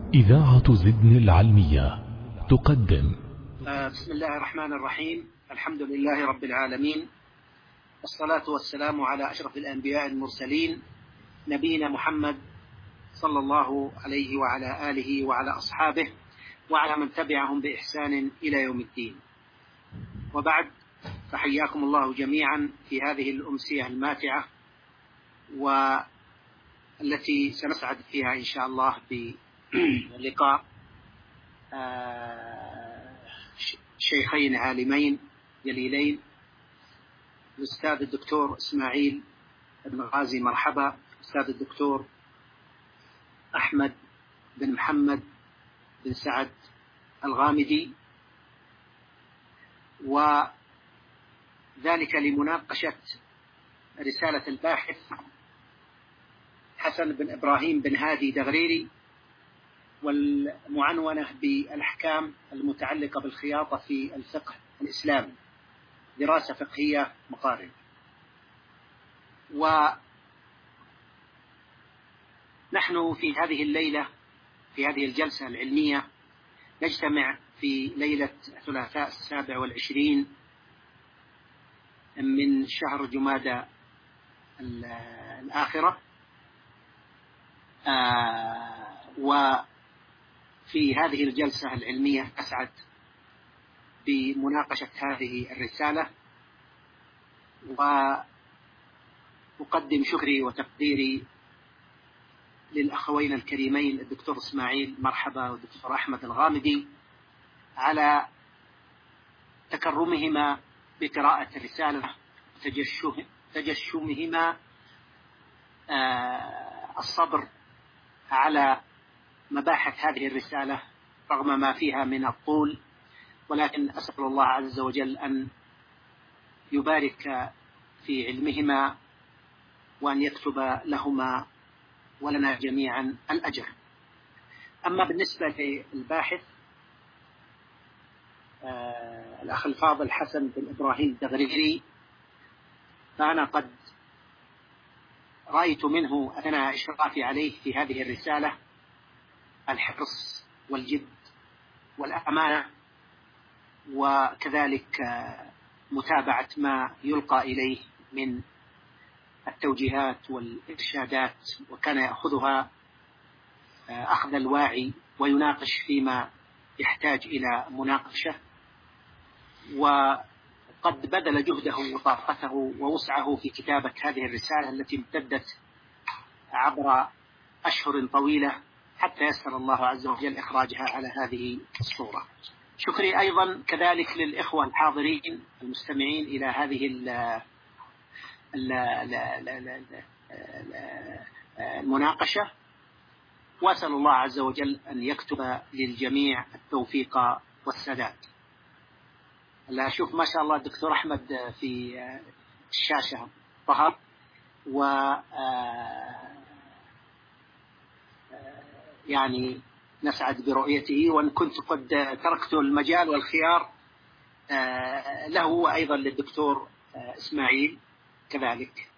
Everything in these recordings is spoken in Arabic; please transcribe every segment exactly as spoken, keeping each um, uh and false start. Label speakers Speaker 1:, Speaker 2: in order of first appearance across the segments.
Speaker 1: إذاعة زدن العلمية تقدم.
Speaker 2: بسم الله الرحمن الرحيم. الحمد لله رب العالمين، والصلاة والسلام على أشرف الأنبياء المرسلين، نبينا محمد صلى الله عليه وعلى آله وعلى أصحابه وعلى من تبعهم بإحسان إلى يوم الدين. وبعد، فحياكم الله جميعا في هذه الأمسية الماتعة، والتي سنسعد فيها إن شاء الله بلقاء شيخين عالمين جليلين، الأستاذ الدكتور إسماعيل بن غازي مرحبا، الأستاذ الدكتور أحمد بن محمد بن سعد الغامدي، وذلك لمناقشة رسالة الباحث حسن بن إبراهيم بن هادي دغريري، والمعنونة بالأحكام المتعلقة بالخياطة في الفقه الإسلامي، دراسة فقهية مقارنة. ونحن في هذه الليلة، في هذه الجلسة العلمية، نجتمع في ليلة الثلاثاء السابع والعشرين من شهر جمادى الآخرة، آه وفي هذه الجلسة العلمية أسعد بمناقشة هذه الرسالة، وأقدم شكري وتقديري للأخوين الكريمين الدكتور إسماعيل مرحبا والدكتور أحمد الغامدي على تكرمهما بقراءة الرسالة وتجشمهما الصبر على مباحث هذه الرسالة رغم ما فيها من الطول، ولكن أسأل الله عز وجل أن يبارك في علمهما وأن يكتب لهما ولنا جميعا الأجر. أما بالنسبة للباحث آه الأخ الفاضل حسن بن إبراهيم الدغريري، فأنا قد رأيت منه أثناء إشرافي عليه في هذه الرسالة الحرص والجد والأمانة، وكذلك متابعة ما يلقى إليه من التوجيهات والإرشادات، وكان يأخذها أخذ الواعي ويناقش فيما يحتاج إلى مناقشة، وقد بذل جهده وطاقته ووسعه في كتابة هذه الرسالة التي امتدت عبر أشهر طويلة حتى يسر الله عز وجل إخراجها على هذه الصورة. شكري أيضا كذلك للإخوة الحاضرين المستمعين إلى هذه المناقشة، وأسأل الله عز وجل أن يكتب للجميع التوفيق والسداد. لا أشوف ما شاء الله الدكتور أحمد في الشاشة ظهر، و يعني نسعد برؤيته، وإن كنت قد تركت المجال والخيار له وأيضا للدكتور إسماعيل كذلك،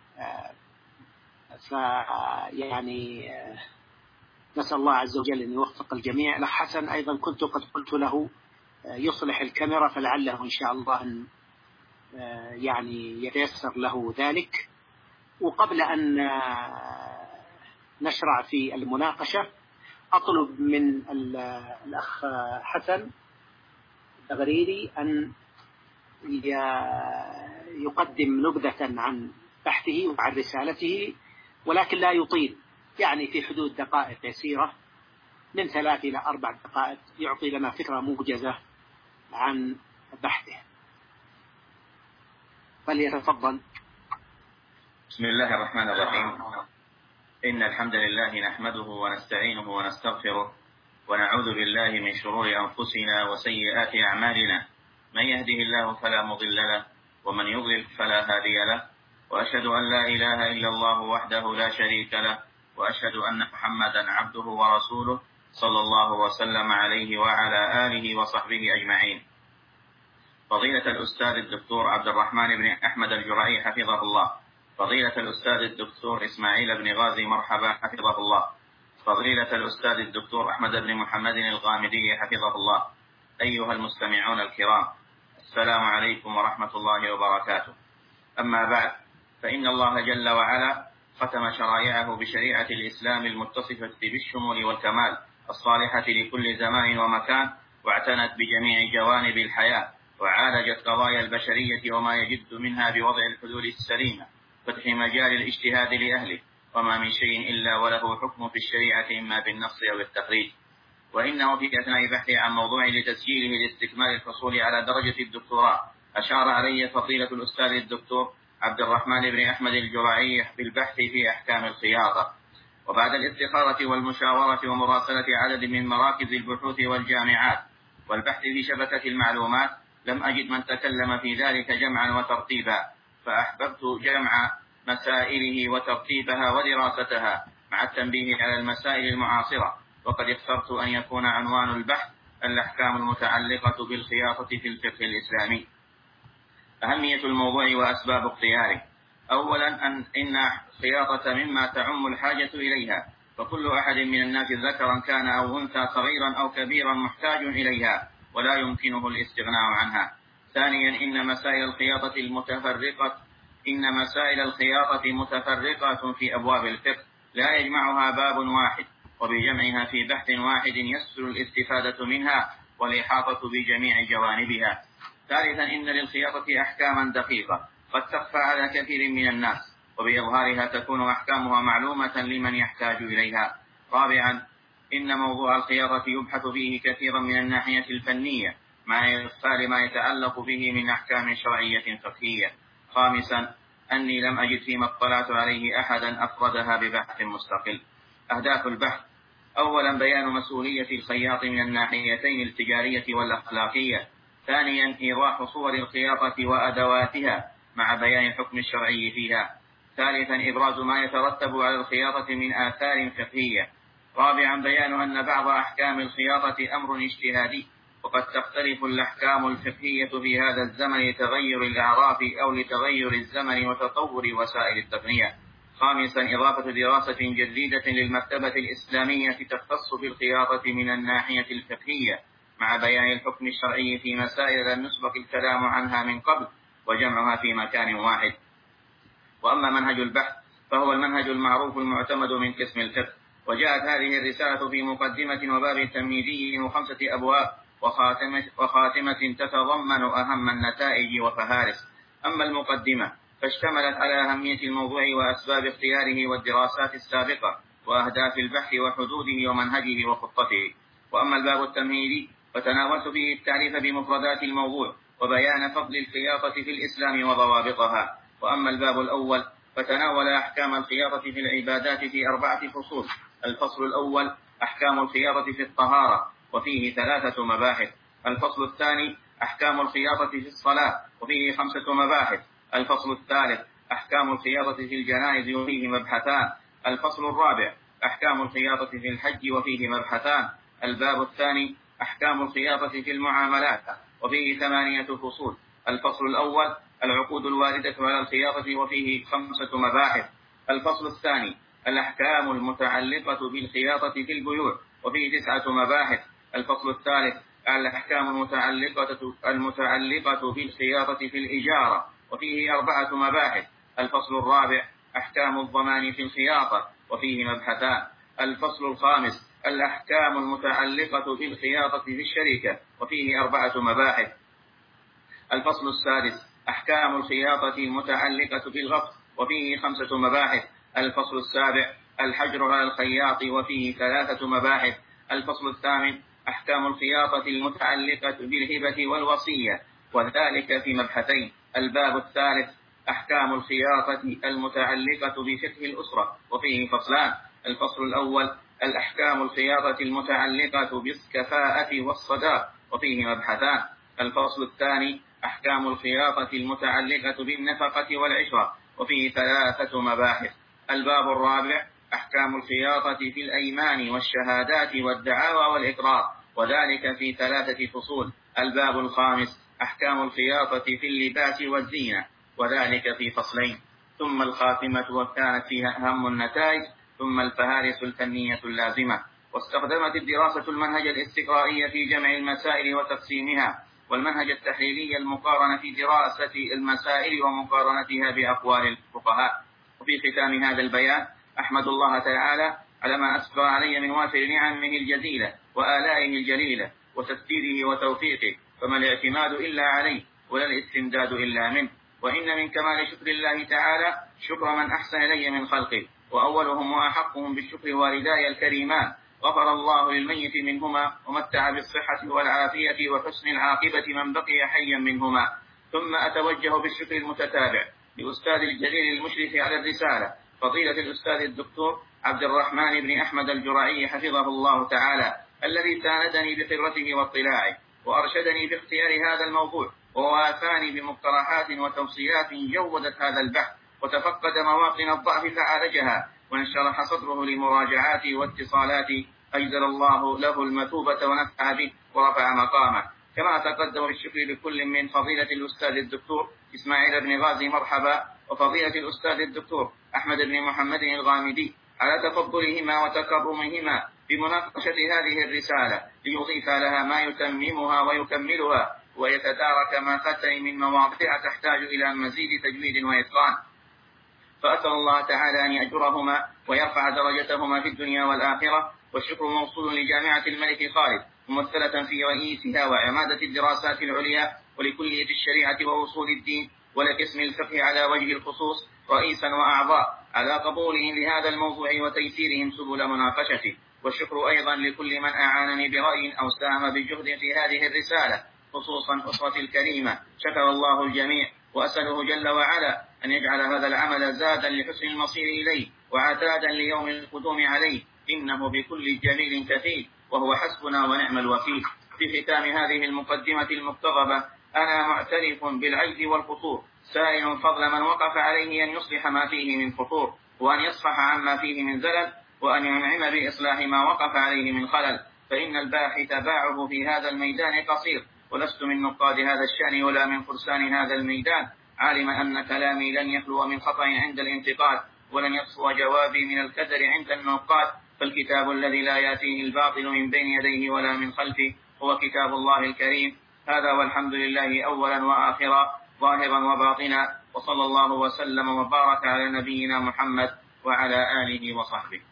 Speaker 2: فيعني نسأل الله عز وجل أن يوفق الجميع. الأخ حسن أيضا كنت قد قلت له يصلح الكاميرا، فلعله إن شاء الله أن يعني يتيسر له ذلك. وقبل أن نشرع في المناقشة، أطلب من الأخ حسن الدغريري أن يقدم نبذة عن بحثه وعن رسالته، ولكن لا يطيل، يعني في حدود دقائق يسيرة من ثلاث إلى أربع دقائق، يعطي لنا فكرة موجزة عن بحثه. فليتفضل.
Speaker 3: بسم الله الرحمن الرحيم. إن الحمد لله نحمده ونستعينه ونستغفره، ونعوذ بالله من شرور أنفسنا وسيئات أعمالنا، من يهده الله فلا مضل له، ومن يضلل فلا هادي له، وأشهد أن لا إله إلا الله وحده لا شريك له، وأشهد أن محمدا عبده ورسوله صلى الله وسلم عليه وعلى آله وصحبه أجمعين. فضيلة الأستاذ الدكتور عبد الرحمن بن أحمد الجرعي حفظه الله، فضيلة الأستاذ الدكتور إسماعيل بن غازي مرحبا حفظه الله، فضيلة الأستاذ الدكتور أحمد بن محمد الغامدي حفظه الله. أيها المستمعون الكرام، السلام عليكم ورحمة الله وبركاته. أما بعد، فإن الله جل وعلا ختم شرائعه بشريعة الإسلام المتصفة بالشمول والكمال الصالحة لكل زمان ومكان، واعتنت بجميع جوانب الحياة، وعالجت قضايا البشرية وما يجد منها بوضع الحلول السليمة، فتح مجال الاجتهاد لأهله، وما من شيء إلا وله حكم في الشريعة إما بالنص أو التخريج. وإنه في أثناء بحثي عن موضوع لتسجيله لاستكمال الحصول على درجة الدكتوراه أشار علي فضيلة الأستاذ الدكتور عبد الرحمن بن أحمد الجرعي بالبحث في أحكام الخياطة. وبعد الاستخارة والمشاورة ومراسلة عدد من مراكز البحوث والجامعات والبحث في شبكة المعلومات، لم أجد من تكلم في ذلك جمعا وترتيبا، فأحببت جمع مسائله وترتيبها ودراستها مع التنبيه على المسائل المعاصرة. وقد اخترت أن يكون عنوان البحث الأحكام المتعلقة بالخياطة في الفقه الإسلامي. أهمية الموضوع وأسباب اختياره. أولا، أن إن الخياطة مما تعم الحاجة إليها، فكل أحد من الناس ذكرا كان أو أنثى صغيرا أو كبيرا محتاج إليها ولا يمكنه الاستغناء عنها. ثانيا، إن مسائل الخياطة المتفرقة إن مسائل الخياطة متفرقة في أبواب الفقه، لا يجمعها باب واحد، وبجمعها في بحث واحد يسهل الاستفادة منها والإحاطة بجميع جوانبها. ثالثا، إن للخياطة أحكاما دقيقة قد تخفى على كثير من الناس، وبإظهارها تكون أحكامها معلومة لمن يحتاج إليها. رابعا، إن موضوع الخياطة يبحث فيه كثيرا من الناحية الفنية مع إغفال ما يتعلق به من أحكام شرعية فقهية. خامسا، أني لم أجد فيما اطلعت عليه أحدا أفردها ببحث مستقل. أهداف البحث: أولا، بيان مسؤولية الخياط من الناحيتين التجارية والأخلاقية. ثانيا، إيضاح صور الخياطة وأدواتها مع بيان الحكم الشرعي فيها. ثالثا، إبراز ما يترتب على الخياطة من آثار فقهية. رابعا، بيان أن بعض أحكام الخياطة أمر اجتهادي، وقد تختلف الأحكام الفقهية في هذا الزمن لتغير الأعراف أو لتغير الزمن وتطور وسائل التقنية. خامسا، إضافة دراسة جديدة للمكتبة الإسلامية تختص بالخياطة من الناحية الفقهية مع بيان الحكم الشرعي في مسائل لم يسبق الكلام عنها من قبل، وجمعها في مكان واحد. وأما منهج البحث فهو المنهج المعروف المعتمد من قسم الفقه، وجاءت هذه الرسالة في مقدمة وباب تمهيدي من خمسة أبواب وخاتمة, وخاتمة تتضمن أهم النتائج وفهارس. أما المقدمة فاشتملت على أهمية الموضوع وأسباب اختياره والدراسات السابقة وأهداف البحث وحدوده ومنهجه وخطته. وأما الباب التمهيدي فتناولت فيه التعريف بمفردات الموضوع وبيان فضل الخياطة في الإسلام وضوابطها. وأما الباب الأول فتناول أحكام الخياطة في العبادات في أربعة فصول. الفصل الأول أحكام الخياطة في الطهارة، وفيه ثلاثة مباحث. الفصل الثاني أحكام الخياطة في الصلاة، وفيه خمسة مباحث. الفصل الثالث أحكام الخياطة في الجنائز، وفيه مبحثان. الفصل الرابع أحكام الخياطة في الحج، وفيه مبحثان. الباب الثاني أحكام الخياطة في المعاملات، وفيه ثمانية فصول. الفصل الأول العقود الواردة على الخياطة، وفيه خمسة مباحث. الفصل الثاني الأحكام المتعلقة بالخياطة في البيوع، وفيه تسعة مباحث. الفصل الثالث الأحكام المتعلقة المتعلقة بالخياطة في الإجارة، وفيه أربعة مباحث. الفصل الرابع أحكام الضمان في الخياطة، وفيه مبحثان. الفصل الخامس الأحكام المتعلقة بالخياطة في الشركة، وفيه أربعة مباحث. الفصل السادس أحكام الخياطة المتعلقة بالغطس، وفيه خمسة مباحث. الفصل السابع الحجر على الخياط، وفيه ثلاثة مباحث. الفصل الثامن أحكام الخياطة المتعلقة بالهبة والوصية، وذلك في مبحثين. الباب الثالث أحكام الخياطة المتعلقة بفقه الأسرة، وفيه فصلان. الفصل الأول الأحكام الخياطة المتعلقة بالكفاءة والصداق، وفيه مبحثان. الفصل الثاني أحكام الخياطة المتعلقة بالنفقة والعشرة، وفيه ثلاثة مباحث. الباب الرابع أحكام الخياطة في الأيمان والشهادات والدعاوى والإقرار، وذلك في ثلاثة فصول. الباب الخامس أحكام الخياطة في اللباس والزينة، وذلك في فصلين. ثم الخاتمة وكانت فيها أهم النتائج، ثم الفهارس الفنية اللازمة. واستخدمت الدراسة المنهج الاستقرائي في جمع المسائل وتقسيمها، والمنهج التحليلي المقارن في دراسة المسائل ومقارنتها بأقوال الفقهاء. وفي ختام هذا البيان أحمد الله تعالى على ما أسبغ علي من وافر نعمه الجزيلة وآلائه الجليلة وتسديده وتوفيقه، فما الاعتماد إلا عليه ولا الاستمداد إلا منه. وإن من كمال شكر الله تعالى شكر من أحسن إلي من خلقه، وأولهم وأحقهم بالشكر والداي الكريمان، غفر الله للميت منهما ومتع بالصحة والعافية وحسن العاقبة من بقي حيا منهما. ثم أتوجه بالشكر المتتابع لأستاذ الجليل المشرف على الرسالة فضيلة الأستاذ الدكتور عبد الرحمن بن أحمد الجرعي حفظه الله تعالى، الذي ساندني بخبرته واطلاعه وأرشدني باختيار هذا الموضوع، ووافاني بمقترحات وتوصيات جودت هذا البحث وتفقد مواطن الضعف فعالجها، وانشرح صدره لمراجعات واتصالات، أجزل الله له المثوبة ونفع به ورفع مقامه. كما أتقدم بالشكر لكل من فضيلة الأستاذ الدكتور إسماعيل بن غازي مرحبا، وفضيلة الأستاذ الدكتور أحمد بن محمد الغامدي على تفضلهما وتكرمهما بمناقشة هذه الرسالة ليضيف لها ما يتممها ويكملها، ويتدارك ما فاتني من مواضيع تحتاج إلى مزيد تجويد وإتقان. فأسأل الله تعالى أن يأجرهما ويرفع درجتهما في الدنيا والآخرة. والشكر موصول لجامعة الملك خالد ممثلة في رئيسها وعمادة الدراسات العليا، ولكلية الشريعة وأصول الدين، ولقسم الفقه على وجه الخصوص رئيسا وأعضاء، على قبولهم لهذا الموضوع وتيسيرهم سبل مناقشته. والشكر أيضا لكل من أعانني برأي أو ساهم بجهد في هذه الرسالة، خصوصا أسرتي الكريمة، شكر الله الجميع. وأسأله جل وعلا أن يجعل هذا العمل زادا لحسن المصير إليه وعتادا ليوم القدوم عليه، إنه بكل جميل كفيل وهو حسبنا ونعم الوكيل. في ختام هذه المقدمة المقتضبة أنا معترف بالعجز والقصور، سائل فضل من وقف عليه أن يصلح ما فيه من فطور، وأن يصفح عما فيه من زلل، وأن ينعم بإصلاح ما وقف عليه من خلل. فإن الباحث باعه في هذا الميدان قصير، ولست من نقاد هذا الشأن ولا من فرسان هذا الميدان، عالما أن كلامي لن يخلو من خطأ عند الانتقاد، ولن يقصو جوابي من الكدر عند النقاد. فالكتاب الذي لا يأتيه الباطل من بين يديه ولا من خلفه هو كتاب الله الكريم. هذا والحمد لله أولا وآخرا، ظاهرا وباطنا، وصلى الله وسلم وبارك على نبينا محمد وعلى آله وصحبه.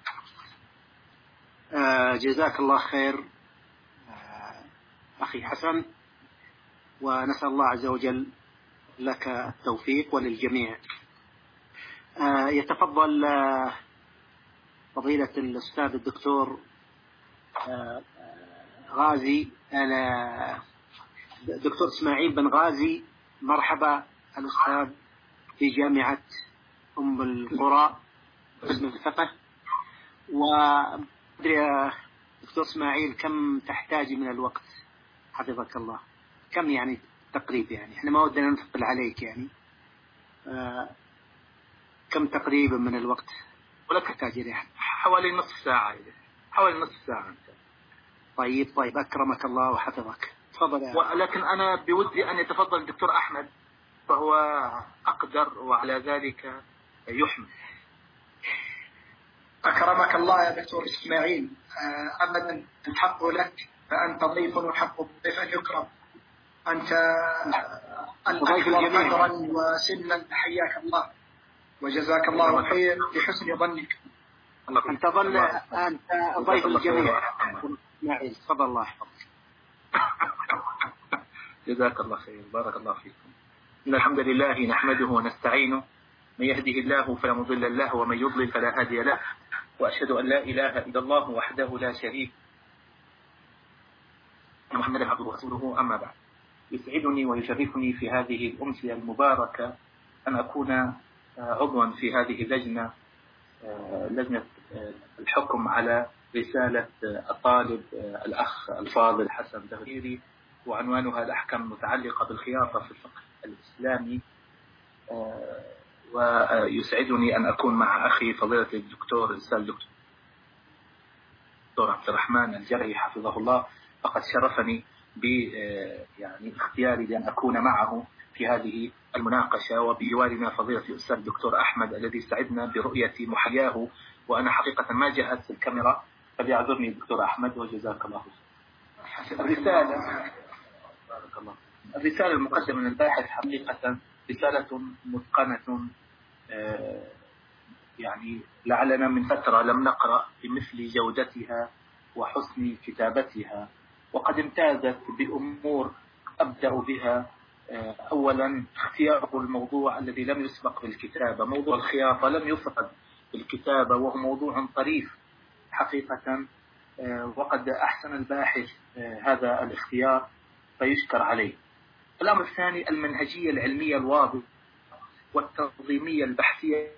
Speaker 2: آه جزاك الله خير آه أخي حسن، ونسأل الله عز وجل لك التوفيق وللجميع. آه يتفضل آه فضيلة الأستاذ الدكتور آه غازي آه دكتور إسماعيل بن غازي مرحبا، الأستاذ في جامعة أم القرى قسم الفقه. وأدري يا دكتور إسماعيل كم تحتاج من الوقت حفظك الله، كم يعني تقريبا، يعني احنا ما ودنا نثقل عليك يعني آه كم تقريبا من الوقت ولا تحتاج إليه؟
Speaker 4: حوالي نصف ساعة حوالي نصف ساعة.
Speaker 2: طيب طيب أكرمك الله وحفظك، تفضل.
Speaker 4: ولكن أنا بودي أن يتفضل الدكتور أحمد، فهو أقدر وعلى ذلك يحمد.
Speaker 5: أكرمك الله يا دكتور إسماعيل، أبدا الحق لك، فأنت ضيف وحق الضيف أن يكرم. أنت الأكبر قدرا وسنا، حياك الله وجزاك الله خير لحسن ظنك.
Speaker 2: أنت ظن أنت ضيف الجميع. نعم تفضل الله يحفظك.
Speaker 4: جزاك الله خير، بارك الله فيكم. إن الحمد لله نحمده ونستعينه، من يهده الله فلا مضل له ومن يضلل فلا هادي له، وأشهد أن لا إله إلا الله وحده لا شريك له، محمدا عبده ورسوله. أما بعد، يسعدني ويشرفني في هذه الأمسية المباركة أن أكون عضوا في هذه اللجنة، لجنة الحكم على رسالة الطالب الأخ الفاضل حسن دغيري، وعنوانها الأحكام المتعلقة بالخياطة في الفقه الإسلامي. ويسعدني أن أكون مع أخي فضيلة الدكتور الأستاذ الدكتور عبد الرحمن الجرعي حفظه الله، فقد شرفني ب يعني اختياري لأن أكون معه في هذه المناقشة، وبجوارنا فضيلة الأستاذ الدكتور أحمد الذي سعدنا برؤية محياه وأنا حقيقة ما جهزت الكاميرا، فليعذرني الدكتور أحمد وجزاك الله خير. الرسالة بارك الله. الرسالة المقدمة من الباحث حقيقة رسالة متقنة، يعني لعلنا من فترة لم نقرأ بمثل جودتها وحسن كتابتها، وقد امتازت بأمور أبدأ بها. أولا اختيار الموضوع الذي لم يسبق بالكتابة، موضوع الخياطة لم يفرد بالكتابة وهو موضوع طريف حقيقة، وقد أحسن الباحث هذا الاختيار فيشكر عليه. الأمر الثاني المنهجية العلمية الواضحة والتنظيمية البحثية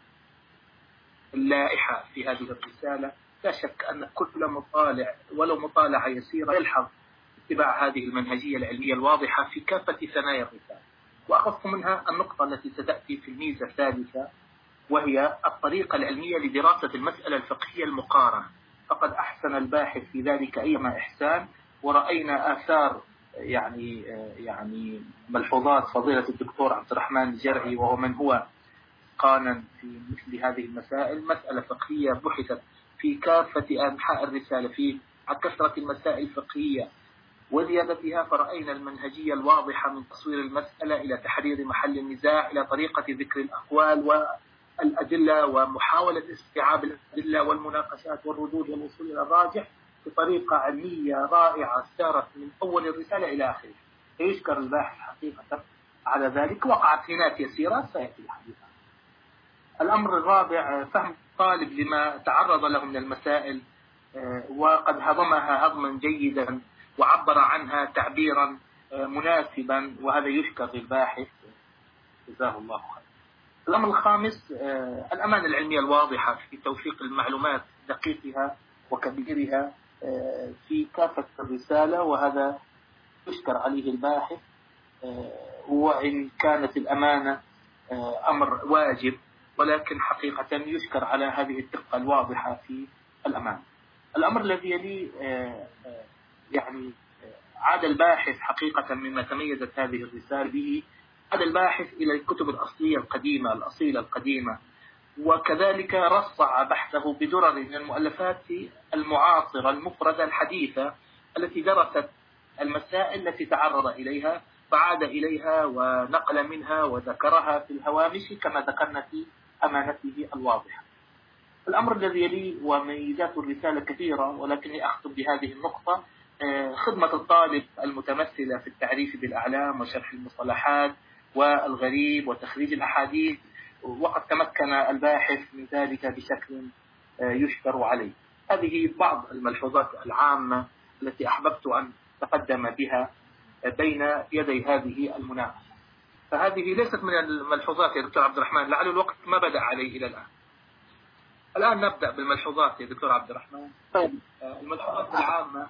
Speaker 4: اللائحة في هذه الرسالة. لا شك أن كل مطالع ولو مطالعة يسيرة يلحظ اتباع هذه المنهجية العلمية الواضحة في كافة ثنايا الرسالة. وأخص منها النقطة التي ستأتي في الميزة الثالثة، وهي الطريقة العلمية لدراسة المسألة الفقهية المقارنة. فقد أحسن الباحث في ذلك أيما إحسان، ورأينا آثار يعني يعني ملحوظات فضيلة الدكتور عبد الرحمن الجرعي، وهو من هو قانا في مثل هذه المسائل، مسألة فقهية بحثت في كافة أنحاء الرسالة في كثرة المسائل الفقهية وزيادتها، فرأينا المنهجية الواضحة من تصوير المسألة إلى تحرير محل النزاع إلى طريقة ذكر الأقوال والأدلة ومحاولة استيعاب الأدلة والمناقشات والردود والوصول إلى الراجح بطريقة علمية رائعة سارت من أول الرسالة إلى آخره. يشكر الباحث حقيقة على ذلك. وقعت هناك يسيرة سيأتي الحديث. الأمر الرابع فهم الطالب لما تعرض له من المسائل، وقد هضمها هضما جيدا وعبر عنها تعبيرا مناسبا، وهذا يشكر للباحث جزاه الله خير. الأمر الخامس الأمانة العلمية الواضحة في توثيق المعلومات دقيقها وكبيرها في كافة الرسالة، وهذا يشكر عليه الباحث، وإن كانت الأمانة أمر واجب ولكن حقيقة يشكر على هذه الدقة الواضحة في الأمانة. الأمر الذي يلي يعني عاد الباحث حقيقة مما تميزت هذه الرسالة به، عاد الباحث إلى الكتب الأصلية القديمة الأصيلة القديمة، وكذلك رصع بحثه بدرر من المؤلفات المعاصرة المفردة الحديثة التي درست المسائل التي تعرض إليها، فعاد إليها ونقل منها وذكرها في الهوامش كما ذكرنا في أمانته الواضحة. الأمر الذي يلي وميزات الرسالة كثيرة، ولكني أختم بهذه النقطة: خدمة الطالب المتمثلة في التعريف بالأعلام وشرح المصطلحات والغريب وتخريج الأحاديث، وقد تمكن الباحث من ذلك بشكل يشكر عليه. هذه بعض الملحوظات العامة التي أحببت أن تقدم بها بين يدي هذه المناقشة. فهذه ليست من الملحوظات يا دكتور عبد الرحمن، لعل الوقت ما بدأ عليه إلى الآن. الآن نبدأ بالملحوظات يا دكتور عبد الرحمن. طيب الملحوظات العامة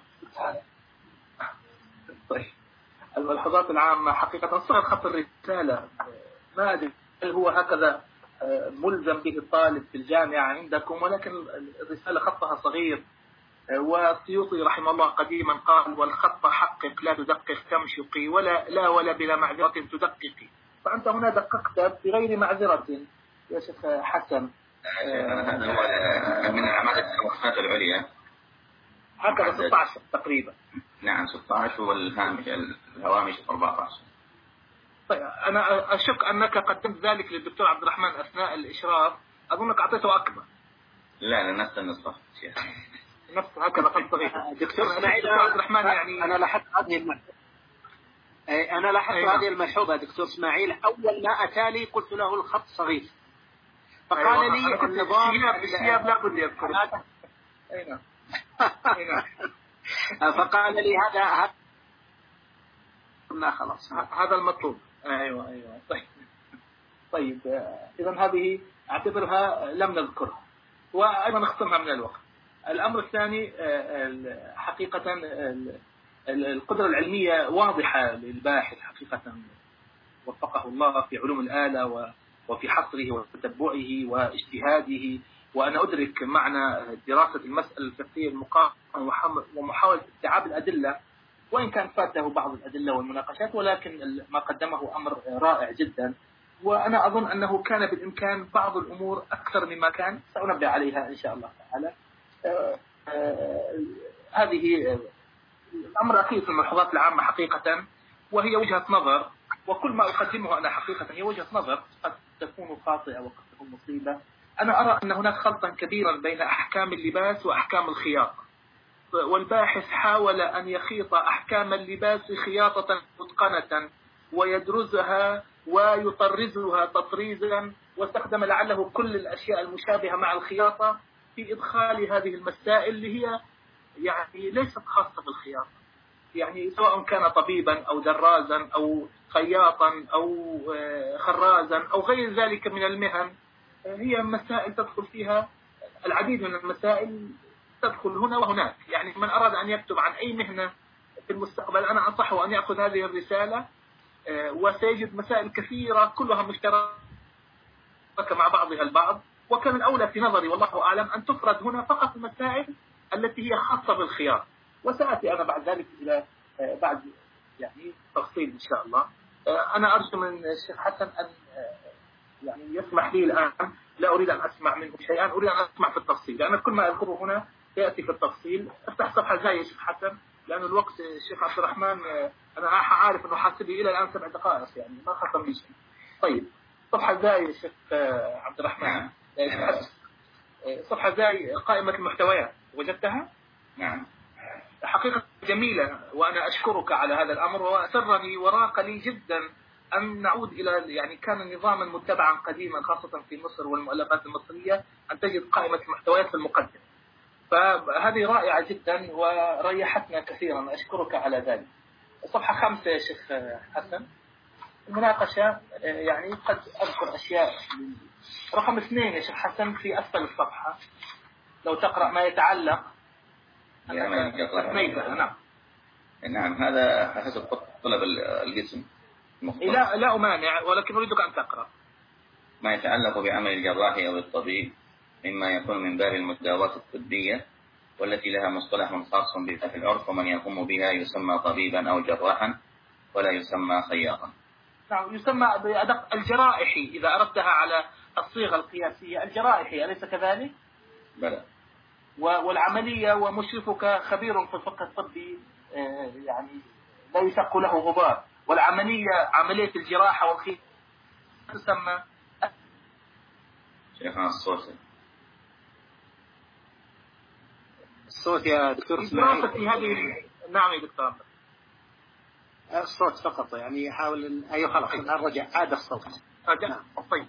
Speaker 4: طيب الملحوظات العامة حقيقة صغر خط الرسالة، ما أدري هل هو هكذا ملزم به الطالب في الجامعة عندكم، ولكن الرسالة خطها صغير، والسيوطي رحمه الله قديما قال: والخط حقق لا تدقق تمشقي، ولا لا ولا بلا معذرة تدققي. فأنت هنا دققت بغير معذرة يا شيخ حسن.
Speaker 3: هذا هو من أعمال الوقفات العليا،
Speaker 4: هكذا ستة عشر تقريبا.
Speaker 3: نعم ستة عشر، والهامش الهوامش أربعة عشر.
Speaker 4: طيب أنا أشك أنك قدمت ذلك للدكتور عبد الرحمن أثناء الإشراف، أظنك أعطيته أكبر.
Speaker 3: لا لا نفس النسخة
Speaker 4: نفس هكذا خط صغير. دكتور اسماعيل عبد الرحمن يعني
Speaker 2: أنا لاحظت هذه الملحوظة أنا لاحظت هذه الملحوظة دكتور اسماعيل، أول ما أتالي قلت له الخط صغير، فقال لي النظام
Speaker 4: السياب لا بد يذكر. أي نعم أي نعم.
Speaker 2: فقال لي هذا لا خلاص
Speaker 4: هذا المطلوب. أيوة أيوة طيب طيب إذا هذه أعتبرها لم نذكرها، وأيضا نختمها من الوقت. الأمر الثاني حقيقة القدرة العلمية واضحة للباحث حقيقة، وفقه الله في علوم الآلة وفي حصره وتتبعه واجتهاده، وأنا أدرك معنى دراسة المسألة الفقهية المقارنة ومحاولة استيعاب الأدلة، وإن كان فاته بعض الأدلة والمناقشات، ولكن ما قدمه أمر رائع جدا. وأنا أظن أنه كان بالإمكان بعض الأمور أكثر مما كان، سأنبه عليها إن شاء الله تعالى. آه آه هذه الأمر أخير في الملحوظات العامة حقيقة، وهي وجهة نظر، وكل ما أقدمه أنا حقيقة هي وجهة نظر قد تكون خاطئة وقد تكون مصيبة. أنا أرى أن هناك خلطا كبيرا بين أحكام اللباس وأحكام الخياطة، والباحث حاول أن يخيط أحكام اللباس خياطة متقنة ويدرزها ويطرزها تطريزا، واستخدم لعله كل الأشياء المشابهة مع الخياطة في إدخال هذه المسائل اللي هي يعني ليست خاصة بالخياطة. يعني سواء كان طبيبا أو درازا أو خياطا أو خرازا أو غير ذلك من المهن، هي مسائل تدخل فيها العديد من المسائل تدخل هنا وهناك. يعني من أراد أن يكتب عن أي مهنة في المستقبل أنا أنصحه أن يأخذ هذه الرسالة، وسيجد مسائل كثيرة كلها مشتركة مع بعضها البعض. وكان الأولى في نظري والله أعلم أن تفرد هنا فقط المسائل التي هي خاصة بالخياط، وسأتي أنا بعد ذلك إلى بعد يعني تفصيل إن شاء الله. أنا أرجو من الشيخ حسن أن يعني يسمح لي الآن، لا أريد أن أسمع منه شيئا، أريد أن أسمع في التفصيل، لأن كل ما أذكره هنا يأتي في التفصيل. افتح صفحة زي الشيخ حسن، لأن الوقت الشيخ عبد الرحمن أنا عارف أنه حاسبي إلى الآن سبع دقائق، يعني ما خصم لي شيء. طيب صفحة زي الشيخ عبد الرحمن، صفحة زي قائمة المحتويات وجدتها؟
Speaker 3: نعم.
Speaker 4: حقيقة جميلة، وأنا أشكرك على هذا الأمر، وأسرني وراق لي جدا أن نعود إلى يعني كان نظاما متبعا قديما خاصة في مصر والمؤلفات المصرية أن تجد قائمة المحتويات في المقدمة، فهذه رائعة جدا وريحتنا كثيرا، أشكرك على ذلك. صفحة خمسة يا شيخ حسن، المناقشة، يعني قد أذكر أشياء. رقم اثنين يا شيخ حسن في أسفل الصفحة لو تقرأ ما يتعلق
Speaker 3: نعم. نعم هذا حسب طلب القسم.
Speaker 4: لا لا أمانع، ولكن أريدك أن تقرأ
Speaker 3: ما يتعلق بعمل الجراح أو الطبيب مما يكون من باب المداوات الطبية والتي لها مصطلح خاص بها في العرف، ومن يقوم بها يسمى طبيبا أو جراحا ولا يسمى خياطا.
Speaker 4: نعم يسمى بأدق الجرائحي إذا أردتها على الصيغة القياسية، الجرائحي أليس كذلك؟
Speaker 3: بلى.
Speaker 4: والعملية ومشرفك خبير في الفقه الطبي يعني لا يشق له غبار، والعملية عملية الجراحة والخياطة تسمى
Speaker 3: شيخنا الصوت
Speaker 2: الصوت يا دكتور اسماعيل
Speaker 4: في هذه. نعم يا دكتور
Speaker 2: الصوت فقط، يعني يحاول ان ايوه خلاص الان رجع عاد الصوت.
Speaker 4: رجع طيب.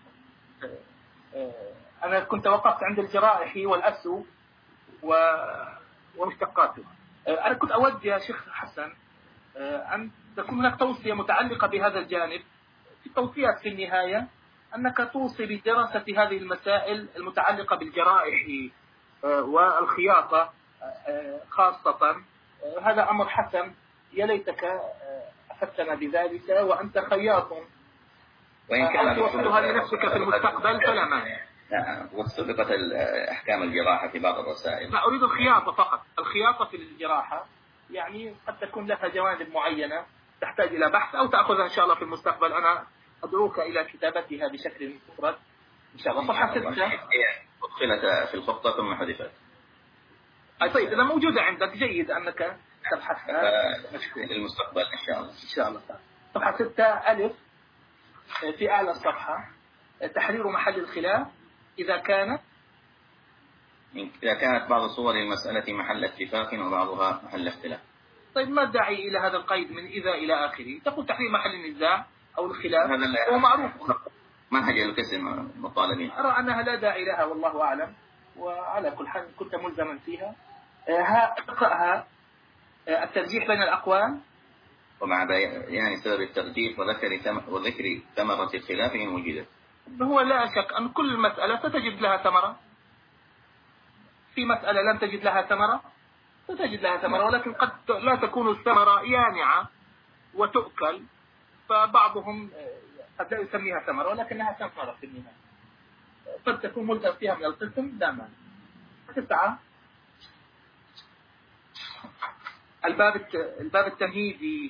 Speaker 4: انا كنت وقفت عند الجرائحي والاسو و... ومشتقاته. انا كنت اود يا شيخ حسن ان تكون هناك توصية متعلقة بهذا الجانب في التوصيات في النهاية، انك توصي بدراسة هذه المسائل المتعلقة بالجرائح والخياطة خاصة. هذا أمر حسن، يا ليتك أفدتنا بذلك، وأنت خياط
Speaker 3: وإن كان
Speaker 4: توصلها لنفسك في المستقبل فلا مانع.
Speaker 3: وسبقت أحكام الجراحة في بعض الرسائل.
Speaker 4: لا أريد الخياطة فقط، الخياطة في الجراحة يعني قد تكون لها جوانب معينة تحتاج إلى بحث أو تأخذها إن شاء الله في المستقبل. أنا أدعوك إلى كتابتها بشكل مفرد إن شاء الله. صفحة ستة
Speaker 3: أدخلت في الخطة ثم حذفت.
Speaker 4: طيب إذا موجودة عندك جيد أنك تبحثها
Speaker 3: للمستقبل إن شاء الله.
Speaker 4: إن شاء الله. صفحة ستة ألف في أعلى الصفحة، تحرير محل الخلاف إذا كانت
Speaker 3: إذا كانت بعض صور المسألة محل اتفاق وبعضها محل اختلاف.
Speaker 4: طيب ما الداعي إلى هذا القيد من إذا إلى آخره؟ تقول تحرير محل النزاع أو الخلاف هو معروف
Speaker 3: منهج القسم مطالبين.
Speaker 4: أرى أنها لا داعي لها والله أعلم، وعلى كل حال كنت ملزما فيها. ها اقرأها الترجيح بين الأقوال
Speaker 3: ومع بيان سبب الترجيح وذكر وذكر ثمرة الخلاف إن وجدت.
Speaker 4: هو لا شك أن كل مسألة ستجد لها ثمرة، في مسألة لم تجد لها ثمرة ستجد لها ثمرة، ولكن قد لا تكون الثمرة يانعة وتؤكل، فبعضهم قد لا يسميها ثمرة ولكنها ثمرة في النهاية، قد تكون ملزم فيها من القسم دائما. تسعة الباب الباب التمهيدي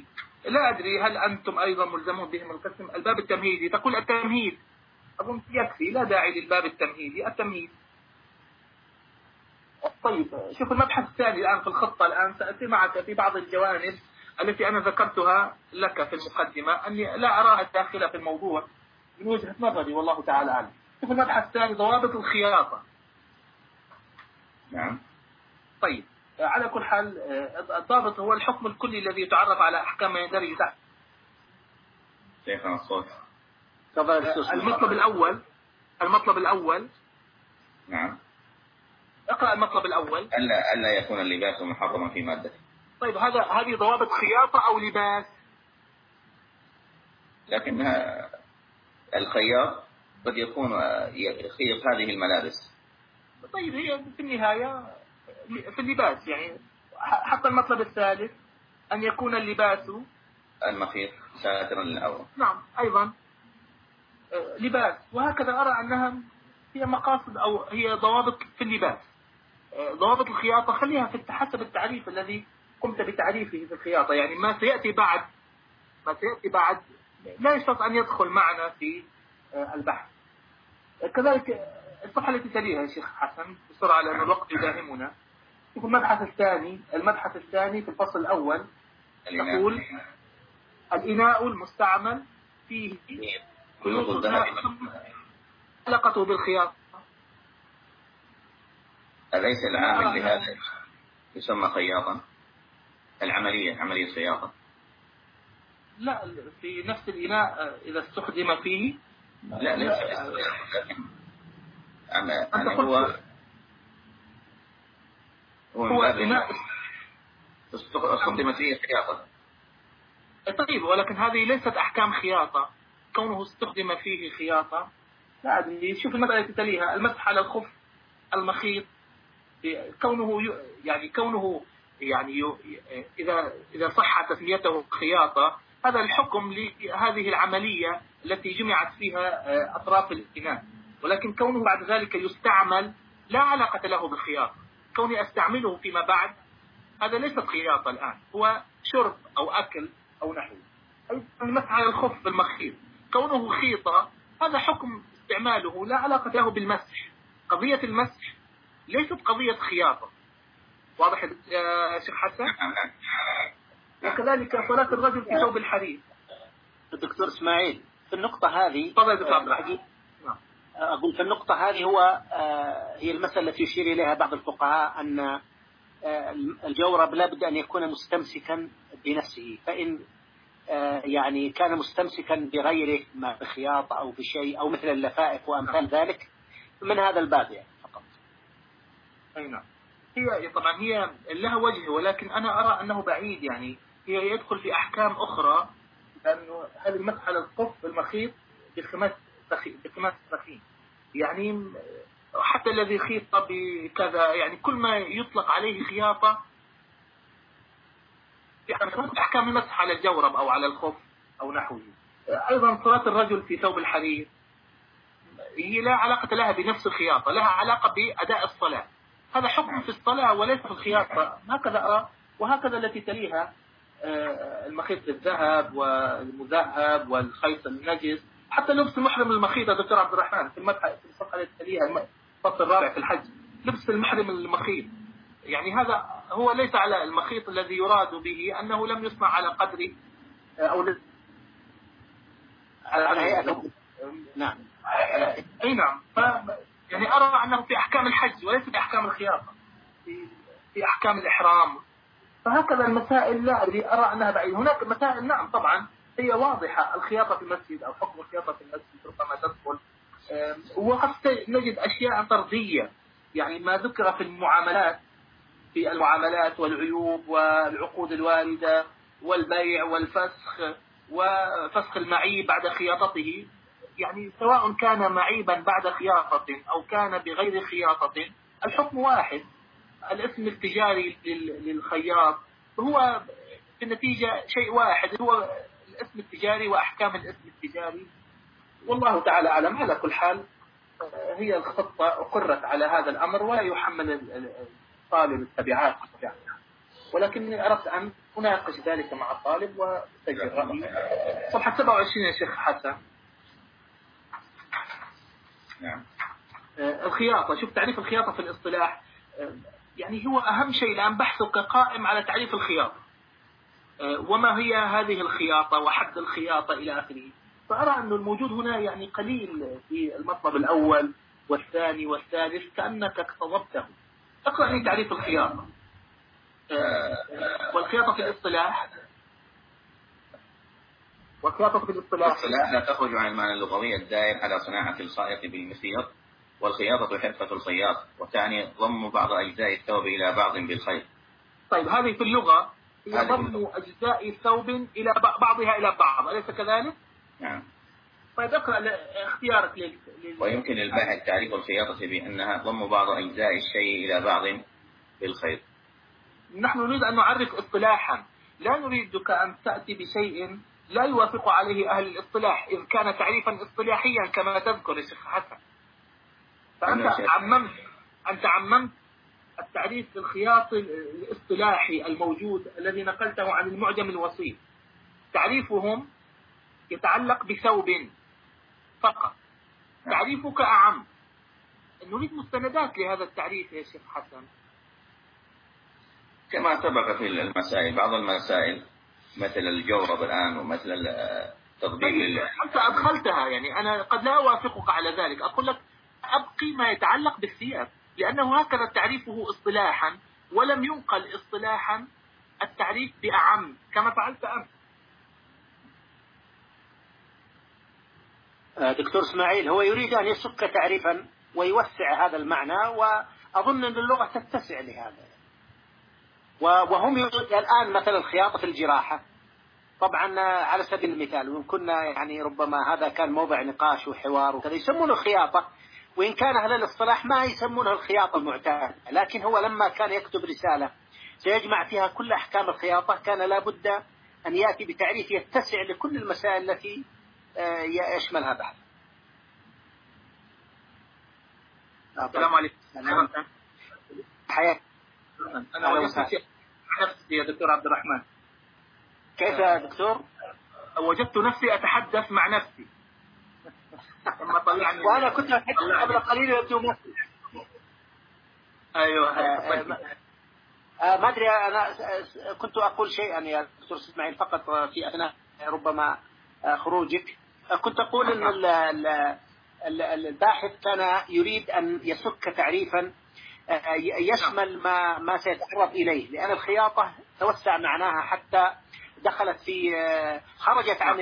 Speaker 4: لا أدري هل أنتم أيضا ملزمون بهم القسم الباب التمهيدي. تقول التمهيد، أظن يكفي، لا داعي للباب التمهيدي. التمهيد. طيب شوف المبحث الثاني الآن في الخطة. الآن سأتي معك في بعض الجوانب التي أنا ذكرتها لك في المقدمة أني لا أراها داخلة في الموضوع من وجهة نظري والله تعالى أعلم. شوف المبحث الثاني ضوابط الخياطة.
Speaker 3: نعم.
Speaker 4: طيب على كل حال الضابط هو الحكم الكلي الذي يتعرف على أحكام ما يندرج تحت.
Speaker 3: شيخنا الصوت.
Speaker 4: المطلب الأول المطلب الأول
Speaker 3: نعم.
Speaker 4: اقرأ المطلب الأول.
Speaker 3: ألا ألا يكون اللباس محرما في مادته.
Speaker 4: طيب هذا هذه ضوابط خياطة أو لباس؟
Speaker 3: لكنها الخياط قد يكون يخيط هذه الملابس.
Speaker 4: طيب هي في النهاية في اللباس يعني. حتى المطلب الثالث أن يكون اللباس
Speaker 3: المخيط ساترا للعورة.
Speaker 4: نعم أيضا لباس. وهكذا أرى أنها هي مقاصد أو هي ضوابط في اللباس. ضوابط الخياطة خليها في حسب التعريف الذي قمت بتعريفه في الخياطة. يعني ما سيأتي بعد ما سيأتي بعد لا يشترط أن يدخل معنا في البحث. كذلك الصفحة التي تليها يا شيخ حسن بسرعة لأن الوقت يداهمنا. في المبحث الثاني المبحث الثاني في الفصل الأول يقول الإناء المستعمل فيه خيوط الذهب علاقته بالخياطة.
Speaker 3: أليس العامل لهذا يسمى خياطا؟ العملية عملية خياطة.
Speaker 4: لا في نفس الإناء إذا استخدم فيه
Speaker 3: لا ليس أنا أنا هو
Speaker 4: هو, هو إناء
Speaker 3: استخدم فيه خياطة.
Speaker 4: طيب ولكن هذه ليست أحكام خياطة كونه استخدم فيه خياطة. لا أدري. شوف المسألة التي تليها المسح على الخف المخيط كونه يعني كونه يعني إذا إذا صح تسميته خياطة هذا الحكم لهذه العملية التي جمعت فيها أطراف الإناء. ولكن كونه بعد ذلك يستعمل لا علاقة له بالخياطة. كوني أستعمله فيما بعد هذا ليست خياطة الآن، هو شرب أو أكل أو نحو. المسح على الخف المخيط كونه خيطة هذا حكم استعماله لا علاقة له بالمسح. قضية المسح ليست قضية خياطة. واضح يا شيخ حسن؟ وكذلك صلاة الرجل في ثوب الحرير.
Speaker 2: الدكتور إسماعيل في النقطة هذه
Speaker 4: تفضل دكتور عبد الحكيم.
Speaker 2: أقول في النقطة هذه هو هي المسألة التي يشير إليها بعض الفقهاء أن الجورب لا بد أن يكون مستمسكا بنفسه. فإن يعني كان مستمسكا بغيره ما بخياطة أو بشيء أو مثل اللفائف وأمثال ذلك من هذا الباب يعني فقط.
Speaker 4: أي نعم. هي طبعا هي لها وجه ولكن أنا أرى أنه بعيد. يعني هي يدخل في أحكام أخرى لأنه هذه المسألة القف المخيط بخماس بخماس سخين. يعني حتى الذي خيط بكذا يعني كل ما يطلق عليه خياطة يعني أحكام المسح على الجورب أو على الخف أو نحوه. أيضا صلاة الرجل في ثوب الحرير هي لا علاقة لها بنفس الخياطة، لها علاقة بأداء الصلاة. هذا حكم في الصلاة وليس في الخياطة. هكذا أرى. وهكذا التي تليها المخيط بالذهب والمذهب والخيط النجس. حتى لبس المحرم المخيط يا دكتور عبد الرحمن في المبحث في الصفحة التي تليها الفصل الرابع في الحج لبس المحرم المخيط. يعني هذا هو ليس على المخيط الذي يراد به أنه لم يصنع على قدر أو
Speaker 2: على هيئة. نعم.
Speaker 4: أي نعم. يعني أرى أنه في أحكام الحج وليس في أحكام الخياطة في, في أحكام الإحرام. فهكذا المسائل لا أدري أرى أنها بعيد. هناك مسائل نعم طبعا هي واضحة. الخياطة في المسجد أو حكم الخياطة في المسجد ربما تدخل. وقد نجد أشياء طردية يعني ما ذكر في المعاملات في المعاملات والعيوب والعقود الواردة والبيع والفسخ وفسخ المعيب بعد خياطته. يعني سواء كان معيبا بعد خياطة أو كان بغير خياطة الحكم واحد. الاسم التجاري للخياط هو في النتيجة شيء واحد، هو الاسم التجاري وأحكام الاسم التجاري والله تعالى أعلم. على كل حال هي الخطة أقرت على هذا الأمر ولا يحمل الطالب التبعات. ولكني أردت أن أناقش ذلك مع الطالب وأسجل رأيي. صفحة سبعة وعشرين يا شيخ حسن.
Speaker 3: نعم.
Speaker 4: الخياطة، شوف تعريف الخياطة في الاصطلاح، يعني هو أهم شيء الآن بحثك قائم على تعريف الخياطة، وما هي هذه الخياطة وحد الخياطة إلى آخره. فأرى أن الموجود هنا يعني قليل في المطلب الأول والثاني والثالث، كأنك اقتضبته. اقرأ لي تعريف الخياطة. والخياطة في الاصطلاح والخياطة في الاصطلاح
Speaker 3: الاصطلاح لا تخرج عن المعنى اللغوي الدائر على صناعة الخائط بالمخيط، والخياطة حرفة الخياط، وتعني ضم بعض أجزاء الثوب إلى بعض بالخيط.
Speaker 4: طيب هذه في اللغة هي ضم أجزاء ثوب إلى بعضها إلى بعض، أليس كذلك؟
Speaker 3: نعم.
Speaker 4: طيب اقرأ اختيارك لل...
Speaker 3: ويمكن للباحث تعريف الخياطة بأنها ضم بعض أجزاء الشيء إلى بعض بالخيط.
Speaker 4: نحن نريد أن نعرف اصطلاحا، لا نريدك أن تأتي بشيء لا يوافق عليه أهل الاصطلاح، إذ كان تعريفا اصطلاحيا كما تذكر يا شيخ حسن. فأنت عممت أنت عممت التعريف الخياطي الاصطلاحي الموجود الذي نقلته عن المعجم الوسيط. تعريفهم يتعلق بثوب فقط، تعريفك أعم. نريد مستندات لهذا التعريف يا شيخ حسن.
Speaker 3: كما سبق في المسائل، بعض المسائل مثل الجورب الآن ومثل التطبيق.
Speaker 4: أنت أدخلتها، يعني أنا قد لا أوافقك على ذلك، أقول لك أبقي ما يتعلق بالثياب، لأنه هكذا تعريفه اصطلاحا، ولم ينقل اصطلاحا التعريف بأعم كما فعلت أنت.
Speaker 2: دكتور إسماعيل هو يريد أن يسك تعريفا ويوسع هذا المعنى، وأظن أن اللغة تتسع لهذا. وهم الآن مثلا خياطة الجراحة، طبعا على سبيل المثال، وإن كنا يعني ربما هذا كان موضع نقاش وحوار وكذا، يسمونه خياطة، وإن كان أهل الاصطلاح ما يسمونها الخياطة المعتادة. لكن هو لما كان يكتب رسالة سيجمع فيها كل أحكام الخياطة، كان لابد أن يأتي بتعريف يتسع لكل المسائل التي يشملها بحث.
Speaker 4: السلام عليكم.
Speaker 2: حياك.
Speaker 4: أنا وجدت نفسي يا دكتور عبد الرحمن.
Speaker 2: كيف يا دكتور؟
Speaker 4: وجدت نفسي أتحدث مع نفسي.
Speaker 2: وأنا كنت أتحدث قبل قليل وأنتم.
Speaker 4: أيوه.
Speaker 2: ما أدري، أنا كنت أقول شيئا يا دكتور إسماعيل فقط في أثناء ربما خروجك. كنت أقول أن الباحث كان يريد أن يسك تعريفا يشمل ما ما سيتعرض إليه، لأن الخياطة توسع معناها حتى دخلت في خرجت عن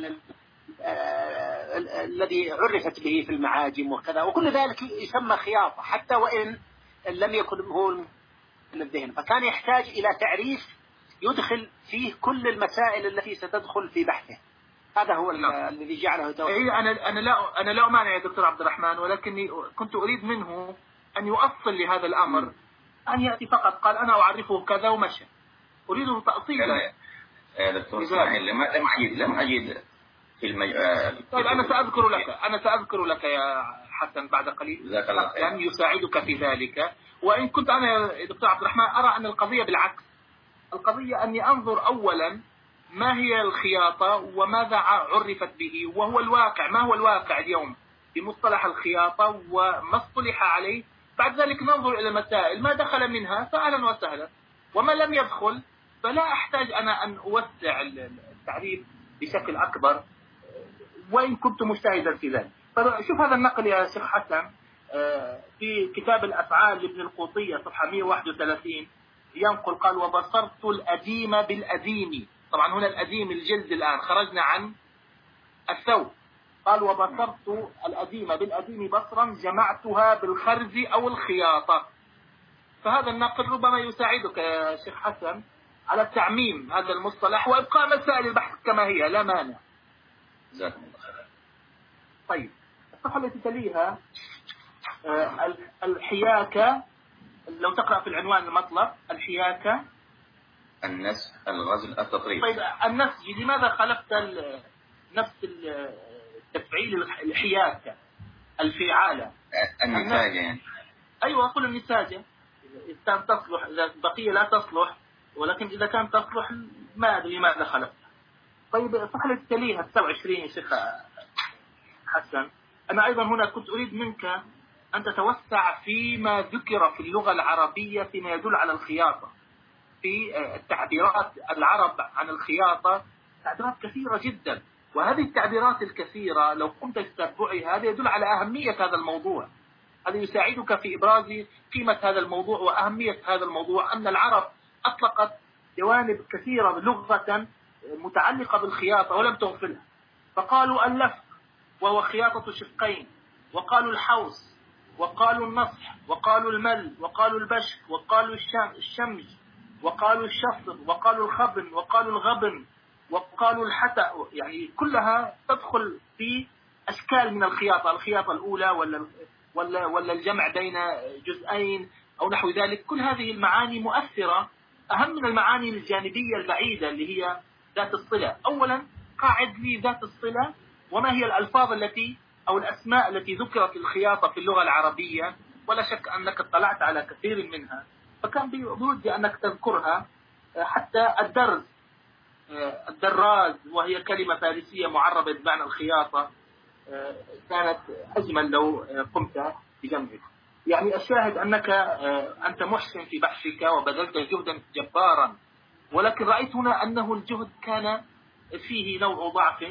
Speaker 2: الذي عرفت به في المعاجم وكذا، وكل ذلك يسمى خياطة حتى وإن لم يكن هو الذهن. فكان يحتاج إلى تعريف يدخل فيه كل المسائل التي ستدخل في بحثه. هذا هو الذي جعله يتوسع.
Speaker 4: إيه أنا أنا لا أنا لا أمانع يا دكتور عبد الرحمن، ولكني كنت أريد منه أن يؤصل لهذا الأمر، أن يأتي فقط قال أنا أعرفه كذا ومشى. أريده تأصيلا.
Speaker 3: يا دكتور إسماعيل لم لم أجد لم أجد في المج...
Speaker 4: طيب أنا سأذكر لك أنا سأذكر لك يا حسن بعد قليل لن يساعدك في ذلك. وإن كنت أنا يا دكتور عبد الرحمن أرى أن القضية بالعكس، القضية أني أنظر أولا ما هي الخياطة وماذا عرفت به، وهو الواقع، ما هو الواقع اليوم بمصطلح الخياطة وما اصطلح عليه. بعد ذلك ننظر إلى المسائل، ما دخل منها فأهلا وسهلا، وما لم يدخل فلا أحتاج أنا أن أوسع التعريف بشكل أكبر، وإن كنت مجتهدا في ذلك. فشوف هذا النقل يا شيخ حسن في كتاب الأفعال لابن القوطية صفحة مئة وواحد وثلاثين، ينقل قال وبصرت الأديم بالأديم. طبعا هنا الأديم الجلد، الآن خرجنا عن الثوب. قال وبصرت الأديم بالأديم بصرا جمعتها بالخرز أو الخياطة. فهذا النقل ربما يساعدك يا شيخ حسن على تعميم هذا المصطلح وإبقاء مسائل البحث كما هي، لا مانع. طيب الصفحة التي تليها الحياكة، لو تقرأ في العنوان المطلب الحياكة
Speaker 3: النسج الغزل التطريف.
Speaker 4: طيب النسج، لماذا خلقت نفس التفعيل الحياكة الفعالة
Speaker 3: النساجة يعني؟
Speaker 4: أيوة أقول النساجة، إذا تصلح، إذا بقية لا تصلح ولكن إذا كانت تصلح ما أدري ماذا خلفت. طيب الصفحة التي تليها تسعة وعشرين يا شيخ حسن، أنا أيضا هنا كنت أريد منك أن تتوسع فيما ذكر في اللغة العربية فيما يدل على الخياطة، في التعبيرات العرب عن الخياطة تعبيرات كثيرة جدا، وهذه التعبيرات الكثيرة لو قمت بتتبعها هذا يدل على أهمية هذا الموضوع. هذا يساعدك في إبراز قيمة هذا الموضوع وأهمية هذا الموضوع، أن العرب أطلقت جوانب كثيرة لغة متعلقة بالخياطة ولم تغفلها، فقالوا اللف وهو خياطة شقين، وقالوا الحوس، وقالوا النصح، وقالوا المل، وقالوا البشك، وقالوا الشمج، وقالوا الشفر، وقالوا الخبن، وقالوا الغبن، وقالوا الحتأ. يعني كلها تدخل في أشكال من الخياطة، الخياطة الأولى ولا ولا ولا الجمع بين جزئين أو نحو ذلك. كل هذه المعاني مؤثرة. أهم من المعاني الجانبية البعيدة اللي هي ذات الصلة. أولا قاعد لي ذات الصلة، وما هي الألفاظ التي أو الأسماء التي ذكرت الخياطة في اللغة العربية، ولا شك أنك اطلعت على كثير منها، فكان بودي أنك تذكرها. حتى الدرز، الدراز وهي كلمة فارسية معربة بمعنى الخياطة، كانت أجمل لو قمت بجمعها. يعني الشاهد أنك أنت محسن في بحثك وبذلت جهدا جبارا، ولكن رأيت هنا أنه الجهد كان فيه نوع ضعف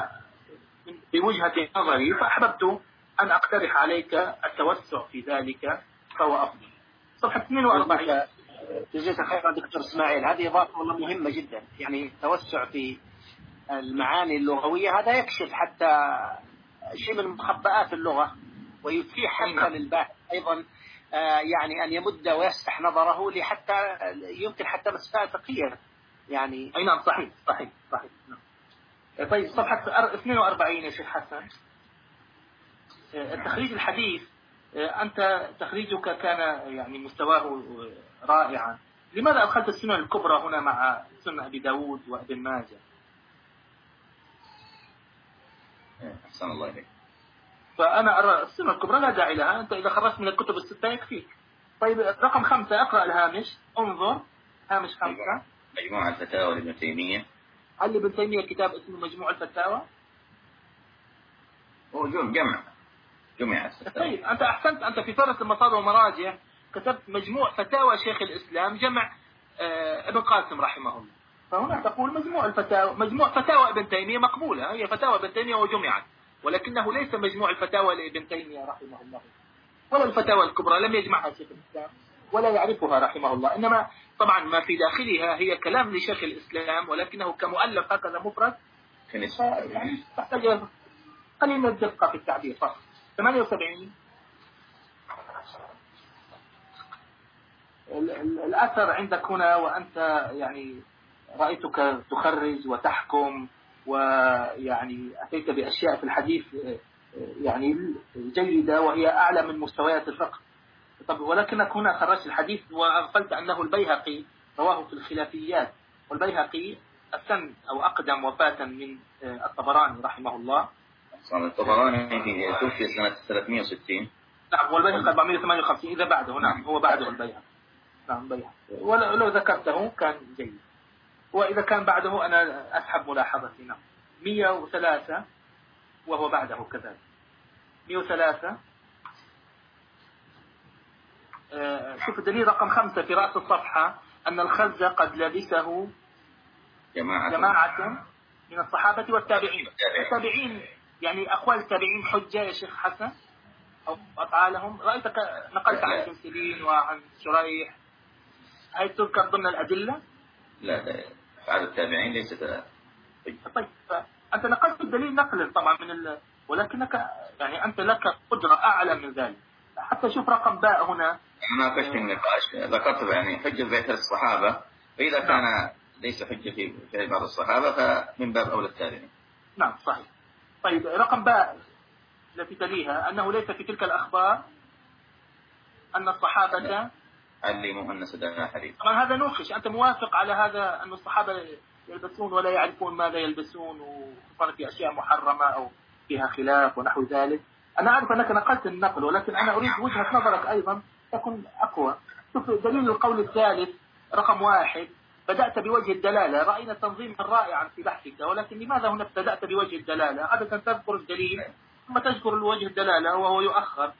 Speaker 4: بوجهة نظري، فأحببت أن أقترح عليك التوسع في ذلك فهو أفضل. صفحة اثنين وأربعين.
Speaker 2: جزاك خيرا دكتور إسماعيل، هذه إضافة والله مهمة جدا. يعني التوسع في المعاني اللغوية هذا يكشف حتى شيء من مخبئات اللغة، ويتيح حتى للباحث أيضا يعني أن يمد ويفتح نظره لحتى يمكن حتى مسائل فقهية. يعني
Speaker 4: أي نعم صحيح صحيح صحيح نعم. طيب صفحة اثنين وأربعين يا شيخ حسن، التخريج الحديث. أنت تخريجك كان يعني مستواه رائعا، لماذا أدخلت السنن الكبرى هنا مع سنن أبي داود وابن ماجه؟
Speaker 3: أحسن الله إليك.
Speaker 4: فأنا أرى السنن الكبرى لا داعي لها، أنت إذا خرجت من الكتب الستة يكفيك. طيب رقم خمسة، أقرأ الهامش، انظر هامش خمسة.
Speaker 3: مجموع الفتاوى لابن تيمية.
Speaker 4: هل ابن تيمية كتاب اسمه مجموع الفتاوى؟
Speaker 3: هو جمع جمع.
Speaker 4: طيب أنت أحسنت، أنت في فرس المصادر والمراجع كتبت مجموع فتاوى شيخ الإسلام جمع آه ابن قاسم رحمه الله، فهنا تقول مجموع الفتاوى. مجموع فتاوى ابن تيمية مقبولة، هي فتاوى ابن تيمية وجمعت، ولكنه ليس مجموع الفتاوى لابن تيمية رحمه الله، ولا الفتاوى الكبرى لم يجمعها شيخ الإسلام ولا يعرفها رحمه الله، إنما طبعا ما في داخلها هي كلام لشيخ الإسلام، ولكنه كمؤلف هكذا مفرد يعني تحتاج قليل من الدقة في التعبير. فقط. ثمانية وسبعين الأثر عندك هنا، وأنت يعني رأيتك تخرج وتحكم ويعني أتيت بأشياء في الحديث يعني جيدة وهي أعلى من مستويات الفقه. طب ولكنك هنا خرجت الحديث وأغفلت أنه البيهقي رواه في الخلافيات، والبيهقي السن أو أقدم وفاة من الطبراني رحمه الله.
Speaker 3: الطبراني توفي سنة ثلاثمائة وستين.
Speaker 4: نعم، والبيهقي أربعمائة وثمانية وخمسين إذا بعده. نعم هو بعده البيهقي. نعم بيهقي، ولو ذكرته كان جيد، وإذا كان بعده أنا أسحب ملاحظتي. نعم مئة وثلاثة وهو بعده كذلك. مئة وثلاثة. آه شوف الدليل رقم خمسة في رأس الصفحة، أن الخز قد لبسه
Speaker 3: جماعة,
Speaker 4: جماعة من الصحابة والتابعين. التابعين يعني أقوال التابعين حجة يا شيخ حسن أو أفعالهم؟ رأيتك نقلت عن ابن سيرين وعن شريح، هل تذكر ضمن الأدلة؟
Speaker 3: لا لا، أفعال التابعين ليست.
Speaker 4: طيب أنت نقلت الدليل نقلا طبعا من ال... ولكنك يعني أنت لك قدرة أعلى من ذلك. حتى شوف رقم باء هنا.
Speaker 3: ما فشت النقاش، ذكرت يعني حجة بيت الصحابة، فإذا كان ليس حجة في بعض الصحابة فمن باب أولى التابعين.
Speaker 4: نعم صحيح. طيب رقم باء التي تليها، أنه ليس في تلك الأخبار أن الصحابة
Speaker 3: علموا أن سدنا حديث.
Speaker 4: طبعا هذا نوخش، أنت موافق على هذا أن الصحابة يلبسون ولا يعرفون ماذا يلبسون، وخصوصا في أشياء محرمة أو فيها خلاف ونحو ذلك. أنا أعرف أنك نقلت النقل، ولكن أنا أريد وجهة نظرك أيضا تكون أقوى. شوف دليل القول الثالث رقم واحد، بدأت بوجه الدلالة، رأينا تنظيما رائعا في بحثك، ولكن لماذا هنا ابتدأت بوجه الدلالة؟ عادة تذكر الدليل ثم تذكر الوجه الدلالة وهو يؤخر.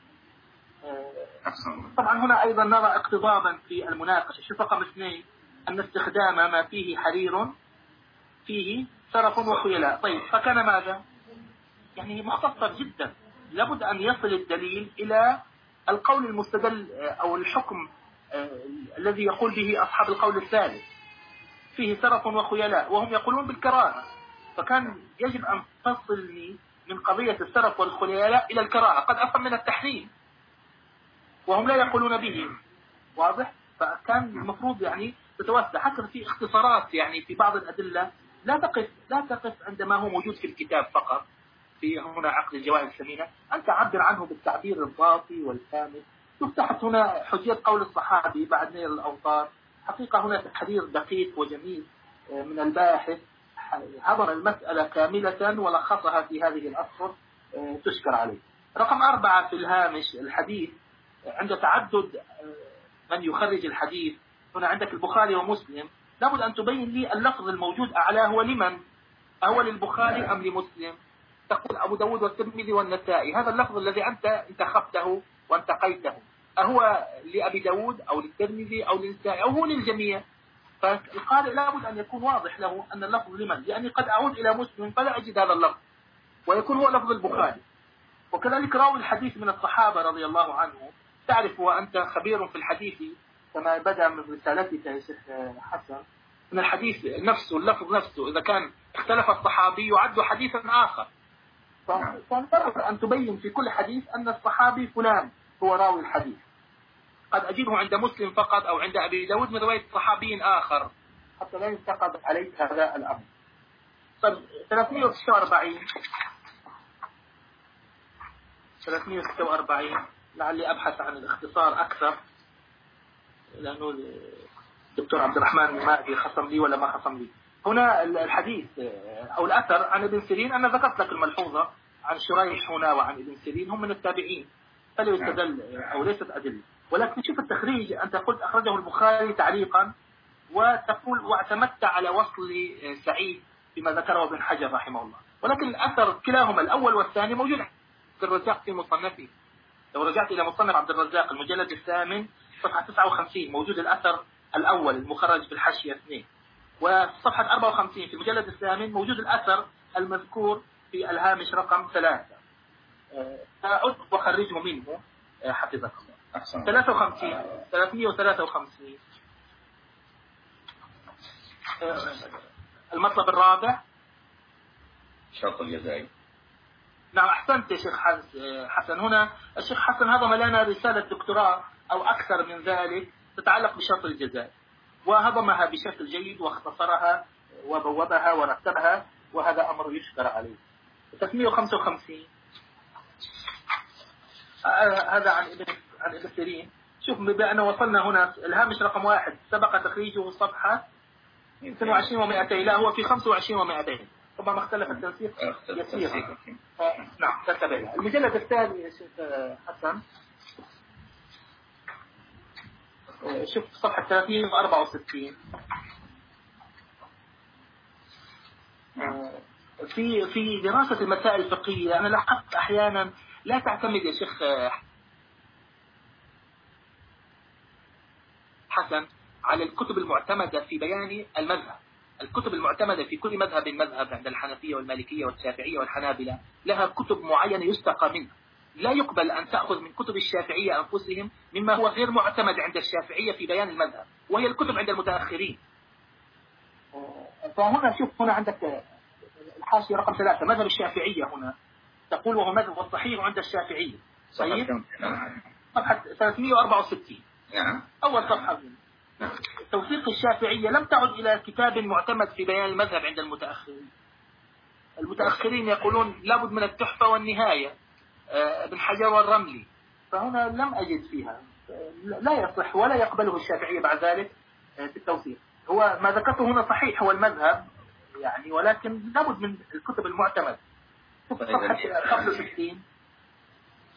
Speaker 4: طبعا هنا أيضا نرى اقتضابا في المناقشة. شوف رقم اثنين، أن استخدام ما فيه حرير فيه سرف وخيلاء. طيب فكان ماذا؟ يعني مختصر جدا، لابد أن يصل الدليل إلى القول المستدل أو الحكم الذي يقول به أصحاب القول الثالث، فيه سرف وخيلاء وهم يقولون بالكراهة، فكان يجب أن تصلني من قضية السرف والخيلاء إلى الكراهة، قد أفهم من التحريم وهم لا يقولون به، واضح؟ فكان المفروض يعني تتوسع حتى في اختصارات، يعني في بعض الأدلة لا تقف لا تقف عندما هو موجود في الكتاب فقط. في هنا عقد الجواهر الثمينة أن تعبر عنه بالتعبير الضافي والكامل. تفتحت هنا حجية قول الصحابي بعد نيل الأوطار، حقيقة هنا تحرير دقيق وجميل من الباحث، حضر المسألة كاملة ولخصها في هذه الأسطر، تشكر عليه. رقم أربعة في الهامش الحديث، عند تعدد من يخرج الحديث، هنا عندك البخاري ومسلم، لابد أن تبين لي اللفظ الموجود أعلاه هو لمن؟ أهو للبخاري أم لمسلم؟ تقول أبو داود والترمذي والنسائي، هذا اللفظ الذي أنت انتخبته وانتقيته أهو لأبي داود أو للترمذي أو للنسائي أو هو للجميع؟ فالقارئ لابد أن يكون واضح له أن اللفظ لمن، لأني قد أعود إلى مسلم فلا أجد هذا اللفظ ويكون هو لفظ البخاري. وكذلك راوي الحديث من الصحابة رضي الله عنه، تعرف وأنت خبير في الحديث كما بدأ من رسالتك يا شيخ حسن، من الحديث نفسه اللفظ نفسه إذا كان اختلف الصحابي يعد حديثا آخر، فانتظر أن تبين في كل حديث أن الصحابي فلان هو راوي الحديث. قد أجده عند مسلم فقط أو عند أبي داود من رواية صحابي آخر حتى لا ينتقد عليك هذا الأمر. طيب ثلاثمئة وستة وأربعين ثلاثمئة وستة وأربعين لعلي أبحث عن الاختصار أكثر، لأنه الدكتور عبد الرحمن ما أدري خصم لي ولا ما خصم لي. هنا الحديث أو الأثر عن ابن سيرين، أنا ذكرت لك الملحوظة عن شريح هنا وعن ابن سيرين، هم من التابعين فلا يستدل أو ليست أدلة. ولكن شوف التخريج، أنت قلت أخرجه البخاري تعليقا وتقول واعتمدت على وصل سعيد بما ذكره ابن حجر رحمه الله، ولكن الأثر كلاهما الأول والثاني موجود عبد الرزاق في مصنفه. لو رجعت إلى مصنف عبد الرزاق المجلد الثامن صفحة تسعة وخمسين موجود الأثر الأول المخرج بالحاشية اثنين، وصفحة أربعة وخمسين في المجلد الثامن موجود الأثر المذكور في الهامش رقم ثلاثة. أعد وخرجه منه حفظك الله. ثلاثة وخمسين ثلاثمئة وثلاثة وخمسين المطلب الرابع
Speaker 3: شرط الجزائي.
Speaker 4: نعم أحسنت يا شيخ حسن. هنا الشيخ حسن هضم لنا رسالة دكتوراه أو أكثر من ذلك تتعلق بشرط الجزائي، وهضمها بشكل جيد واختصرها وبوبها ورتبها، وهذا أمر يشكر عليه. ثلاثمئة وخمسة وخمسين هذا عن ابن عن ابن سيرين. شوف بأن وصلنا هنا الهامش رقم واحد سبق تخريجه صفحة اثنين وعشرين ومئتين، لا هو في خمسة وعشرين ومئتين، طبعا اختلف التنسيق يسير. نعم تتبعها. المجلد الثاني يا شيخ حسن، شوف صفحة ثلاثمئة وأربعة وستين في في دراسة المسائل الفقهية أنا لاحظت أحيانا لا تعتمد يا شيخ حسن على الكتب المعتمدة في بيان المذهب. الكتب المعتمدة في كل مذهب مذهب عند الحنفية والمالكية والشافعية والحنابلة لها كتب معينة يستقى منها، لا يقبل أن تأخذ من كتب الشافعية أنفسهم مما هو غير معتمد عند الشافعية في بيان المذهب، وهي الكتب عند المتأخرين. فهنا شوف هنا عندك الحاشية رقم ثلاثة مذهب الشافعية، هنا تقول وهو مذهب الصحيح عند الشافعية. طيب صفحة ثلاثمئة وأربعة وستين أول صفحة منه. توثيق الشافعية لم تعد إلى كتاب معتمد في بيان المذهب عند المتأخرين. المتأخرين يقولون لابد من التحفة والنهاية ابن حجر والرملي، فهنا لم أجد فيها، لا يصح ولا يقبله الشافعية بعد ذلك في التوثيق. هو ما ذكرته هنا صحيح هو المذهب يعني، ولكن لابد من الكتب المعتمد. صفحة خمسة وستين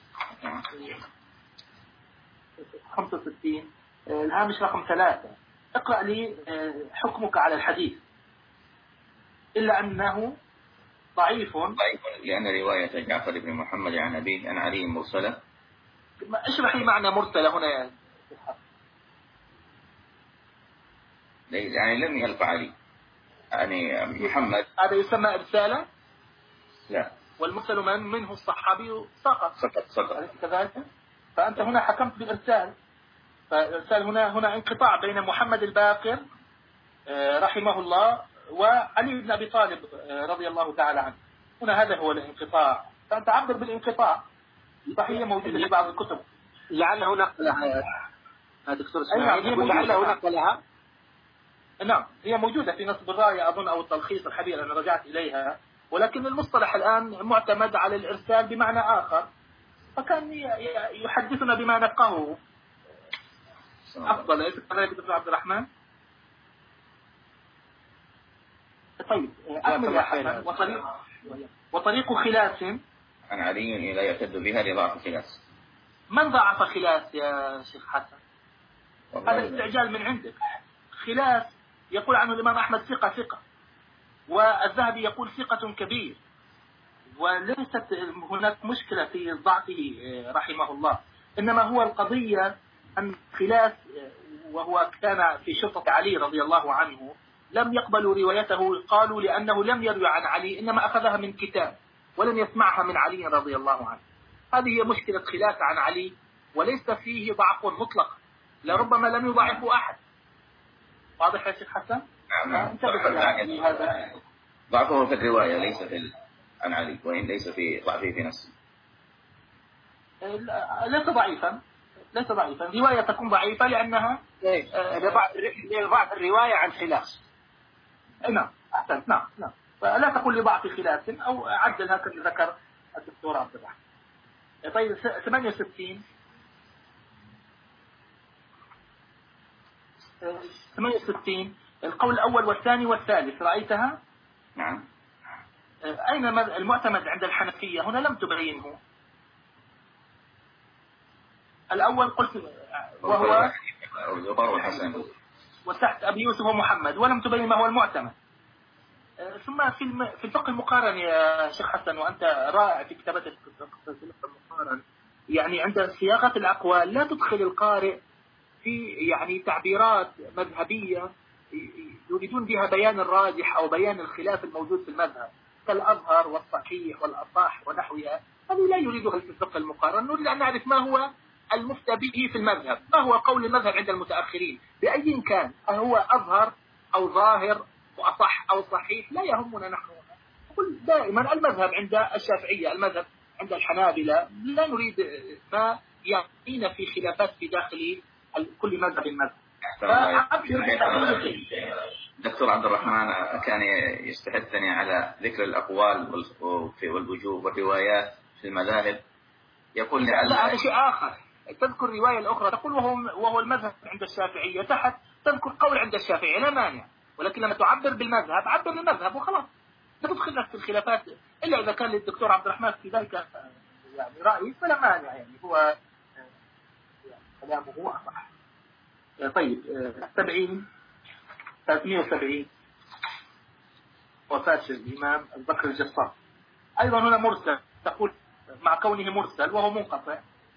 Speaker 4: خمسة وستين الهامش رقم ثلاثة اقرأ لي حكمك على الحديث. إلا أنه ضعيف.
Speaker 3: ضعيف لأن رواية جعفر بن محمد عن أبيه عن علي مرسلة.
Speaker 4: اشرح لي معنى مرسلة هنا يعني.
Speaker 3: يعني لم يلقى علي يعني محمد.
Speaker 4: هذا يسمى إرسالا؟
Speaker 3: لا.
Speaker 4: والمرسل من منه الصحابي سقط.
Speaker 3: سقط سقط.
Speaker 4: كذلك. فأنت هنا حكمت بالإرسال. فالإرسال هنا هنا انقطاع بين محمد الباقر رحمه الله وعلي بن أبي طالب رضي الله تعالى عنه. هنا هذا هو الانقطاع. فأنت عبر بالانقطاع. صحيح موجودة في بعض الكتب.
Speaker 2: لعله نقلها دكتور اسماعيل. لعله نقلها.
Speaker 4: نعم هي موجودة في نصب الراية أظن أو التلخيص الحبير أنا رجعت إليها. ولكن المصطلح الآن معتمد على الإرسال بمعنى آخر. فكان يحدثنا بما نفقهه أفضل. ليس كذلك دكتور عبد الرحمن؟ طيب أكمل يا حسن. وطريق وطريق خلاس
Speaker 3: عن علي لا يعتد بها لضعف خلاس.
Speaker 4: من ضعف خلاس يا شيخ حسن؟ هذا استعجال من عندك. خلاس يقول عنه الإمام أحمد ثقة ثقة، والذهبي يقول ثقة كبير، وليست هناك مشكلة في ضعفه رحمه الله. إنما هو القضية أن خلاس وهو كان في شرطة علي رضي الله عنه لم يقبلوا روايته. قالوا لأنه لم يروي عن علي، إنما أخذها من كتاب ولم يسمعها من علي رضي الله عنه. هذه هي مشكلة خلاف عن علي، وليس فيه ضعف مطلق، لربما لم يضعفه أحد. واضح يا شيخ حسن؟
Speaker 3: نعم. ضعفه في الرواية ليس في عن علي، وإن ليس في ضعفه في نفسه.
Speaker 4: ليس ضعيفا، ليس ضعيفا. رواية تكون ضعيفة لأنها
Speaker 2: لضعف الرواية عن خلاف.
Speaker 4: نعم أحسنت. نعم نعم. فلا تقول لضعف خلاف أو عدل هكذا ذكر الدكتور عبد الرحمن. طيب ثمانية وستين ثمانية وستين القول الأول والثاني والثالث رأيتها؟
Speaker 3: نعم.
Speaker 4: أين المعتمد عند الحنفية؟ هنا لم تبينه. الأول قلت وهو
Speaker 3: الزبر والحسن
Speaker 4: وتحت أبي يوسف ومحمد، ولم تبين ما هو المعتمد. ثم في الم... في الفقه المقارن يا شيخ حسن، وأنت رائع في كتابتك في الفقه المقارن، يعني عند صياغة الأقوال لا تدخل القارئ في يعني تعبيرات مذهبية يريدون بها بيان الراجح أو بيان الخلاف الموجود في المذهب كالأظهر والصحيح والأصح ونحوها. هذه لا يريدها في الفقه المقارن. نريد أن نعرف ما هو المفتى به في المذهب، ما هو قول المذهب عند المتأخرين بأي كان، هو أظهر أو ظاهر وأصح أو صحيح، لا يهمنا نحن. قل دائما المذهب عند الشافعية، المذهب عند الحنابلة، لا نريد ما يعطينا في خلافات في داخل كل مذهب مذهب.
Speaker 3: دكتور عبد الرحمن كان يستحثني على ذكر الأقوال والوجوه والروايات في المذاهب. يقول
Speaker 4: لا هذا شيء آخر. تذكر الرواية الأخرى تقول وهو, وهو المذهب عند الشافعية، تحت تذكر قول عند الشافعية لا مانع، ولكن لما تعبر بالمذهب عبر بالمذهب وخلاص، لا تدخلنا في الخلافات إلا إذا كان للدكتور عبد الرحمن في ذلك يعني رأي فلا مانع، يعني هو يعني كلامه أصح. طيب سبعين ثلاثمائة وسبعين وفاة الإمام أبو بكر الجصاص، أيضا هنا مرسل، تقول مع كونه مرسل وهو منقطع.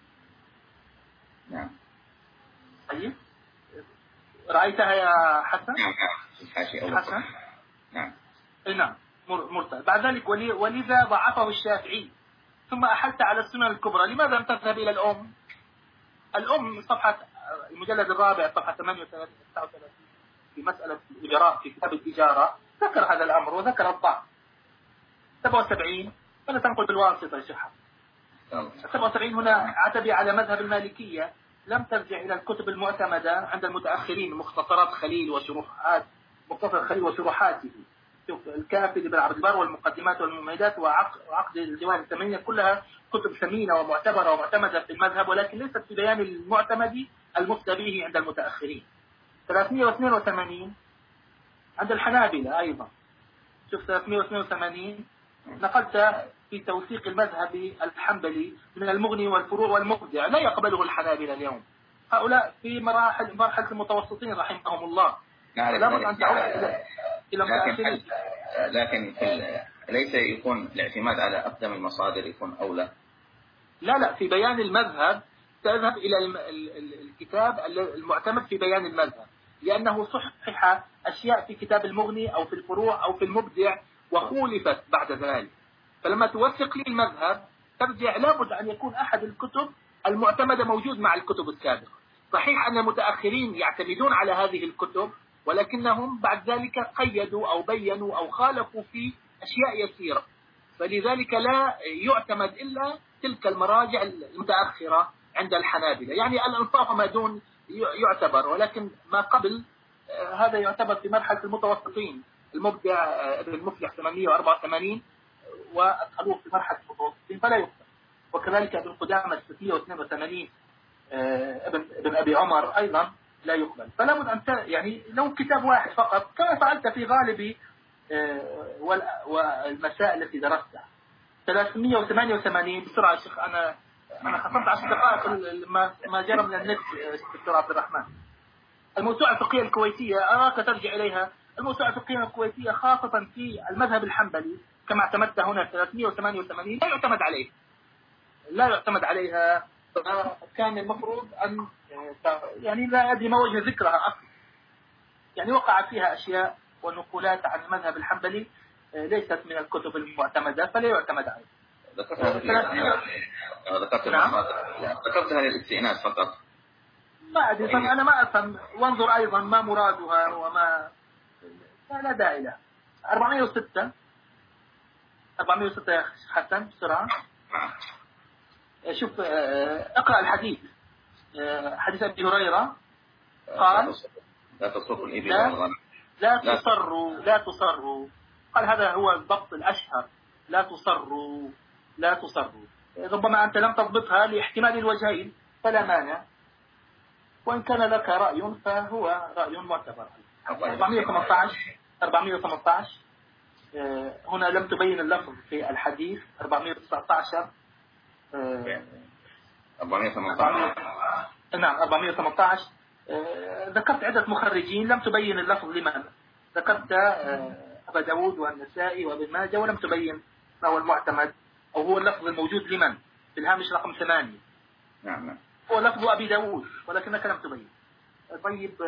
Speaker 3: نعم.
Speaker 4: طيب رأيتها يا حسن؟
Speaker 3: نعم.
Speaker 4: حسن؟
Speaker 3: نعم.
Speaker 4: نعم مرسل. بعد ذلك ولي ولذا ضعفه الشافعي. ثم أحلت على السنن الكبرى، لماذا لم تذهب إلى الأم؟ الأم صفحة المجلد الرابع صفحة ثمانية وثلاثين تسعة وثلاثين في مسألة الإجراء في كتاب الإجارة ذكر هذا الأمر وذكر الضعف. سبعة وسبعين ولا تنقل بالواسطة يا شيخ. سبعة وسبعين هنا عتبي على مذهب المالكية، لم ترجع إلى الكتب المعتمدة عند المتأخرين، مختصرات خليل وشروحات مختصر خليل وشروحاته، شوف الكافي لابن عبد البر والمقدمات والممهدات وعقد الديوان الثمانية، كلها كتب ثمينة ومعتبرة ومعتمدة في المذهب، ولكن ليست في بيان المعتمد المفتى به عند المتأخرين. ثلاثمائة واثنين وثمانين عند الحنابلة أيضا، شوف ثلاثمائة واثنين وثمانين نقلت في توثيق المذهب الحنبلي من المغني والفروع والمبدع، لا يقبله الحنابلة اليوم، هؤلاء في مراحل مرحلة المتوسطين رحمهم الله. لابد أن تعود إلى إلى
Speaker 3: لكن لكن ليس يكون الاعتماد على أقدم المصادر يكون أولى.
Speaker 4: لا لا، في بيان المذهب تذهب إلى الكتاب المعتمد في بيان المذهب، لأنه صحح أشياء في كتاب المغني أو في الفروع أو في المبدع وخولفت بعد ذلك. فلما توثق لي المذهب ترجع لابد أن يكون أحد الكتب المعتمدة موجود مع الكتب السابقة. صحيح أن المتأخرين يعتمدون على هذه الكتب، ولكنهم بعد ذلك قيدوا أو بينوا أو خالفوا في أشياء يسيرة، فلذلك لا يعتمد إلا تلك المراجع المتأخرة عند الحنابلة. يعني الإنصاف ما دون يعتبر، ولكن ما قبل هذا يعتبر في مرحلة المتوسطين. المبدع ابن المفلح ثمانمئة وأربعة وثمانين والخلوف في مرحلة المتوسطين فلا يقبل، وكذلك ابن قدامة ستمئة واثنين وثمانين ابن ابن أبي عمر أيضا لا يقبل. فلا بد أن يعني لو كتاب واحد فقط كما فعلت في غالب والمسائل التي درستها. ثلاثمئة وثمانية وثمانين بسرعة يا شيخ، أنا أنا خصمت عشر دقائق ما جرى من النت دكتور عبد الرحمن. الموسوعة الفقهية الكويتية أراك ترجع إليها. الموسوعة الفقهية الكويتية خاصة في المذهب الحنبلي كما اعتمدت هنا ثلاثمئة وثمانية وثمانين لا يعتمد عليه لا يعتمد عليها. كان المفروض أن يعني لا أدري ما وجه ذكرها أصلا، يعني وقع فيها أشياء ونقولات عن المذهب الحنبلي ليست من الكتب المعتمدة فلا يعتمد عليها.
Speaker 3: ذكرتها للاستئناس فقط.
Speaker 4: ما أدري، أنا ما أفهم. وانظر أيضا ما مرادها وما لا داعي لها. أربعمئة وستة أربعمئة وستة يا حسن بسرعة. شوف اقرأ الحديث. حديث أبي هريرة قال
Speaker 3: لا تصروا الإبل
Speaker 4: لا, لا تصروا لا تصروا قال هذا هو الضبط الأشهر، لا تصروا لا تصروا. ربما أنت لم تضبطها لاحتمال الوجهين فلا مانع، وإن كان لك رأي فهو رأي معتبر. أربعمئة وثمانية عشر أربعمئة وثمانية عشر هنا لم تبين اللفظ في الحديث. أربعمئة وتسعة عشر
Speaker 3: أربعمئة وثمانية عشر
Speaker 4: نعم أربعمئة وثمانية عشر ذكرت عدة مخرجين لم تبين اللفظ لمن. ذكرت أبا داود والنسائي وابن ماجه ولم تبين ما هو المعتمد أو هو اللفظ الموجود لمن في الهامش رقم ثمانية.
Speaker 3: نعم نعم
Speaker 4: هو لفظ أبي داود ولكنك لم تبين. طيب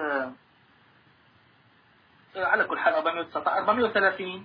Speaker 4: على كل حال أربعمئة وثلاثين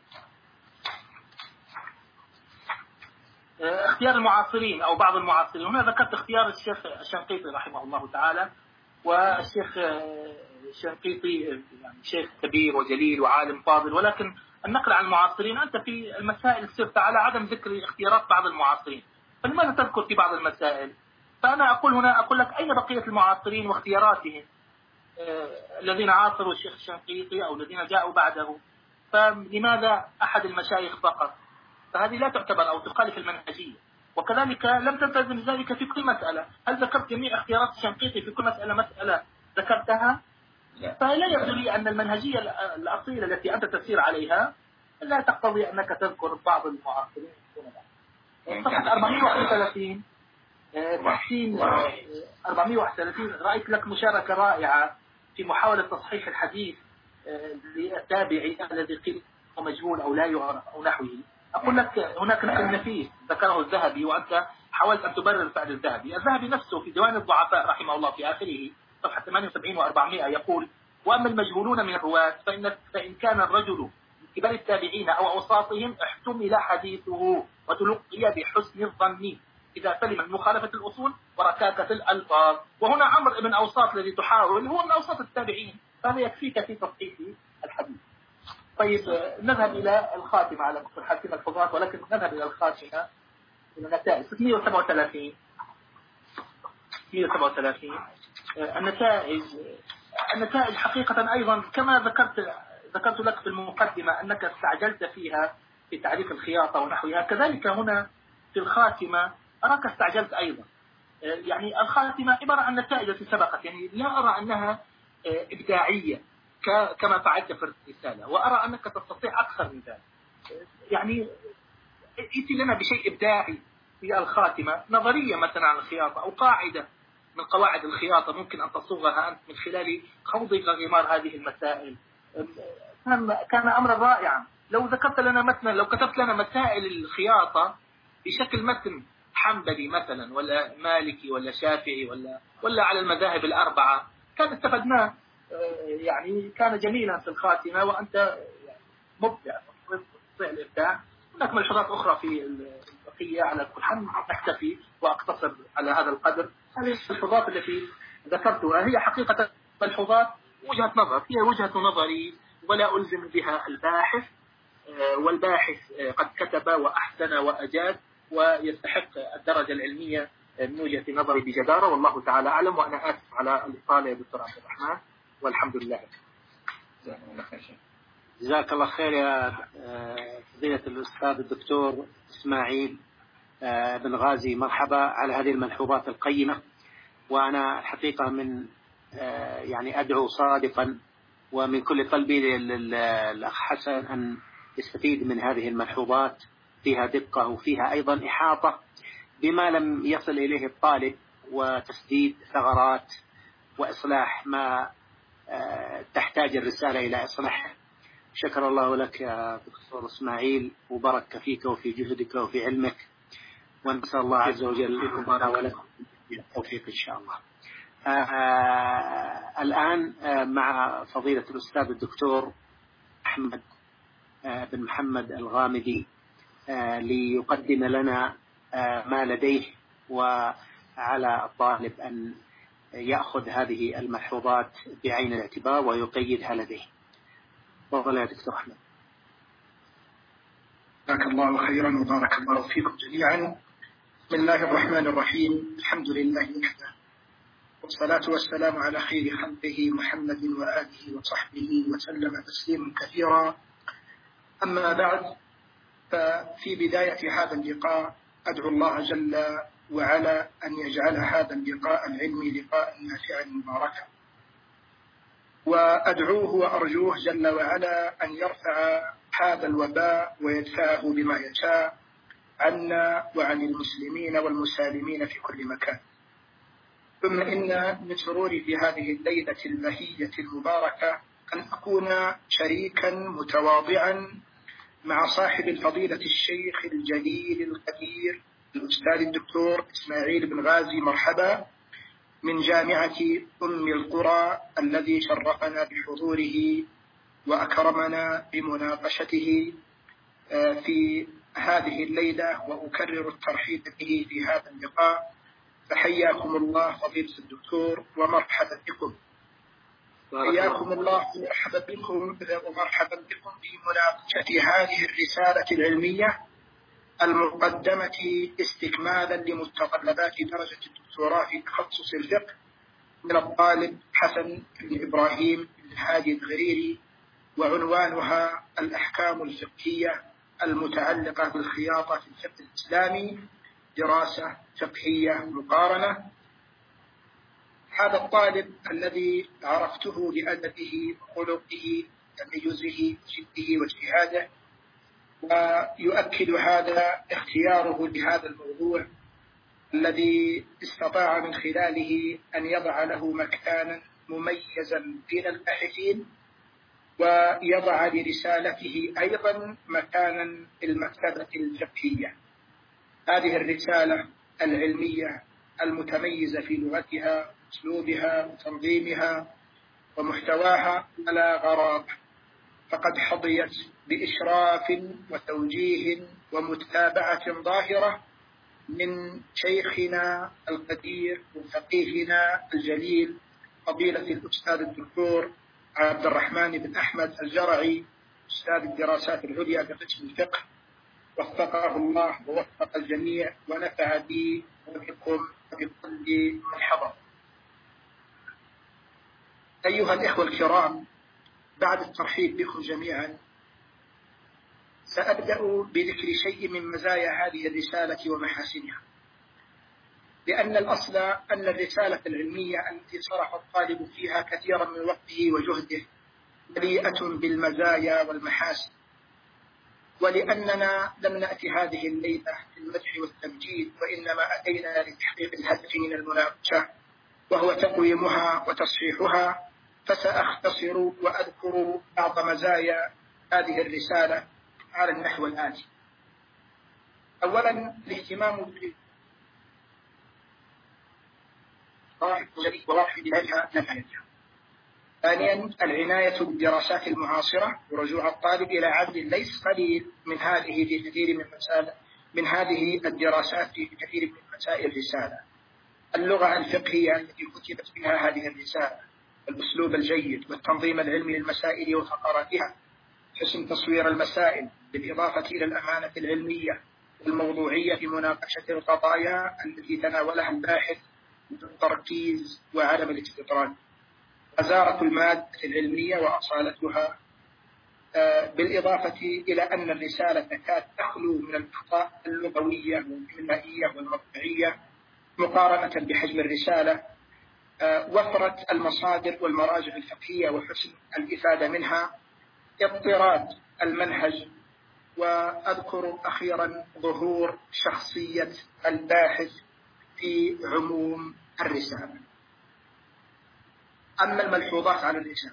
Speaker 4: اختيار المعاصرين أو بعض المعاصرين. هنا ذكرت اختيار الشيخ الشنقيطي رحمه الله تعالى، والشيخ الشنقيطي يعني شيخ كبير وجليل وعالم فاضل، ولكن النقل عن المعاصرين أنت في المسائل سرت على عدم ذكر اختيارات بعض المعاصرين، فلماذا تذكر في بعض المسائل؟ فأنا أقول هنا أقول لك أين بقية المعاصرين واختياراتهم الذين عاصروا الشيخ الشنقيطي أو الذين جاءوا بعده؟ فلماذا أحد المشايخ فقط؟ فهذه لا تعتبر أو تخالف المنهجية. وكذلك لم تلتزم ذلك في كل مسألة. هل ذكرت جميع اختيارات الشنقيطي في كل مسألة مسألة ذكرتها؟ لا. فلا يبدو لي أن المنهجية الأصيلة التي أنت تسير عليها لا تقتضي أنك تذكر بعض المعاصرين. صفحة أربعمئة وواحد وثلاثين تحسين أربعمئة وواحد وثلاثين رأيت لك مشاركة رائعة في محاولة تصحيح الحديث للتابعي الذي قيل مجهول أو لا يعرف أو نحوه. أقول لك هناك نقل نفيس ذكره الذهبي وأنت حاولت أن تبرر فعل الذهبي. الذهبي نفسه في ديوان الضعفاء رحمه الله في آخره صفحة ثمانية وسبعين وأربعمائة يقول: وأما المجهولون من الرواة فإن, فإن كان الرجل من كبار التابعين أو أوساطهم احتمل حديثه وتلقي بحسن الظن إذا سلم من مخالفة الأصول وركاكة الألفاظ. وهنا عمرو بن أوساط الذي تحاول هو من أوساط التابعين، فهذا يكفيك في تصحيح الحديث. طيب نذهب إلى الخاتمة على مقصد حاكم الحفاظ، ولكن نذهب إلى الخاتمة إلى النتائج. ستمئة وسبعة وثلاثين ستمئة وسبعة وثلاثين النتائج النتائج حقيقة أيضا كما ذكرت ذكرت لك في المقدمة أنك استعجلت فيها في تعريف الخياطة ونحوها، كذلك هنا في الخاتمة أراك استعجلت أيضا. يعني الخاتمة عبارة عن نتائج التي سبقت، يعني لا أرى أنها إبداعية كما فعلت في الرسالة، وأرى أنك تستطيع أكثر من ذلك. يعني ائتي لنا بشيء إبداعي في الخاتمة، نظرية مثلا عن الخياطة أو قاعدة من قواعد الخياطة ممكن أن تصوغها أنت من خلال خوضك غمار هذه المسائل. كان كان أمرا رائعا. لو ذكرت لنا مثلا، لو كتبت لنا مسائل الخياطة بشكل متن حنبلي مثلا ولا مالكي ولا شافعي ولا ولا على المذاهب الأربعة، كان استفدناه. يعني كان جميلا في الخاتمة، وأنت مبدع في الإبداع. هناك ملحوظات أخرى في البقية، على كل حال أكتفي وأقتصر على هذا القدر. هذه الملحوظات التي ذكرتها هي حقيقة ملحوظات وجهة نظر، هي وجهة نظري ولا ألزم بها الباحث، والباحث قد كتب وأحسن وأجاد ويستحق الدرجة العلمية من وجهة نظري بجدارة، والله تعالى أعلم. وأنا آسف على الإطالة يا دكتور عبد الرحمن، والحمد لله.
Speaker 2: جزاك الله خير يا فضيلة الأستاذ الدكتور إسماعيل بن غازي، مرحبا على هذه الملحوظات القيمة. وأنا الحقيقة من يعني أدعو صادقا ومن كل قلبي للأخ حسن أن يستفيد من هذه الملحوظات، فيها دقة وفيها أيضا إحاطة بما لم يصل إليه الطالب، وتسديد ثغرات وإصلاح ما تحتاج الرسالة إلى إصلاحه. شكر الله لك يا دكتور إسماعيل، وبارك فيك وفي جهدك وفي علمك، ونسأل الله عز وجل لنا ولكم التوفيق إن شاء الله. آه الآن آه مع فضيلة الأستاذ الدكتور أحمد آه بن محمد الغامدي آه ليقدم لنا آه ما لديه، وعلى الطالب أن يأخذ هذه الملحوظات بعين الاعتبار ويقيدها لديه. تفضل يا دكتور أحمد.
Speaker 5: جزاك الله خيرا وبارك الله فيكم جميعا. بسم الله الرحمن الرحيم. الحمد لله وحده، والصلاة والسلام على خير خلقه محمد وآله وصحبه وسلم تسليما كثيرا. أما بعد، ففي بداية هذا اللقاء أدعو الله جل وعلا أن يجعل هذا اللقاء العلمي لقاء نافعا مباركا، وأدعوه وأرجوه جل وعلا أن يرفع هذا الوباء ويدفعه بما يشاء عنا وعن المسلمين والمسالمين في كل مكان. ثم إن من سروري في هذه الليلة البهية المباركة أن أكون شريكا متواضعا مع صاحب الفضيلة الشيخ الجليل القدير الأستاذ الدكتور إسماعيل بن غازي، مرحبا، من جامعة أم القرى، الذي شرفنا بحضوره وأكرمنا بمناقشته في هذه الليلة، وأكرر الترحيب به في هذا اللقاء. فحياكم الله فضيلة الدكتور ومرحبا بكم. حياكم الله ومرحبا بكم ومرحبا بكم في مناقشة هذه الرسالة العلمية المقدمة استكمالا لمتطلبات درجة الدكتوراه في تخصص الفقه من الطالب حسن بن إبراهيم بن هادي الغريري، وعنوانها الأحكام الفقهية المتعلقة بالخياطة في الفقه الإسلامي، دراسة فقهية مقارنة. هذا الطالب الذي عرفته بأدبه وخلقه تميزه وجده واجتهاده، ويؤكد هذا اختياره لهذا الموضوع الذي استطاع من خلاله أن يضع له مكانا مميزا بين الباحثين، ويضع لرسالته أيضا مكانا في المكتبة الفقهية. هذه الرسالة العلمية المتميزة في لغتها وأسلوبها وتنظيمها ومحتواها ولا غرابة، فقد حظيت بإشراف وتوجيه ومتابعة ظاهرة من شيخنا القدير وفقيهنا الجليل فضيلة الأستاذ الدكتور عبد الرحمن بن أحمد الجرعي، أستاذ الدراسات العليا بقسم الفقه، وفقه الله ووفق الجميع ونفع بي وبكم وبكل من حضر. أيها الإخوة الكرام، بعد الترحيب بكم جميعا سأبدأ بذكر شيء من مزايا هذه الرسالة ومحاسنها، لأن الأصل أن الرسالة العلمية التي صرف الطالب فيها كثيرا من وقته وجهده مليئة بالمزايا والمحاسن، ولأننا لم نأتي هذه الليلة للمدح والتمجيد، وإنما أتينا لتحقيق الهدف من المناقشة وهو تقويمها وتصحيحها، فسأختصر وأذكر بعض مزايا هذه الرسالة على النحو الآتي. أولا الاهتمام بواحد منها نفعها. ثانيا العناية بالدراسات المعاصرة ورجوع الطالب إلى عدد ليس قليل من هذه في كثير من مسائل من هذه الدراسات في كثير من مسائل الرسالة. اللغة الفقهية التي كتبت بها هذه الرسالة، الأسلوب الجيد والتنظيم العلمي للمسائل وفقراتها، حسن تصوير المسائل بالإضافة إلى الأمانة العلمية والموضوعية في مناقشة القضايا التي تناولها الباحث بالتركيز وعدم الاستطراد، وزارة المادة العلمية وأصالتها، بالإضافة إلى أن الرسالة تكاد تخلو من الأخطاء اللغوية والإملائية والمطبعية مقارنة بحجم الرسالة، وفرة المصادر والمراجع الفقهية وحسن الإفادة منها، اضطراد المنهج، وأذكر أخيرا ظهور شخصية الباحث في عموم الرسالة. أما الملحوظات على الرسالة،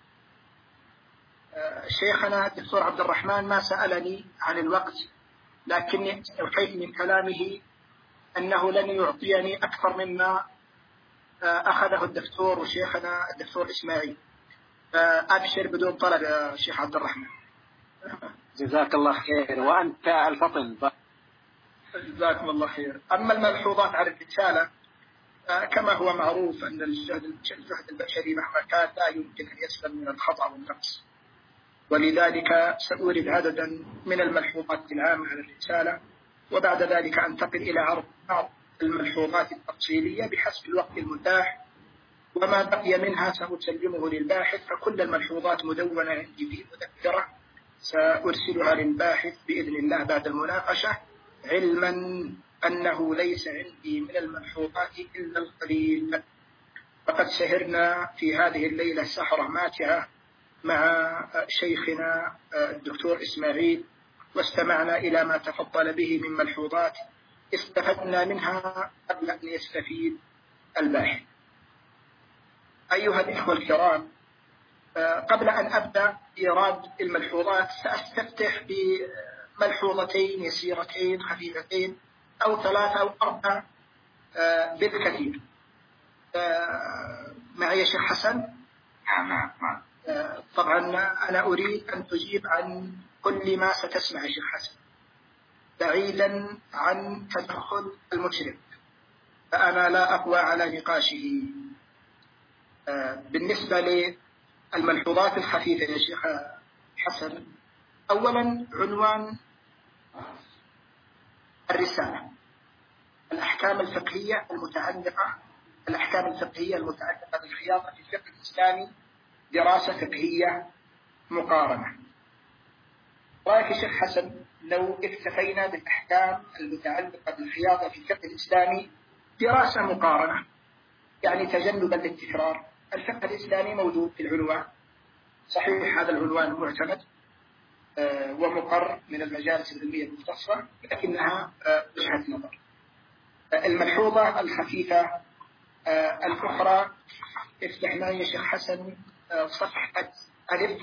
Speaker 5: شيخنا الدكتور عبد الرحمن ما سألني عن الوقت، لكني استوحيت من كلامه أنه لن يعطيني أكثر مما أخذه الدكتور وشيخنا الدكتور إسماعيل، فأبشر بدون طلب يا شيخ عبد الرحمن.
Speaker 2: جزاك الله خير، وأنت الفطن.
Speaker 5: جزاكم الله خير. أما الملحوظات على الرسالة، كما هو معروف أن الجهد البشري مهما كان لا يمكن أن يسلم من الخطأ والنقص، ولذلك سأورد عددا من الملحوظات العامة على الرسالة، وبعد ذلك أنتقل إلى عرض بعض الملحوظات التفصيلية بحسب الوقت المتاح، وما بقي منها سأسلمه للباحث، فكل الملحوظات مدونة عندي في مذكرة سأرسلها للباحث بإذن الله بعد المناقشة، علما أنه ليس عندي من الملحوظات إلا القليل. فقد سهرنا في هذه الليلة سهرة ماتعة مع شيخنا الدكتور إسماعيل، واستمعنا إلى ما تفضل به من ملحوظات استفدنا منها قبل أن يستفيد الباحث. أيها الإخوة الكرام، قبل أن أبدأ إيراد الملحوظات سأستفتح بملحوظتين يسيرتين خفيفتين أو ثلاثة أو أربع بالكثير. معي يا شيخ حسن؟
Speaker 3: نعم نعم.
Speaker 5: طبعا أنا أريد أن تجيب عن كل ما ستسمع يا شيخ حسن، بعيدا عن تدخل المشرف، فأنا لا أقوى على نقاشه. بالنسبة للملحوظات الخفيفة يا شيخ حسن، أولا عنوان الرسالة: الأحكام الفقهية المتعلقة الأحكام الفقهية المتعلقة بالخياطة في الفقه الإسلامي، دراسة فقهية مقارنة. رأيك يا شيخ حسن لو اكتفينا بالأحكام المتعلقة بالخياطة في الفقه الإسلامي دراسة مقارنة، يعني تجنبا للتكرار. الفقه الإسلامي موجود في العنوان، صحيح هذا العنوان معتمد ومقر من المجالس العلمية المختصة، لكنها وجهة نظر. الملحوظة الخفيفة الأخرى، افتح معي يا شيخ حسن صفحة ألف.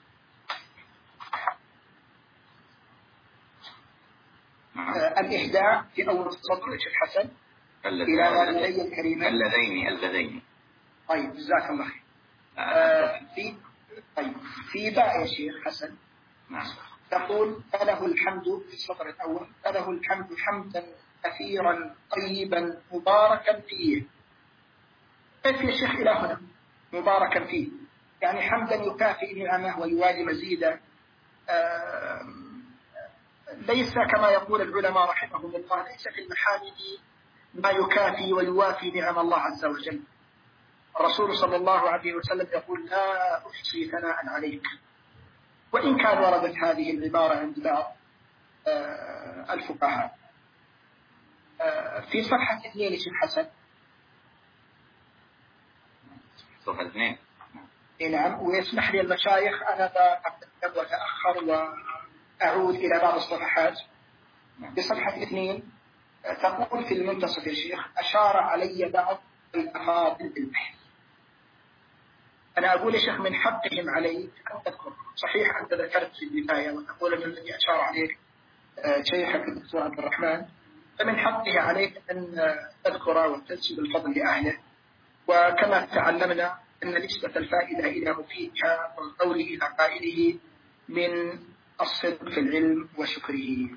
Speaker 5: الإهداء في أول سطر يا شيخ حسن إلى والدي الكريمين
Speaker 3: اللذين اللذين
Speaker 5: طيب جزاك الله خير. آه في طيب في باء يا شيخ حسن.
Speaker 3: نعم.
Speaker 5: تقول فله الحمد في السطر الأول، فله الحمد حمدا كثيرا طيبا مباركا فيه. كيف يا شيخ إلى هنا مباركا فيه؟ يعني حمدا يكافئ نعمه ويوالي مزيدا، آه ليس كما يقول العلماء رحمهم الله، ليس في المحامد ما يكافي ويوافي نعم الله عز وجل. الرسول صلى الله عليه وسلم يقول لا أحصي ثناء عليك، وإن كان وردت هذه العبارة عند بعض آه الفقهاء. آه في صفحة اثنين شيخ حسن.
Speaker 3: صفحة اثنين.
Speaker 5: نعم. ويسمح لي المشايخ أنا أتقدم وأتأخر وأعود إلى بعض الصفحات. في صفحة اثنين تقول في المنتصف يا شيخ: أشار علي بعض الأفاضل بالبحث. أنا أقول يا شيخ من حقهم عليك أن تذكر. صحيح أنت ذكرت في البداية وتقول أن الذي أشار عليك شيخك الدكتور عبد الرحمن، فمن حقه عليك أن تذكر وتنسب الفضل لأهله. وكما تعلمنا أن نسبة الفائدة إلى مفيدها والقول إلى قائله من الصدق في العلم وشكره.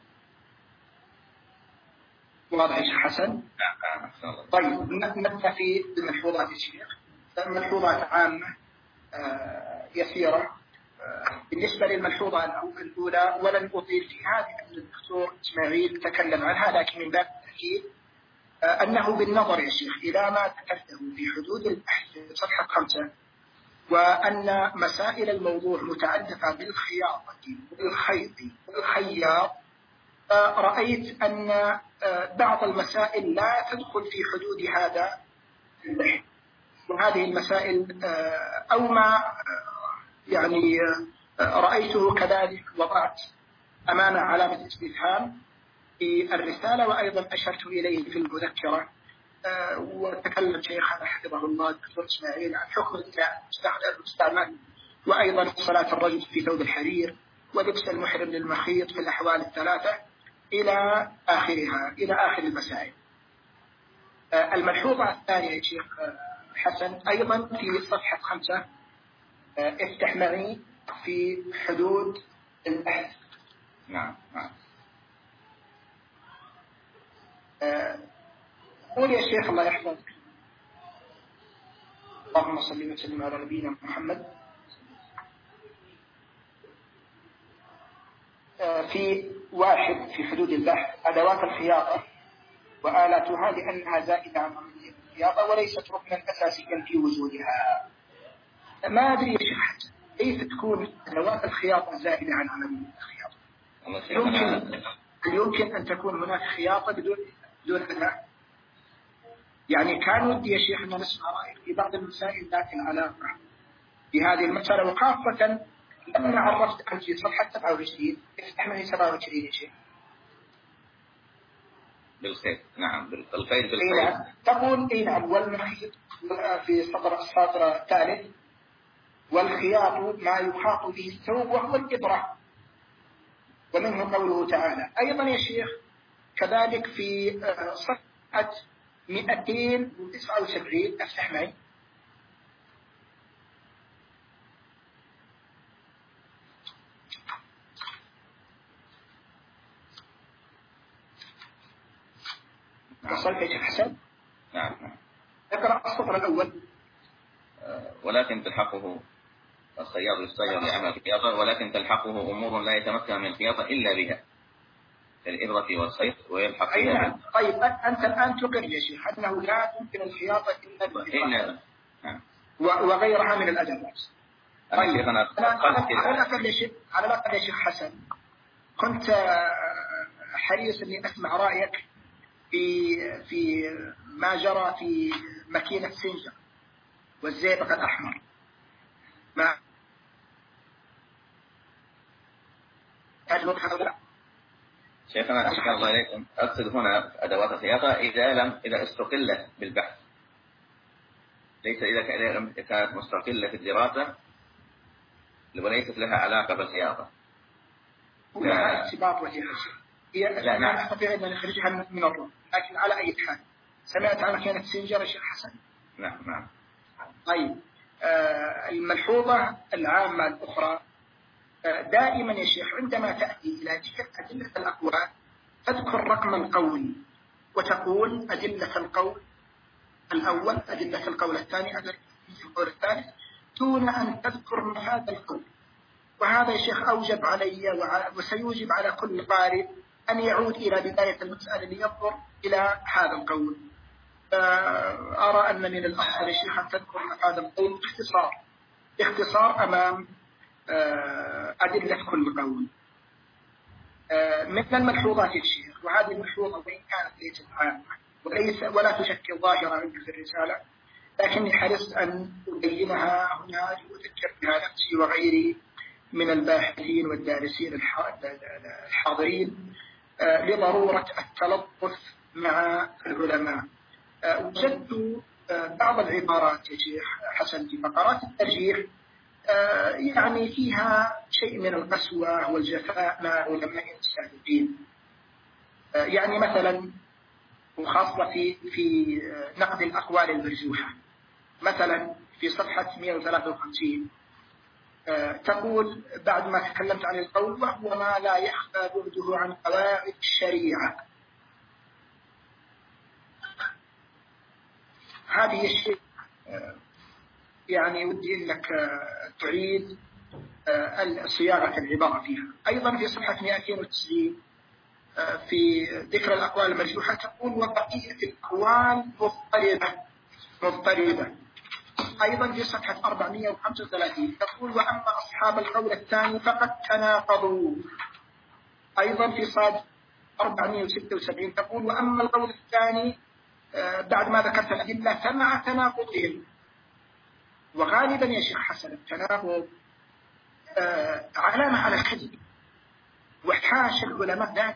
Speaker 5: واضح يا شيخ حسن؟ طيب نبدأ في الملحوظات يا شيخ. ملحوظات عامة يسيرة. بالنسبة للملحوظة الأولى ولن أطيل في هذه أن الدكتور إسماعيل تكلم عنها، لكن من باب التأكيد أنه بالنظر يا شيخ إلى ما ذكرته في حدود البحث في صفحة خمسة، وأن مسائل الموضوع متعلقة بالخياطة والخيط والخياط، رأيت أن بعض المسائل لا تدخل في حدود هذا البحث، وهذه المسائل أو ما يعني رأيته كذلك وضعت أمام علامة استفهام في الرسالة، وأيضا أشرت إليه في المذكرة. وتكلم شيخنا حفظه الله الدكتور إسماعيل عن حكم الاستعمال، وأيضا صلاة الرجل في ثوب الحرير، ولبس المحرم للمخيط في الأحوال الثلاثة إلى آخرها، إلى آخر المسائل. الملحوظة الثانية يا شيخ حسن أيضا في صفحة خمسة، افتح معي في حدود البحث.
Speaker 3: نعم نعم.
Speaker 5: قول يا شيخ الله يحفظك. اللهم صل وسلم على نبينا محمد. في واحد في حدود البحث أدوات الخياطة وآلاتها لأنها زائدة عن عملية الخياطة وليست ركنا أساسيا في وجودها. ما أدري يا شيخ حسن كيف تكون أدوات الخياطة زائدة عن عملية الخياطة؟ يمكن يمكن أن تكون هناك خياطة بدون بدون أداة. يعني كان ودي يا شيخ أن نسمع رأيك في بعض المسائل ذات العلاقة بهذه المسألة، وخاصة لما عرفت عن في صفحة سبعة وعشرين. افتح معي سبعة وعشرين يا شيخ.
Speaker 3: بالخير. نعم بالخير بالخير.
Speaker 5: إيه تقول إيه نعم. والمخيط في سطر السطر الثالث، والخياط ما يخاط به الثوب وهو الإبرة، ومنه قوله تعالى. أيضا يا شيخ كذلك في صفحة مئتين وتسعة وسبعين. افتح معي. وصلت يا شيخ حسن؟
Speaker 3: نعم نعم.
Speaker 5: اقرأ السطر الأول.
Speaker 3: أه ولكن تلحقه الصياد يصطيد لعمل الخياطة، ولكن تلحقه أمور لا يتمكن من الخياطة إلا بها كالإبرة والخيط ويلحق
Speaker 5: أي نعم. طيب أنت الآن تقر يا شيخ أنه لا تمكن الخياطة إلا بالإبرة
Speaker 3: نعم.
Speaker 5: وغيرها من الأدوات.
Speaker 3: طيب أنا
Speaker 5: على الأقل يا شيخ على الأقل يا شيخ حسن كنت حريص إني أسمع رأيك في في ما جرى في ماكينة سينجر والزئبق الأحمر. ما أجمل هذا.
Speaker 3: شيخنا أشكر الله إليكم، أقصد هنا أدوات الخياطة إذا لم إذا استقلت بالبحث، ليس إذا كانت مستقلة في الدراسة وليست لها علاقة بالخياطة.
Speaker 5: ولا ارتباط وجه الشيء. هي لا نعم. نستطيع أن نخرجها من الروم، لكن على أي حال سمعت عن ماكينة سينجر يا شيخ حسن؟
Speaker 3: نعم نعم.
Speaker 5: طيب آه الملحوظة العامة الأخرى، آه دائما يا شيخ عندما تأتي إلى ذكر أدلة الأقوال تذكر رقم القول وتقول أدلة القول الأول، أدلة القول الثاني، أدلة القول الثالث، دون أن تذكر مفاد القول. وهذا يا شيخ أوجب علي وسيوجب على كل قارئ أن يعود إلى بداية المسألة لينظر إلى هذا القول. أرى أن من الأفضل يا شيخ أن تذكر هذا القول باختصار باختصار أمام أدلة كل قول. مثل الملحوظات يا شيخ، وهذه الملحوظة وإن كانت ليست عامة وليس ولا تشكل ظاهرة عندي في الرسالة، لكني حرصت أن أبينها هنا لأذكر بها نفسي وغيري من الباحثين والدارسين الحاضرين لضرورة التلطف مع العلماء. وجدت بعض العبارات يا شيخ حسن في فقرات الترجيح يعني فيها شيء من القسوة والجفاء مع علماء السابقين. يعني مثلا وخاصة في في نقد الأقوال المرجوحة، مثلا في صفحة مئة وثلاثة وخمسين تقول بعد ما تكلمت عن القول: وهو ما لا يخفى بعده عن قواعد الشريعة. هذه الشيء يعني ودي أنك تعيد صياغة العبارة فيها. أيضا في صفحة مئتين وتسعين في ذكر الأقوال المرجوحة تقول: وبقية الأقوال مضطربة مضطربة. أيضا في صفحة أربعمئة وخمسة وثلاثين تقول: وأما أصحاب القول الثاني فقد تناقضوا. أيضا في صاد أربعمئة وستة وسبعين تقول: وأما القول الثاني بعد ما ذكرت الأدلة فمع تناقضهم. وغالبا يا شيخ حسن التناقض علامة على الكذب، وحاشا العلماء ذات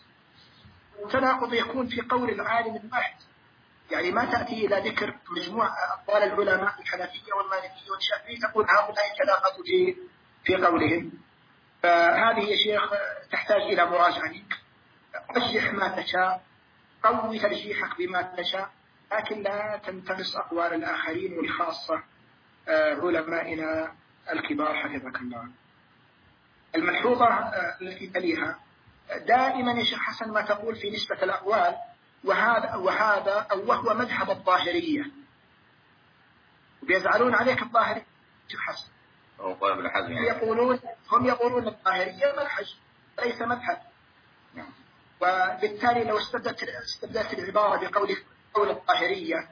Speaker 5: التناقض يكون في قول العالم الواحد، يعني ما تأتي إلى ذكر مجموعة أقوال العلماء الحنفية والمالكية والشافعية تقول هؤلاء تناقضوا في في قولهم. فهذه يا شيخ تحتاج إلى مراجعة. رجح ما تشاء، قوي ترجيحك بما تشاء، لكن لا تنتقص أقوال الآخرين والخاصة علمائنا الكبار حفظك الله. الملحوظة التي تليها دائما يا شيخ حسن ما تقول في نسبة الأقوال: وهذا وهذا أو وهو مذهب الظاهرية، وبيزعلون عليك الظاهرية شيخ حسن. هم يقولون هم يقولون الظاهرية منهج ليس مذهب. وبالتالي لو استبدلت استبدلت العبارة بقول قول الظاهرية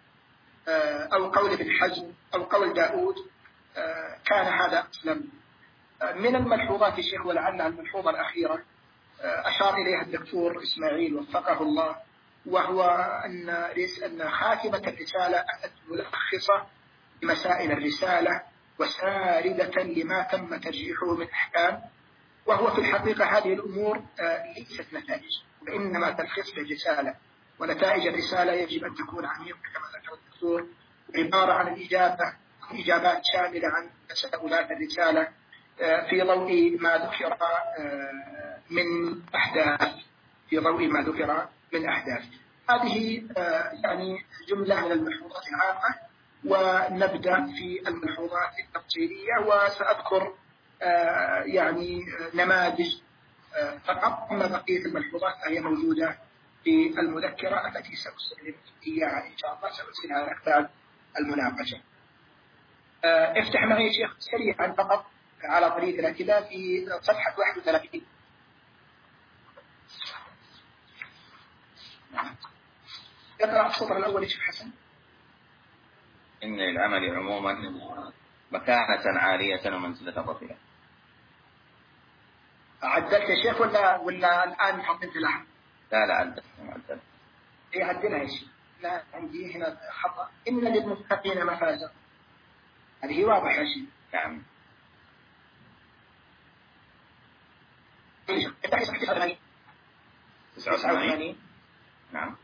Speaker 5: أو قول ابن حزم أو قول داود كان هذا أسلم. من الملحوظات يا شيخ، ولعلها الملحوظة الأخيرة أشار إليها الدكتور إسماعيل وفقه الله، وهو أن أن خاتمة الرسالة أتت ملخصة لمسائل الرسالة وساردة لما تم ترجيحه من أحكام، وهو في الحقيقة هذه الأمور ليست نتائج وإنما تلخيص للرسالة، ونتائج الرسالة يجب أن تكون عميقة كما ذكر الدكتور، عبارة عن الإجابة إجابات شاملة عن تساؤلات الرسالة في ضوء ما ذكر من أحداث في ضوء ما ذكر من أحداث. هذه يعني جملة من الملحوظات العامة، ونبدأ في الملحوظات التفصيلية، وسأذكر يعني نماذج فقط، أما بقية الملحوظات فهي موجودة في المذكرة التي سأسلم إياها إن شاء الله، سأرسلها لك بعد المناقشة. افتح معي يا شيخ سريعا فقط على طريق الاعتدال في صفحة واحد وثلاثين. اقرأ السطر الأول يا شيخ حسن.
Speaker 3: إن للعمل عموما مكانة عالية ومنزلة رفيعة.
Speaker 5: عدلت يا شيخ ولا ولا الآن حطيت لها؟
Speaker 3: لا لا عدلت عدلت.
Speaker 5: إيه عدلها يا شيخ. لا عندي هنا خطأ. إن للمتقين مفازا. هذه واضحة يا شيخ.
Speaker 3: نعم. تسعة وثمانين. نعم.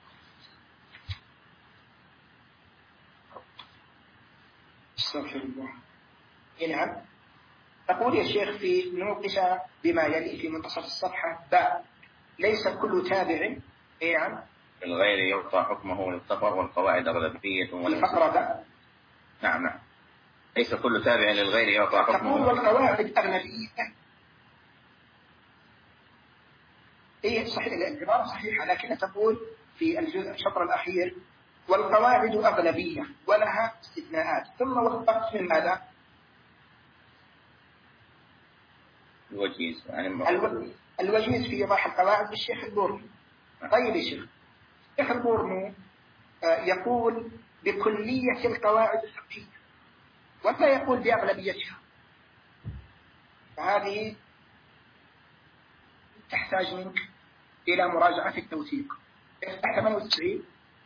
Speaker 5: استغفر الله. نعم. تقول يا شيخ في نوقش بما يلي في منتصف الصفحة: باء ليس كل تابع نعم
Speaker 3: الغير يعطى حكمه ويغتفر والقواعد أغلبية ولا
Speaker 5: فقرة باء.
Speaker 3: نعم نعم. ليس كل تابع للغير يعطى حكمه.
Speaker 5: تقول والقواعد أغلبية. إيه صحيح العبارة صحيحة، لكن تقول في الجزء الشطر الأخير: والقواعد أغلبية ولها استثناءات، ثم وقفت من ماذا؟
Speaker 3: الوجيز يعني
Speaker 5: الوجيز في إيضاح القواعد للشيخ البورمي. طيب يا شيخ، الشيخ البورمي يقول بكلية القواعد الفقهية ولا يقول بأغلبيتها، فهذه تحتاج منك إلى مراجعة التوثيق. افتح ثمانية وتسعين.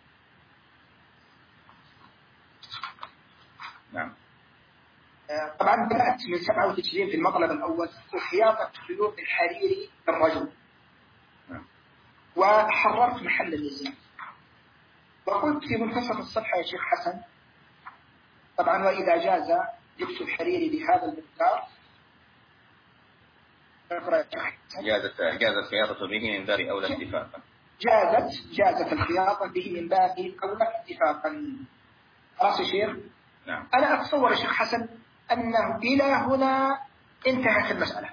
Speaker 3: نعم.
Speaker 5: طبعا بدأت من سبعة وتسعين في المطلب الأول وخياطة خيوط الحريري للرجل، وحررت محل النزاع. وقلت في منتصف الصفحة يا شيخ حسن طبعا وإذا جاز لبس الحرير بهذا المقدار
Speaker 3: جازت جازت الخياطة به من باب أولى اتفاقا.
Speaker 5: جازت جازت الخياطة به من باب أولى اتفاقا. خلاص يا شيخ؟
Speaker 3: نعم.
Speaker 5: أنا أتصور يا شيخ حسن أنه إلى هنا انتهت المسألة.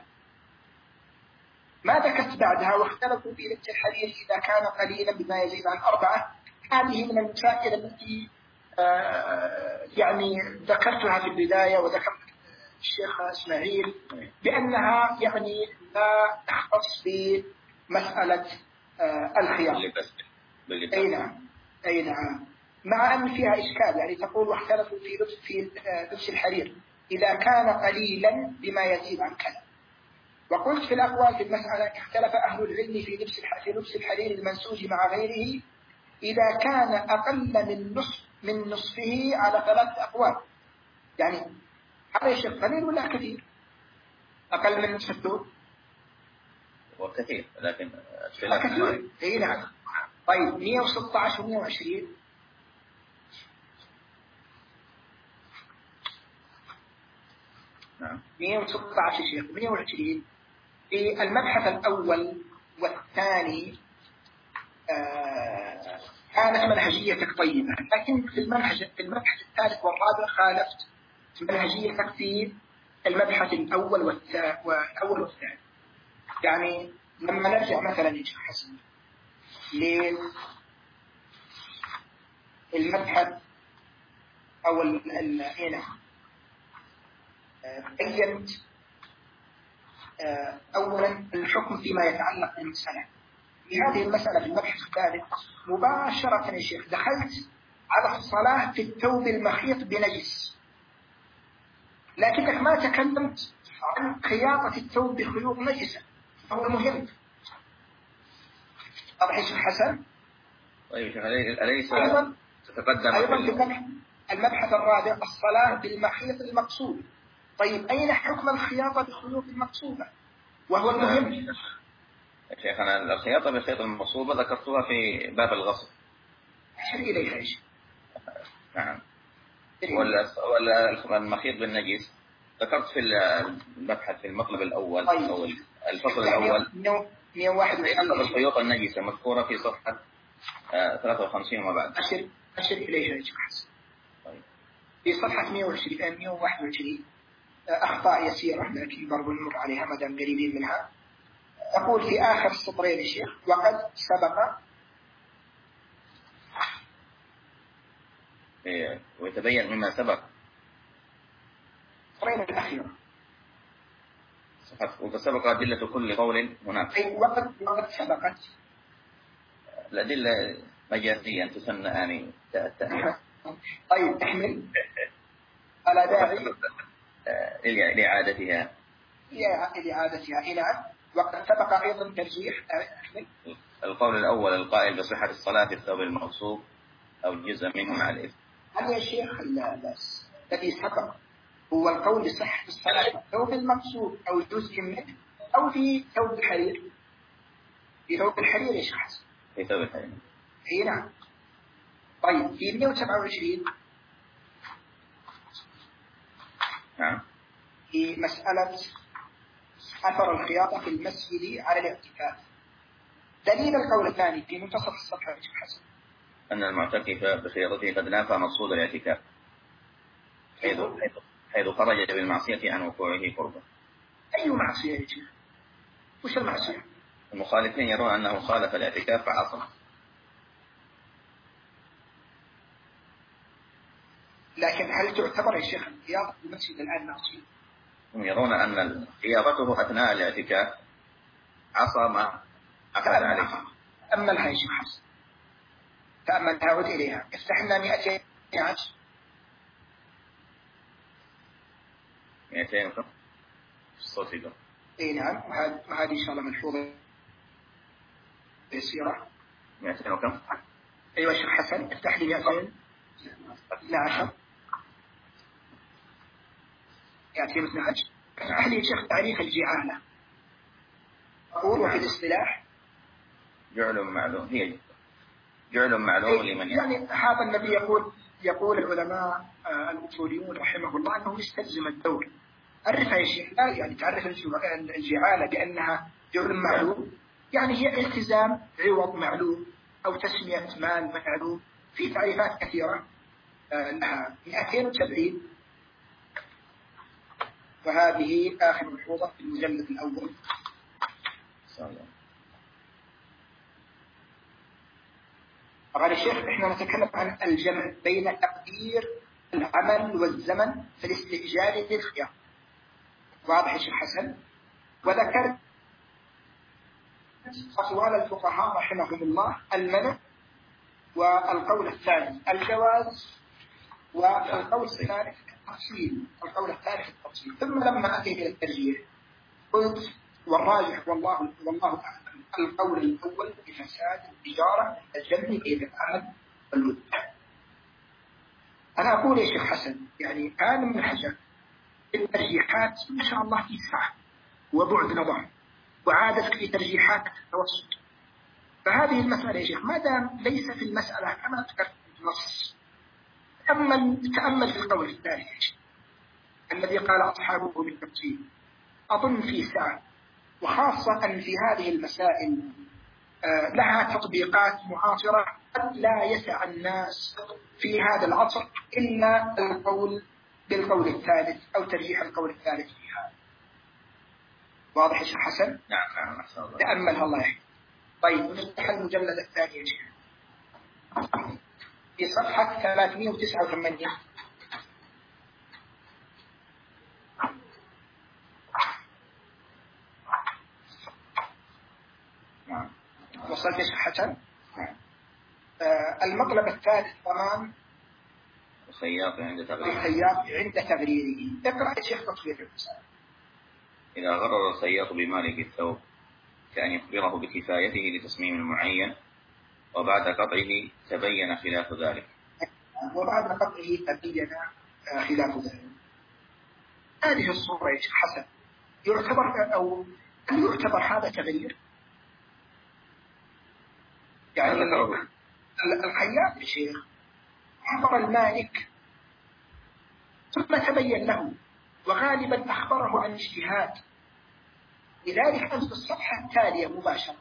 Speaker 5: ماذا كتبت بعدها؟ واختلفوا في لبس الحرير إذا كان قليلا بما يزيد عن أربعة. هذه من المسائل التي آه يعني ذكرتها في البداية وذكرت الشيخ إسماعيل بأنها يعني لا تختص بمسألة آه الخيار. أي نعم أي نعم. مع أن فيها إشكال يعني تقول واختلفوا في لبس في آه لبس الحرير إذا كان قليلا بما يزيد عن كذا. وقلت في الأقوال في المسألة اختلف أهل العلم في لبس في لبس الحرير المنسوج مع غيره إذا كان أقل من نصف من نصفه على ثلاثة أقوال. يعني هذا شيء قليل ولا كثير؟ أقل من نصف الثوب؟
Speaker 3: وكثير لكن
Speaker 5: كثير. إيه نعم. طيب مئة وستة عشر ومئة وعشرين
Speaker 3: نعم.
Speaker 5: مئة وستة عشر شيخ مئة وعشرين في المبحث الأول والثاني آه كانت منهجيتك طيبة، لكن في المنهج في المبحث الثالث والرابع خالفت منهجيتك في المبحث الأول والأول والثاني. يعني لما نرجع مثلا يا شيخ حسن للمبحث أو هنا بينت أولا الحكم فيما يتعلق بالمسألة. في هذه المسألة في المبحث الثالث مباشرة يا شيخ دخلت على الصلاة في الثوب المخيط بنجس، لكنك ما تكلمت عن خياطة الثوب بخيوط نجسة هو مهم. واضح يا شيخ حسن؟
Speaker 3: طيب شيخ أليس
Speaker 5: أيضا
Speaker 3: تتقدم
Speaker 5: أيضا في المبحث, المبحث الرابع الصلاة بالمخيط المقصود. طيب أين حكم الخياطة بخيوط المقصودة وهو المهم؟
Speaker 3: يا شيخ أنا الخياطة بالخيط المقصودة ذكرتها في باب الغصب.
Speaker 5: أشر إليها يا شيخ.
Speaker 3: نعم. ولا ولا المخيط بالنجس ذكرت في المبحث في المطلب الأول.
Speaker 5: طيب.
Speaker 3: أو الفصل الأول
Speaker 5: مئة وواحد وعشرين
Speaker 3: الخيوط النجسة مذكورة في صفحة ثلاثة وخمسين وما بعد.
Speaker 5: أشر أشر إليها يا شيخ حسن.
Speaker 3: طيب.
Speaker 5: في صفحة مئة وعشرين مئة وواحد وعشرين أخطاء يسيرة لكن برضو نمر عليها ما دام قريبين منها. أقول في آخر السطرين يا شيخ وقد سبق
Speaker 3: إيه ويتبين مما سبق
Speaker 5: السطرين الأخيرة
Speaker 3: وقد سبق أدلة كل قول هناك.
Speaker 5: أي وقد وقد سبقت
Speaker 3: الأدلة مجازية تسمى آني التأنيث.
Speaker 5: طيب احمل على داعي
Speaker 3: لإعادتها
Speaker 5: لإعادتها نعم. وقد سبق أيضا ترجيح احمل
Speaker 3: القول الأول القائل بصحة الصلاة في الثوب المغصوب أو جزء منه مع الإثم.
Speaker 5: هل يا شيخ الذي سبق هو القول بصحة الصلاة في الثوب المغصوب أو جزء منه أو في ثوب الحرير؟ في ثوب الحرير يا شيخ حسن.
Speaker 3: في ثوب الحرير.
Speaker 5: اي نعم. طيب في مئة وسبعة وعشرين
Speaker 3: نعم
Speaker 5: في مسألة أثر الخياطة في المسجد على الاعتكاف. دليل القول الثاني في منتصف الصفحة يا شيخ حسن
Speaker 3: أن المعتكف بخياطته قد نافى مقصود الاعتكاف حيث حيث خرج بالمعصية عن وقوعه قربا.
Speaker 5: أي معصية يا شيخ؟ وش المعصية؟
Speaker 3: المخالفين يرون أنه خالف الاعتكاف فعصم.
Speaker 5: لكن هل تعتبر يا شيخ الخياطة في المسجد الآن معصية؟
Speaker 3: هم يرون أن خياطته أثناء الاعتكاف عصى ما أفعل عليه.
Speaker 5: تأملها يا شيخ حسن تأملها عود إليها. افتح لنا مئتين عشر
Speaker 3: مئتين وكم الصوت يقول.
Speaker 5: اي نعم وهذه ان شاء الله ملحوظة يسيرة.
Speaker 3: مئتين وكم؟
Speaker 5: ايوه شيخ حسن افتح لي مئتين اثني عشر مئتين واثني عشر. افتح لي شيخ تعريف الجعالة. أقول وفي الاصطلاح
Speaker 3: جعل معلوم هي جعل معلوم لمن
Speaker 5: يعني هذا الذي يقول يقول العلماء الأصوليون رحمه الله أنه يستلزم الدور. عرفها يا شيخ، لا يعني تعرف الجعالة بأنها جعل معلوم، يعني هي التزام عوض معلوم أو تسمية مال معلوم. في تعريفات كثيرة لها مئتين وسبعين، وهذه آخر ملحوظة في المجلد الأول. قال الشيخ إحنا نتكلم عن الجمع بين تقدير العمل والزمن في الاستئجار للخيار. واضح يا شيخ حسن؟ وذكرت أقوال الفقهاء رحمهم الله المنع، والقول الثاني الجواز، والقول الثالث التفصيل، القول الثالث التفصيل. ثم لما أتيت إلى الترجيح قلت والراجح والله والله أعلم القول الأول بفساد التجارة الجمع بين العمل والمدة. أنا أقول يا شيخ حسن يعني كان من حجر الترجيحات ما شاء الله في سعة وبعد نظر، وعادت في ترجيحات التوسط. فهذه المسألة يا شيخ ما دام ليس في المسألة كما ذكرت النص، تأمل تأمل في القول الثاني الذي قال أصحابه بالتفصيل، أظن في سعة، وخاصة أن في هذه المسائل لها تطبيقات معاصرة قد لا يسع الناس في هذا العصر إلا القول بالقول الثالث أو ترجيح القول الثالث فيها. واضح يا شيخ حسن؟
Speaker 3: نعم ما شاء الله.
Speaker 5: تأملها الله يحفظك. طيب نفتح المجلد الثاني يا شيخ في صفحة ثلاثمئة وتسعة وثمانين. نعم وصلت يا شيخ حسن؟ نعم. آه المطلب الثالث ضمان
Speaker 3: الخياط عند تغريره.
Speaker 5: الخياط عند تغريره. اقرأ يا شيخ تطوير المسألة.
Speaker 3: إذا غرر الخياط بمالك الثوب كأن يخبره بكفايته لتصميم المعين، وبعد قطعه تبين خلاف ذلك.
Speaker 5: وبعد قطعه تبين خلاف ذلك. هذه الصورة يا شيخ حسن يعتبر أو هل يعتبر هذا تغيير؟ يعني الخياط يا شيخ أخبر المالك ثم تبين له، وغالبا أخبره عن اجتهاد. لذلك أنت الصفحة التالية مباشرة،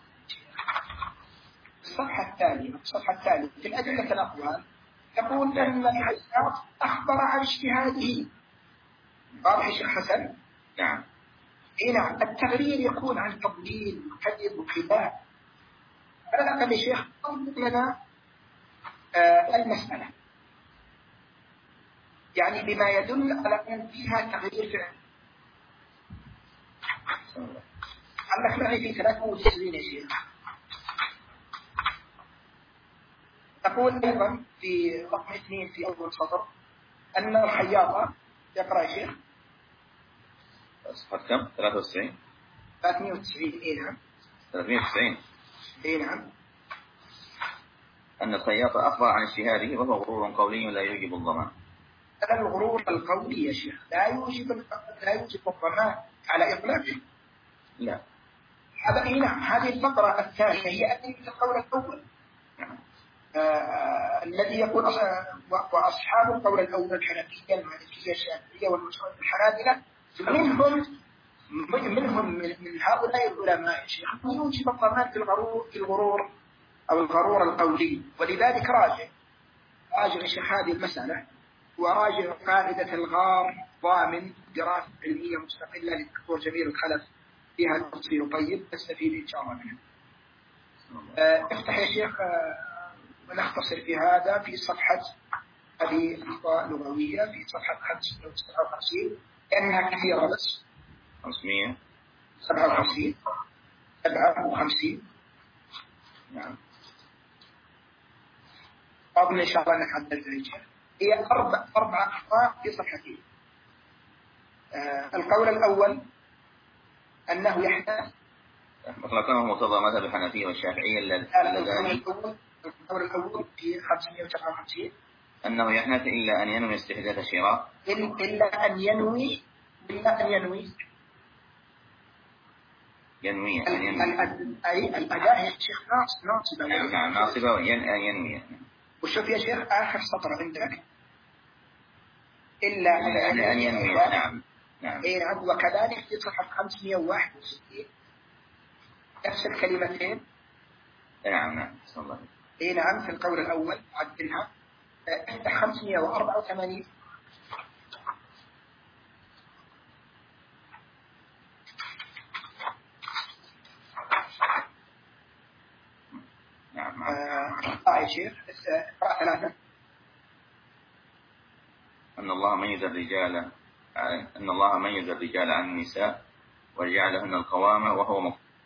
Speaker 5: الصفحة التالية الصفحة التالية في الأدلة الأقوال تقول أن الخياط أخبر عن اجتهاده. واضح يا شيخ حسن؟
Speaker 3: نعم.
Speaker 5: إيه نعم. التغرير يكون عن تضليل وكذب وخداع. على الأقل يا شيخ أضبط لنا آه المسألة يعني بما يدل على أن فيها تغيير فعل. عندك معي في ثلاثة وتسعين يا شيخ. تقول أيضا في رقم اثنين في أول سطر أن الخياطة يقرأ يا شيخ
Speaker 3: صفحة كم؟ ثلاثة وتسعين
Speaker 5: ثلاثمئة وتسعين. إيه نعم
Speaker 3: ثلاثمئة وتسعين.
Speaker 5: إيه نعم.
Speaker 3: أن الخياط أخبر عن اجتهاده وهو غرور قولي لا يوجب الضمان.
Speaker 5: هذا الغرور القولي يا شيخ لا يوجب لا يوجب الضمان على إطلاقه.
Speaker 3: لا.
Speaker 5: هذا إيه نعم. هذه الفقرة الثانية هي أدلة القول الأول آه الذي يقول وأصحاب القول الأول الحنفية المالكية الشافعية والحنابلة منهم منهم من هؤلاء العلماء يا شيخ يوجب الضمان في الغرور في الغرور أو الغرور القولي. ولذلك راجع راجع يا شيخ هذه المسألة، وراجع قاعدة الغار ضامن دراسة علمية مستقلة للدكتور جميل الخلف فيها تفصيل طيب نستفيد إن شاء الله منها. آه افتح يا شيخ آه ونختصر في هذا في صفحة هذه أخطاء لغوية في صفحة خمسمئة وسبعة وخمسين لأنها كثيرة بس
Speaker 3: خمسمئة
Speaker 5: وسبعة وخمسين سبعة وخمسين. نعم. أظن إن شاء الله نحدد ذلك. هي أربع أربع أخطاء في صفحتين. آه القول الأول أنه يحتاج
Speaker 3: مطلقا ومقتضى مذهب الحنفية والشافعية اللذان.
Speaker 5: القول الأول في خمسمئة وسبعة وخمسين
Speaker 3: أنه يحنث إلا أن ينوي استحداث الشراء
Speaker 5: إلا أن ينوي إلا أن ينوي
Speaker 3: ينوي
Speaker 5: أي الأداة يا شيخ ناصبة.
Speaker 3: نعم ناصبة وينوي.
Speaker 5: وشوف يا شيخ آخر سطر عندك إلا
Speaker 3: أن ينوي. نعم نعم.
Speaker 5: إيه نعم. وكذلك في صفحة خمسمائة وواحد وستين نفس الكلمتين.
Speaker 3: نعم نعم. صلى الله.
Speaker 5: إيه نعم في القول الأول عدلها افتح خمسمائة وأربعة وثمانين.
Speaker 3: نعم.
Speaker 5: آه يا شيخ اقرأ ثلاثة.
Speaker 3: أن الله ميز الرجال أن الله ميز الرجال عن النساء وجعلهن القوامة وهو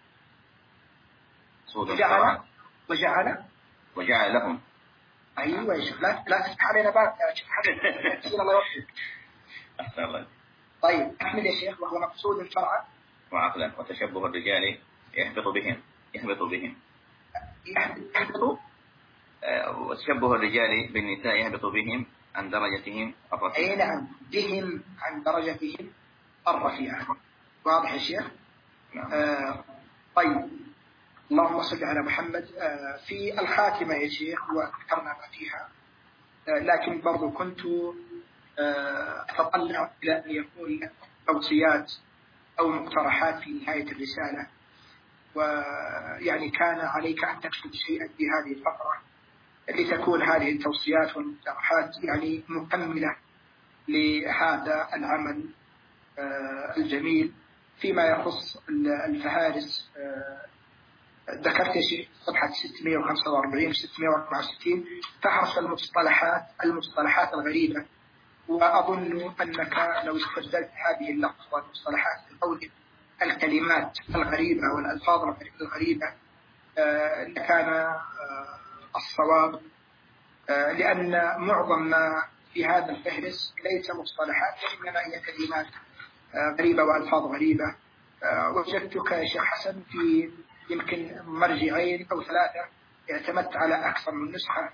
Speaker 3: مقصود
Speaker 5: وجعل وجعل
Speaker 3: وجعل لهم.
Speaker 5: أيوة يا شيخ لا لا تفتح علينا باب يا شيخ حبيبي الله يوفقك.
Speaker 3: أحسن الله.
Speaker 5: طيب أحمد يا شيخ وهو مقصود شرعا
Speaker 3: وعقلا وتشبه الرجال يحبط بهم يهبط بهم
Speaker 5: يحبط
Speaker 3: وتشبه الرجال بالنساء يهبط بهم عن درجتهم الرفيعة.
Speaker 5: أي نعم بهم عن درجتهم الرفيعة. واضح يا شيخ؟
Speaker 3: نعم.
Speaker 5: آه طيب اللهم صل على محمد. آه في الخاتمة يا شيخ وذكرنا ما فيها، آه لكن برضو كنت آه أتطلع إلى أن يكون توصيات أو مقترحات في نهاية الرسالة، ويعني كان عليك أن تكتب شيئا في هذه الفقرة لتكون هذه التوصيات والمقترحات يعني مكملة لهذا العمل آه الجميل فيما يخص الفهارس. آه ذكرت شيء صفحة ستمائة وخمسة وأربعين ستمائة وأربعة وستين فحرص المصطلحات المصطلحات الغريبة، وأظن أنك لو استبدلت هذه اللفظ والمصطلحات بقول الكلمات الغريبة والألفاظ الغريبة آه لكان آه الصواب، آه لأن معظم ما في هذا الفهرس ليس مصطلحات وإنما هي كلمات آه غريبة وألفاظ غريبة. آه وجدتك يا شيخ حسن في يمكن مرجعين أو ثلاثة اعتمدت على أكثر من نسخة،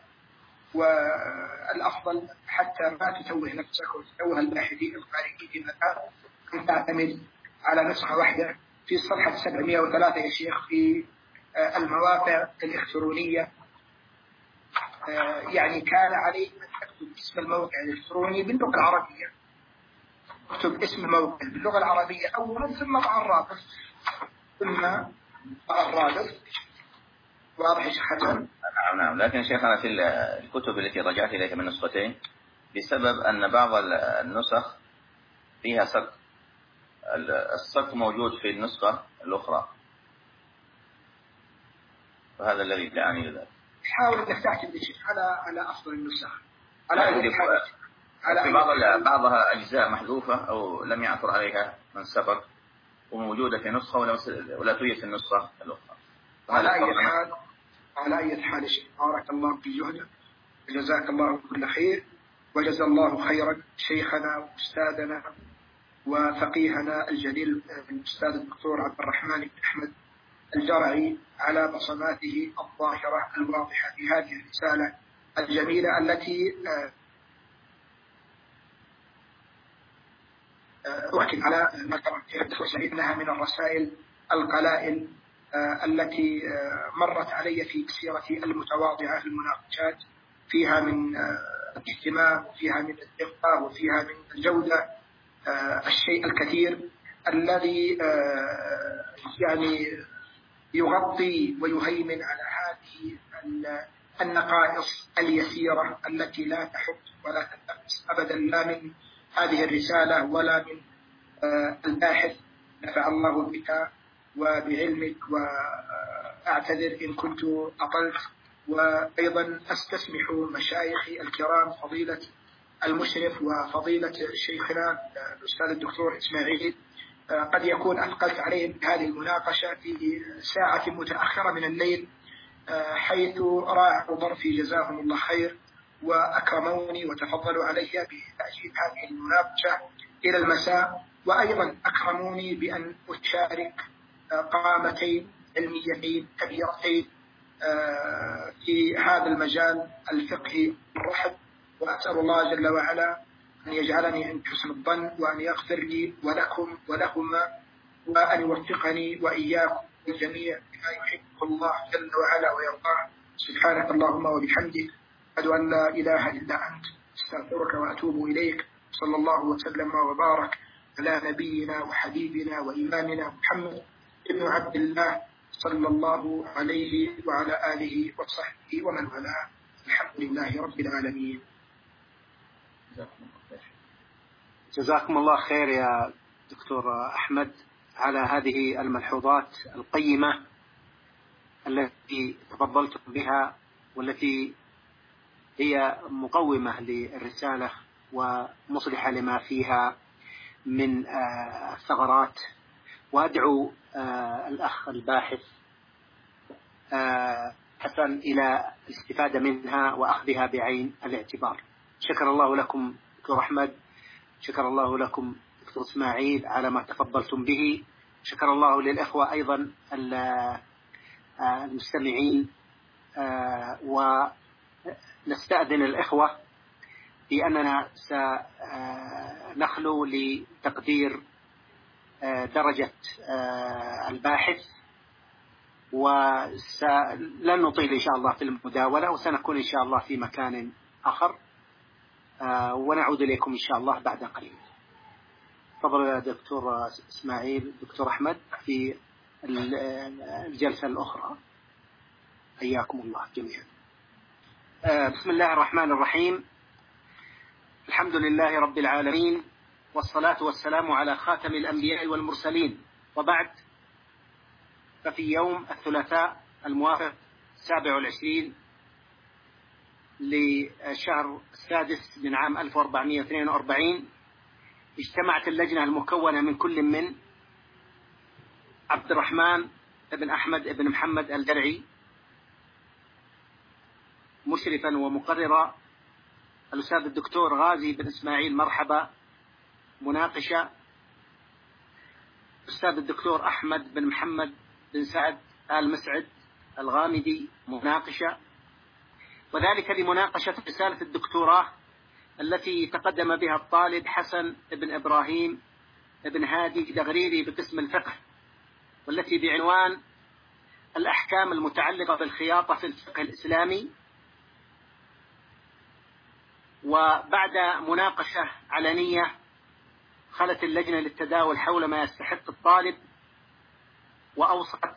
Speaker 5: والأفضل حتى ما تتوه نفسك وتتوه الباحثين الخارجيين في مكان أن تعتمد على نسخة واحدة في صفحة سبعمائة وثلاثة يا شيخ في آه المواقع الإلكترونية. يعني كان عليك أن تكتب اسم الموقع الإلكتروني باللغة العربية، اكتب اسم الموقع باللغة العربية أولا ثم مع الرابط ثم مع الرابط. واضح يا شيخ حسن؟
Speaker 3: نعم نعم. لكن شيخنا في الكتب التي رجعت إليها من نسختين بسبب أن بعض النسخ فيها سقط، السقط موجود في النسخة الأخرى، وهذا الذي دعاني لذلك.
Speaker 5: حاول انك تعتمد على على افضل النسخ على على
Speaker 3: في بعض بعضها اجزاء محذوفه او لم يعثر عليها من سبق وموجوده في نسخه ولا توجد في النسخه الاخرى.
Speaker 5: على اي حال على اي حال شيء بارك الله في جهدك وجزاك الله كل خير، وجزا الله خيرا شيخنا واستاذنا وفقيهنا الجليل الاستاذ الدكتور عبد الرحمن بن احمد الجرعي على بصماته الظاهرة الواضحة في هذه الرسالة الجميلة التي أحكم على ما قرأت إنها من الرسائل القلائل التي مرت علي في سيرتي المتواضعة في المناقشات، فيها من الاهتمام وفيها من الدقة وفيها من الجودة الشيء الكثير الذي يعني يغطي ويهيمن على هذه النقائص اليسيرة التي لا تحط ولا تنتقص أبدا لا من هذه الرسالة ولا من الباحث. نفع الله بك وبعلمك، وأعتذر إن كنت أطلت، وأيضا أستسمح مشايخي الكرام فضيلة المشرف وفضيلة شيخنا الأستاذ الدكتور إسماعيل قد يكون أثقلت عليهم هذه المناقشة في ساعة متأخرة من الليل، حيث راعوا ظرفي جزاهم الله خير وأكرموني وتفضلوا علي بتأجيل هذه المناقشة إلى المساء، وأيضا أكرموني بأن أشارك قامتين علميتين كبيرتين في هذا المجال الفقهي الرحب، وأسأل الله جل وعلا أن يجعلني عند حسن الظن وأن يغفر لي ولكم ولهما وأن يوفقني وإياكم الجميع بما يحبه الله جل وعلا ويرضاه. سبحانك اللهم وبحمدك، أشهد أن لا إله إلا أنت، استغفرك وأتوب إليك. صلى الله وسلم وبارك على نبينا وحبيبنا وإمامنا محمد ابن عبد الله صلى الله عليه وعلى آله وصحبه ومن والاه. الحمد لله رب العالمين.
Speaker 2: جزاكم الله خير يا دكتور أحمد على هذه الملحوظات القيمة التي تفضلتم بها، والتي هي مقومة للرسالة ومصلحة لما فيها من الثغرات. وأدعو الأخ الباحث حسن إلى الاستفادة منها وأخذها بعين الاعتبار. شكر الله لكم دكتور أحمد، شكر الله لكم دكتور إسماعيل على ما تفضلتم به، شكر الله للإخوة أيضا المستمعين. ونستأذن الإخوة بأننا سنخلو لتقدير درجة الباحث، ولن نطيل إن شاء الله في المداولة، وسنكون إن شاء الله في مكان آخر، ونعود إليكم إن شاء الله بعد قليل. تفضل يا دكتور إسماعيل، دكتور أحمد في الجلسة الأخرى. حياكم الله جميعا. بسم الله الرحمن الرحيم. الحمد لله رب العالمين، والصلاة والسلام على خاتم الأنبياء والمرسلين، وبعد. ففي يوم الثلاثاء الموافق السابع والعشرين للشهر السادس من عام ألف وأربعمائة واثنين وأربعين اجتمعت اللجنة المكونة من كل من عبد الرحمن بن أحمد بن محمد الدرعي مشرفا ومقررا، الأستاذ الدكتور غازي بن إسماعيل مرحبا مناقشة، الأستاذ الدكتور أحمد بن محمد بن سعد آل مسعد الغامدي مناقشة، وذلك لمناقشة رسالة الدكتوراه التي تقدم بها الطالب حسن بن إبراهيم بن هادي دغريري بقسم الفقه، والتي بعنوان الأحكام المتعلقة بالخياطة في الفقه الإسلامي. وبعد مناقشة علنية خلت اللجنة للتداول حول ما يستحق الطالب، وأوصت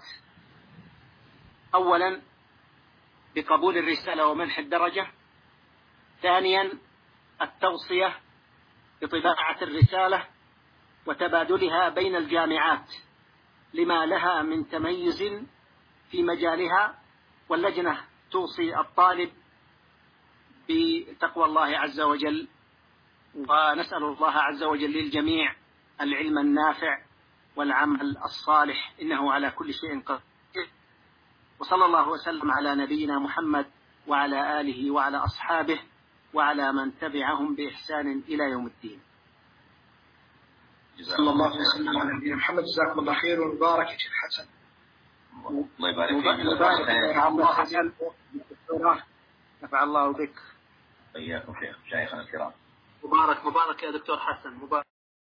Speaker 2: أولا بقبول الرسالة ومنح الدرجة، ثانيا التوصية بطباعة الرسالة وتبادلها بين الجامعات لما لها من تميز في مجالها، واللجنة توصي الطالب بتقوى الله عز وجل، ونسأل الله عز وجل للجميع العلم النافع والعمل الصالح، إنه على كل شيء قدير. وصلى الله وسلم على نبينا محمد وعلى آله وعلى أصحابه وعلى من تبعهم بإحسان إلى يوم الدين.
Speaker 5: صلى الله وسلم على نبينا محمد. جزاكم الله خير ومبارك يا شيخ حسن.
Speaker 3: الله يبارك فيك.
Speaker 2: مبارك الله، نفع الله بك.
Speaker 3: إياكم شيخ شيخنا الكرام.
Speaker 2: مبارك مبارك يا دكتور حسن. مبارك.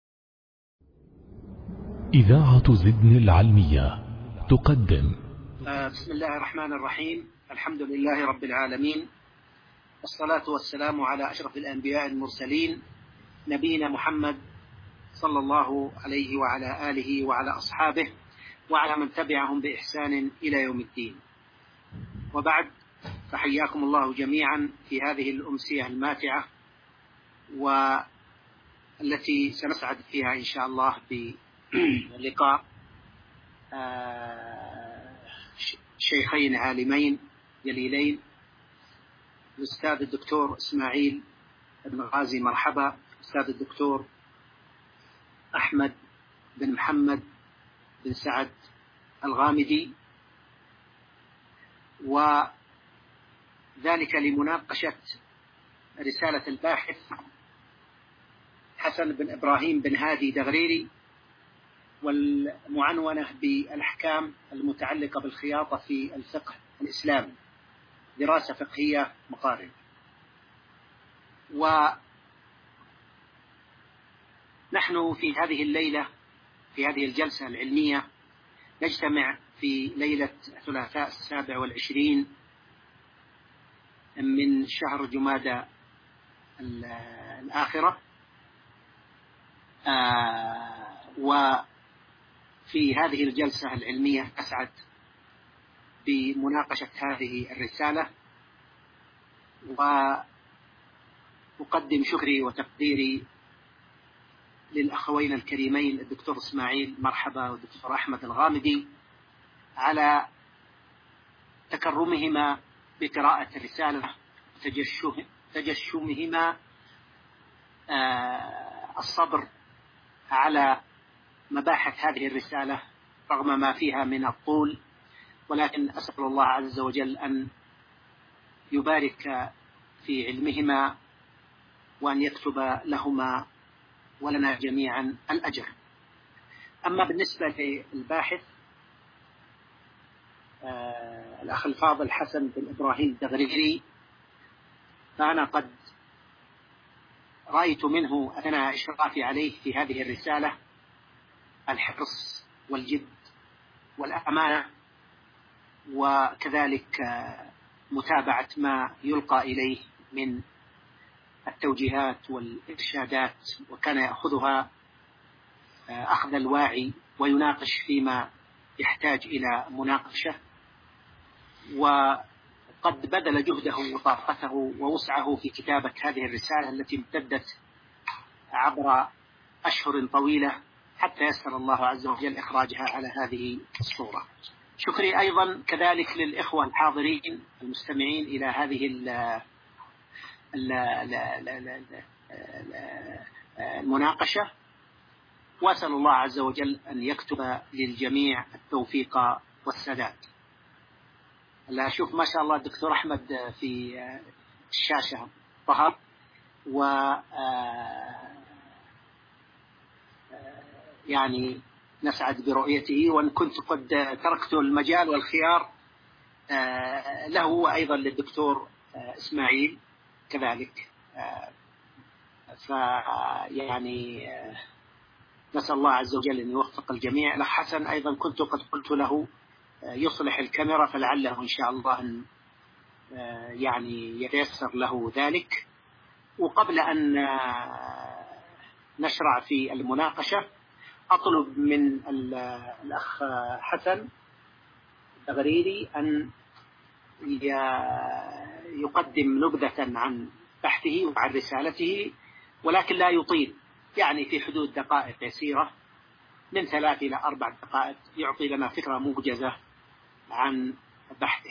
Speaker 1: إذاعة زدن العلمية تقدم.
Speaker 2: بسم الله الرحمن الرحيم. الحمد لله رب العالمين، والصلاة والسلام على أشرف الأنبياء المرسلين نبينا محمد صلى الله عليه وعلى آله وعلى أصحابه وعلى من تبعهم بإحسان إلى يوم الدين. وبعد، فحياكم الله جميعا في هذه الأمسية الماتعة، والتي سنسعد فيها إن شاء الله بلقاء شيخين عالمين جليلين، الأستاذ الدكتور إسماعيل بن غازي مرحبا، الأستاذ الدكتور أحمد بن محمد بن سعد الغامدي، وذلك لمناقشة رسالة الباحث حسن بن إبراهيم بن هادي دغريري، والمعنونة بالأحكام المتعلقة بالخياطة في الفقه الإسلامي، دراسة فقهية مقارنة. ونحن في هذه الليلة في هذه الجلسة العلمية نجتمع في ليلة الثلاثاء السابع والعشرين من شهر جمادى الآخرة، آه وفي هذه الجلسة العلمية أسعد بمناقشة هذه الرسالة، وأقدم شكري وتقديري للأخوين الكريمين الدكتور إسماعيل مرحبا والدكتور أحمد الغامدي على تكرمهما بقراءة الرسالة وتجشمهما الصبر على مباحث هذه الرسالة رغم ما فيها من الطول، ولكن أسأل الله عز وجل أن يبارك في علمهما وأن يكتب لهما ولنا جميعا الأجر. أما بالنسبة للباحث آه الأخ الفاضل حسن بن إبراهيم الدغريري، فأنا قد رأيت منه أثناء إشرافي عليه في هذه الرسالة الحرص والجد والأمانة، وكذلك آه متابعة ما يلقى إليه من التوجيهات والإرشادات، وكان يأخذها أخذ الواعي ويناقش فيما يحتاج إلى مناقشة، وقد بذل جهده وطاقته ووسعه في كتابة هذه الرسالة التي امتدت عبر أشهر طويلة حتى يسر الله عز وجل إخراجها على هذه الصورة. شكري أيضا كذلك للإخوة الحاضرين المستمعين إلى هذه المناقشة، وأسأل الله عز وجل أن يكتب للجميع التوفيق والسداد. لا أشوف ما شاء الله الدكتور أحمد في الشاشة ظهر، و يعني نسعد برؤيته، وإن كنت قد تركت المجال والخيار له وأيضا للدكتور إسماعيل كذلك، فيعني نسأل الله عز وجل أن يوفق الجميع. الأخ حسن أيضا كنت قد قلت له يصلح الكاميرا، فلعله إن شاء الله أن يعني يتيسر له ذلك. وقبل أن نشرع في المناقشة أطلب من الأخ حسن الدغريري أن يقدم نبذة عن بحثه وعن رسالته، ولكن لا يطيل، يعني في حدود دقائق يسيرة من ثلاث إلى أربع دقائق يعطي لنا فكرة موجزة عن بحثه،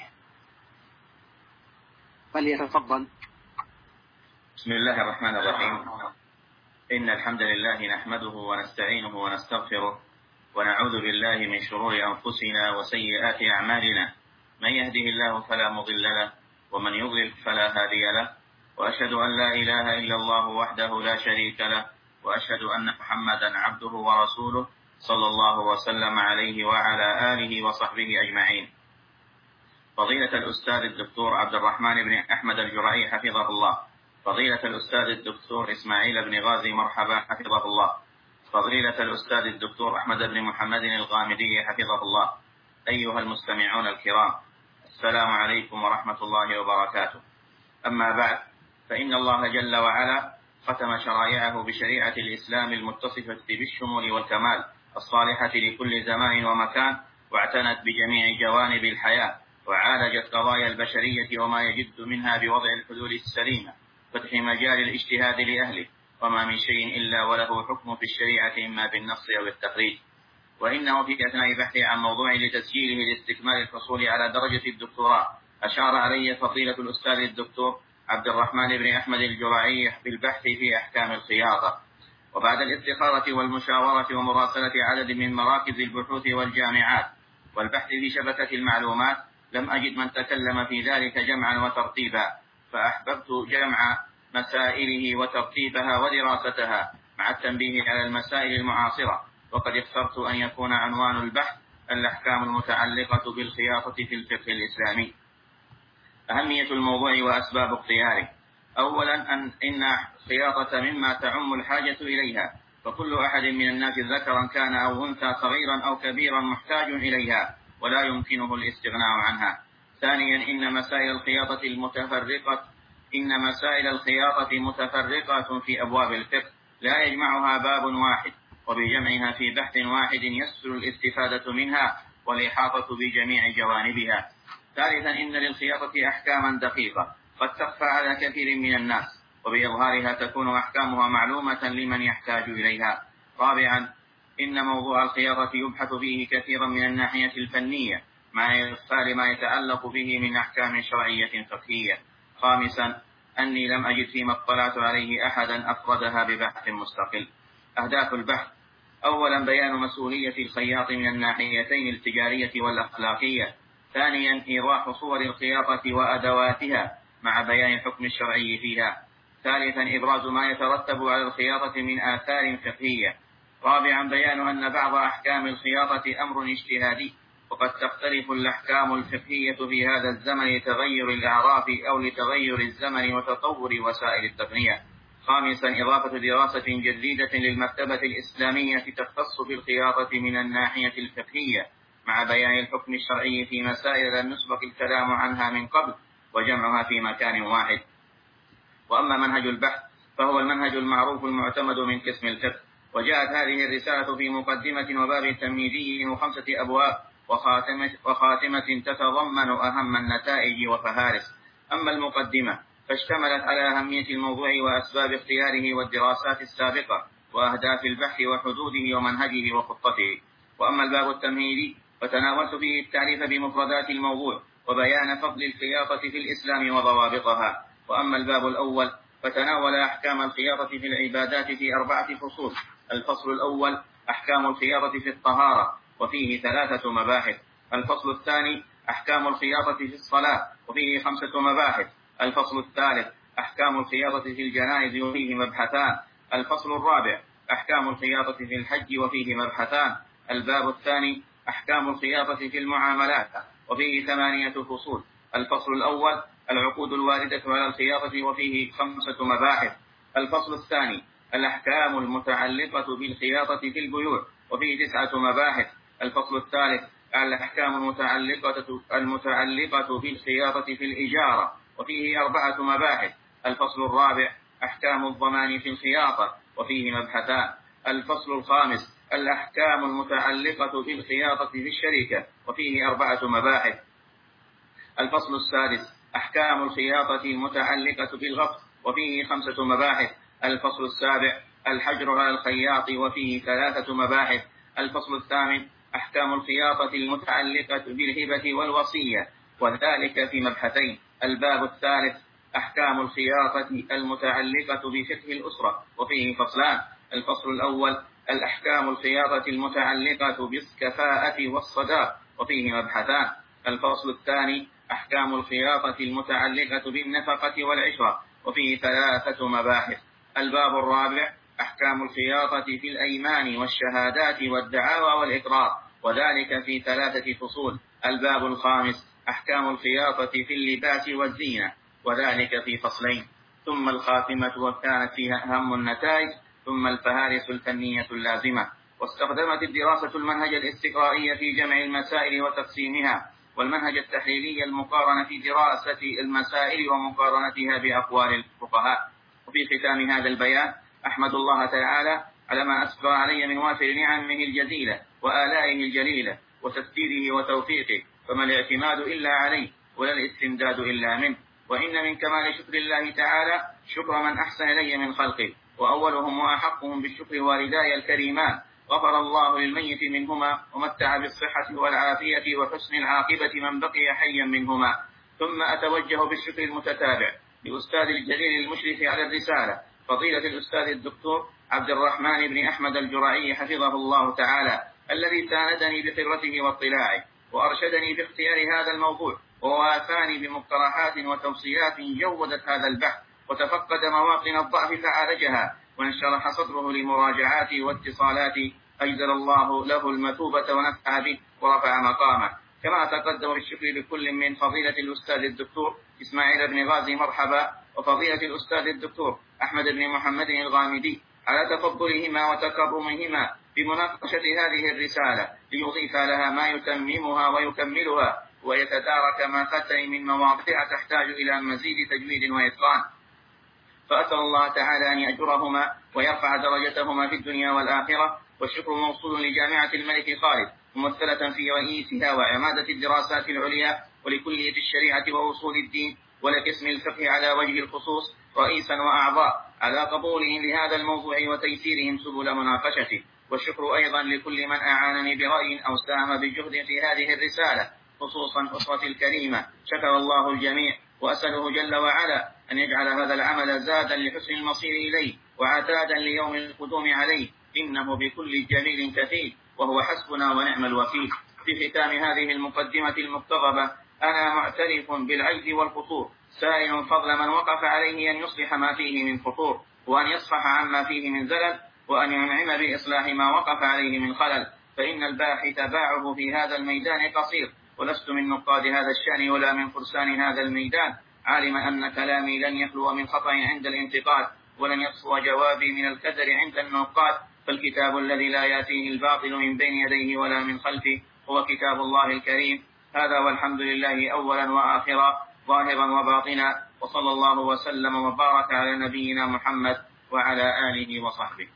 Speaker 2: فليتفضل.
Speaker 3: بسم الله الرحمن الرحيم. إن الحمد لله نحمده ونستعينه ونستغفره، ونعوذ بالله من شرور أنفسنا وسيئات أعمالنا، من يهده الله فلا مضل له ومن يضلل فلا هادي له، وأشهد أن لا إله إلا الله وحده لا شريك له، وأشهد أن محمدا عبده ورسوله صلى الله وسلم عليه وعلى آله وصحبه أجمعين. فضيلة الأستاذ الدكتور عبد الرحمن بن أحمد الجرعي حفظه الله، فضيلة الأستاذ الدكتور إسماعيل بن غازي مرحبا حفظه الله، فضيلة الأستاذ الدكتور أحمد بن محمد الغامدي حفظه الله. أيها المستمعون الكرام، السلام عليكم ورحمة الله وبركاته. أما بعد، فإن الله جل وعلا ختم شرائعه بشريعة الإسلام المتصفة بالشمول والكمال الصالحة لكل زمان ومكان، واعتنت بجميع جوانب الحياة، وعالجت قضايا البشرية وما يجد منها بوضع الحلول السليمة، فتح مجال الاجتهاد لأهله، وما من شيء إلا وله حكم في الشريعة إما بالنص أو التخريج. وإنه في أثناء بحثه عن موضوع لتسجيله لاستكمال الحصول على درجة الدكتوراه أشار علي فضيلة الأستاذ الدكتور عبد الرحمن بن أحمد الجرعي بالبحث في أحكام الخياطة. وبعد الاستخارة والمشاورة ومراسلة عدد من مراكز البحوث والجامعات والبحث في شبكة المعلومات، لم أجد من تكلم في ذلك جمعا وترتيبا، فأحببت جمع مسائله وترتيبها ودراستها مع التنبيه على المسائل المعاصرة. وقد اخترت أن يكون عنوان البحث الأحكام المتعلقة بالخياطة في الفقه الإسلامي. أهمية الموضوع وأسباب اختياره. أولا، أن إن الخياطة مما تعم الحاجة إليها، فكل أحد من الناس ذكرا كان أو أنثى صغيرا أو كبيرا محتاج إليها ولا يمكنه الاستغناء عنها. ثانيا إن مسائل الخياطة المتفرقة إن مسائل الخياطة متفرقة في أبواب الفقه لا يجمعها باب واحد، وبجمعها في بحث واحد يسهل الاستفادة منها والإحاطة بجميع جوانبها. ثالثا إن للخياطة أحكاما دقيقة قد تخفى على كثير من الناس، وبإظهارها تكون أحكامها معلومة لمن يحتاج إليها. رابعا إن موضوع الخياطة يبحث فيه كثيرا من الناحية الفنية مع إغفال ما يتعلق به من أحكام شرعية فقهية. خامسا أني لم أجد فيما اطلعت عليه أحدا أفردها ببحث مستقل. أهداف البحث: أولا بيان مسؤولية الخياط من الناحيتين التجارية والأخلاقية. ثانيا إيضاح صور الخياطة وأدواتها مع بيان الحكم الشرعي فيها. ثالثا إبراز ما يترتب على الخياطة من آثار فقهية. رابعا بيان أن بعض أحكام الخياطة أمر اجتهادي، وقد تختلف الأحكام الفقهية في هذا الزمن لتغير الأعراف أو لتغير الزمن وتطور وسائل التقنية. خامسا إضافة دراسة جديدة للمكتبة الإسلامية تختص بالخياطة من الناحية الفقهية مع بيان الحكم الشرعي في مسائل لم يسبق الكلام عنها من قبل وجمعها في مكان واحد. وأما منهج البحث فهو المنهج المعروف المعتمد من قسم الفقه، وجاءت هذه الرسالة في مقدمة وباب تمهيدي وخمسة أبواب وخاتمة, وخاتمة تتضمن أهم النتائج وفهارس. أما المقدمة فاشتملت على أهمية الموضوع وأسباب اختياره والدراسات السابقة وأهداف البحث وحدوده ومنهجه وخطته. وأما الباب التمهيدي فتناولت فيه التعريف بمفردات الموضوع وبيان فضل الخياطة في الإسلام وضوابطها. وأما الباب الأول فتناول أحكام الخياطة في العبادات في أربعة فصول. الفصل الأول أحكام الخياطة في الطهارة وفيه ثلاثة مباحث. الفصل الثاني أحكام الخياطة في الصلاة وفيه خمسة مباحث. الفصل الثالث أحكام الخياطة في الجنائز وفيه مبحثان. الفصل الرابع أحكام الخياطة في الحج وفيه مبحثان. الباب الثاني أحكام الخياطة في المعاملات وفيه ثمانية فصول. الفصل الأول العقود الواردة على الخياطة وفيه خمسة مباحث. الفصل الثاني الأحكام المتعلقة بالخياطة في البيوع وفيه تسعة مباحث. الفصل الثالث الأحكام المتعلقة المتعلقة بالخياطة في الإجارة وفيه أربعة مباحث. الفصل الرابع أحكام الضمان في الخياطة وفيه مبحثان. الفصل الخامس الأحكام المتعلقة بالخياطة في الشركة وفيه أربعة مباحث. الفصل السادس أحكام الخياطة المتعلقة بالغطس وفيه خمسة مباحث. الفصل السابع الحجر على الخياط وفيه ثلاثة مباحث. الفصل الثامن أحكام الخياطة المتعلقة بالهبة والوصية وذلك في مبحثين. الباب الثالث أحكام الخياطة المتعلقة بفقه الأسرة وفيه فصلان. الفصل الأول الأحكام الخياطة المتعلقة بالكفاءة والصداق وفيه مبحثان. الفصل الثاني أحكام الخياطة المتعلقة بالنفقة والعشرة وفيه ثلاثة مباحث. الباب الرابع أحكام الخياطة في الأيمان والشهادات والدعاوى والإقرار وذلك في ثلاثة فصول. الباب الخامس أحكام الخياطة في اللباس والزينة وذلك في فصلين. ثم الخاتمة وكانت فيها أهم النتائج، ثم الفهارس الفنية اللازمة. واستخدمت الدراسة المنهج الاستقرائي في جمع المسائل وتقسيمها، والمنهج التحليلي المقارن في دراسة المسائل ومقارنتها بأقوال الفقهاء. وفي ختام هذا البيان أحمد الله تعالى على ما أسبغ علي من وافر نعمه الجزيلة وآلائه الجليلة وتسديده وتوفيقه، فما الاعتماد إلا عليه ولا الاستمداد إلا منه. وإن من كمال شكر الله تعالى شكر من أحسن إلي من خلقه، وأولهم وأحقهم بالشكر والداي الكريمان، غفر الله للميت منهما ومتع بالصحة والعافية وحسن العاقبة من بقي حيا منهما. ثم أتوجه بالشكر المتتابع لأستاذ الجليل المشرف على الرسالة فضيلة الأستاذ الدكتور عبد الرحمن بن أحمد الجرعي حفظه الله تعالى، الذي ساندني بخبرته واطلاعه وأرشدني باختيار هذا الموضوع ووافاني بمقترحات وتوصيات جودت هذا البحث وتفقد مواطن الضعف فعالجها وانشرح صدره لمراجعات واتصالات. أجزل الله له المثوبة ونفع به ورفع مقامه. كما تقدم بالشكر لكل من فضيلة الأستاذ الدكتور إسماعيل بن غازي مرحبا، وفضيلة الأستاذ الدكتور أحمد بن محمد الغامدي على تفضلهما وتكرمهما بمناقشة هذه الرسالة ليضيف لها ما يتممها ويكملها ويتدارك ما ختم من مواضيع تحتاج إلى مزيد تجويد وإتقان. فأسأل الله تعالى أن يأجرهما ويرفع درجتهما في الدنيا والآخرة. والشكر موصول لجامعة الملك خالد ممثلة في رئيسها وعمادة الدراسات العليا، ولكلية الشريعة وأصول الدين، ولقسم الفقه على وجه الخصوص رئيسا وأعضاء، على قبولهم لهذا الموضوع وتيسيرهم سبل مناقشته. والشكر أيضا لكل من أعانني برأي أو ساهم بجهد في هذه الرسالة، خصوصا أسرتي الكريمة. شكر الله الجميع، وأسأله جل وعلا أن يجعل هذا العمل زادا لحسن المصير إليه وعتادا ليوم القدوم عليه، إنه بكل جميل كفيل، وهو حسبنا ونعم الوكيل. في ختام هذه المقدمة المقتضبة أنا معترف بالعجز والقصور، سائل فضل من وقف عليه أن يصلح ما فيه من خطور، وأن يصفح عما فيه من زلل، وأن ينعم بإصلاح ما وقف عليه من خلل. فإن الباحث باعه في هذا الميدان قصير، ولست من نقاد هذا الشأن ولا من فرسان هذا الميدان، عالم أن كلامي لن يخلو من خطأ عند الانتقاد، ولن يصفو جوابي من الكدر عند النقاد. فالكتاب الذي لا يأتيه الباطل من بين يديه ولا من خلفه هو كتاب الله الكريم. هذا والحمد لله أولا وآخرا، ظاهرا وباطنا، وصلى الله وسلم وبارك على نبينا محمد وعلى آله وصحبه.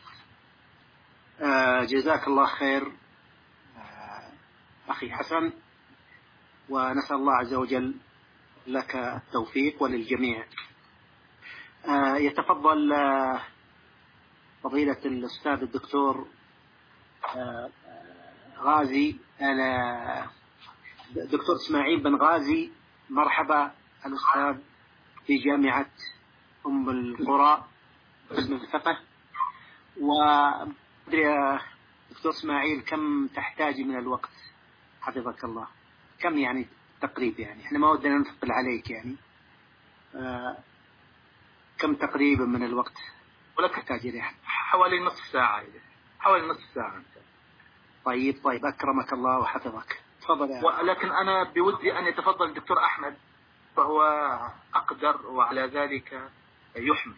Speaker 2: آه جزاك الله خير آه أخي حسن، ونسأل الله عز وجل لك التوفيق وللجميع. آه يتفضل آه فضيلة الأستاذ الدكتور آه غازي آه دكتور إسماعيل بن غازي. مرحبا الأستاذ في جامعة أم القرى قسم الفقه. وأدري يا دكتور إسماعيل كم تحتاج من الوقت حفظك الله؟ كم يعني تقريبا؟ يعني احنا ما ودنا نثقل عليك يعني آه كم تقريبا من الوقت ولا تحتاج إليه؟
Speaker 4: حوالي نصف ساعة حوالي نصف ساعة.
Speaker 2: طيب طيب أكرمك الله وحفظك. تفضل.
Speaker 4: ولكن أنا بودي أن يتفضل الدكتور أحمد، فهو أقدر وعلى ذلك يحمل.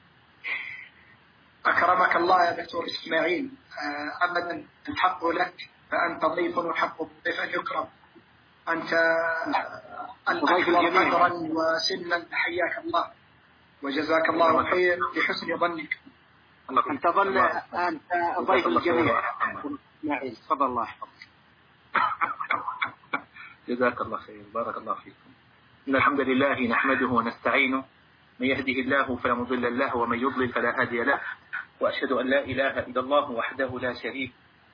Speaker 5: أكرمك الله يا دكتور إسماعيل. أبدا الحق لك، فأنت ضيف وحق الضيف أن يكرم. أنت الأكبر قدرا وسنا، حياك الله وجزاك الله خير لحسن ظنك.
Speaker 2: أنت ظل أنت ضيف الجميع. إسماعيل تفضل الله يحفظك.
Speaker 4: جزاك الله خير، بارك الله فيكم. إن الحمد لله نحمده ونستعينه، من يهده الله فلا مضل له ومن يضلل فلا هادي له، وأشهد أن لا إله إلا الله وحده لا شريك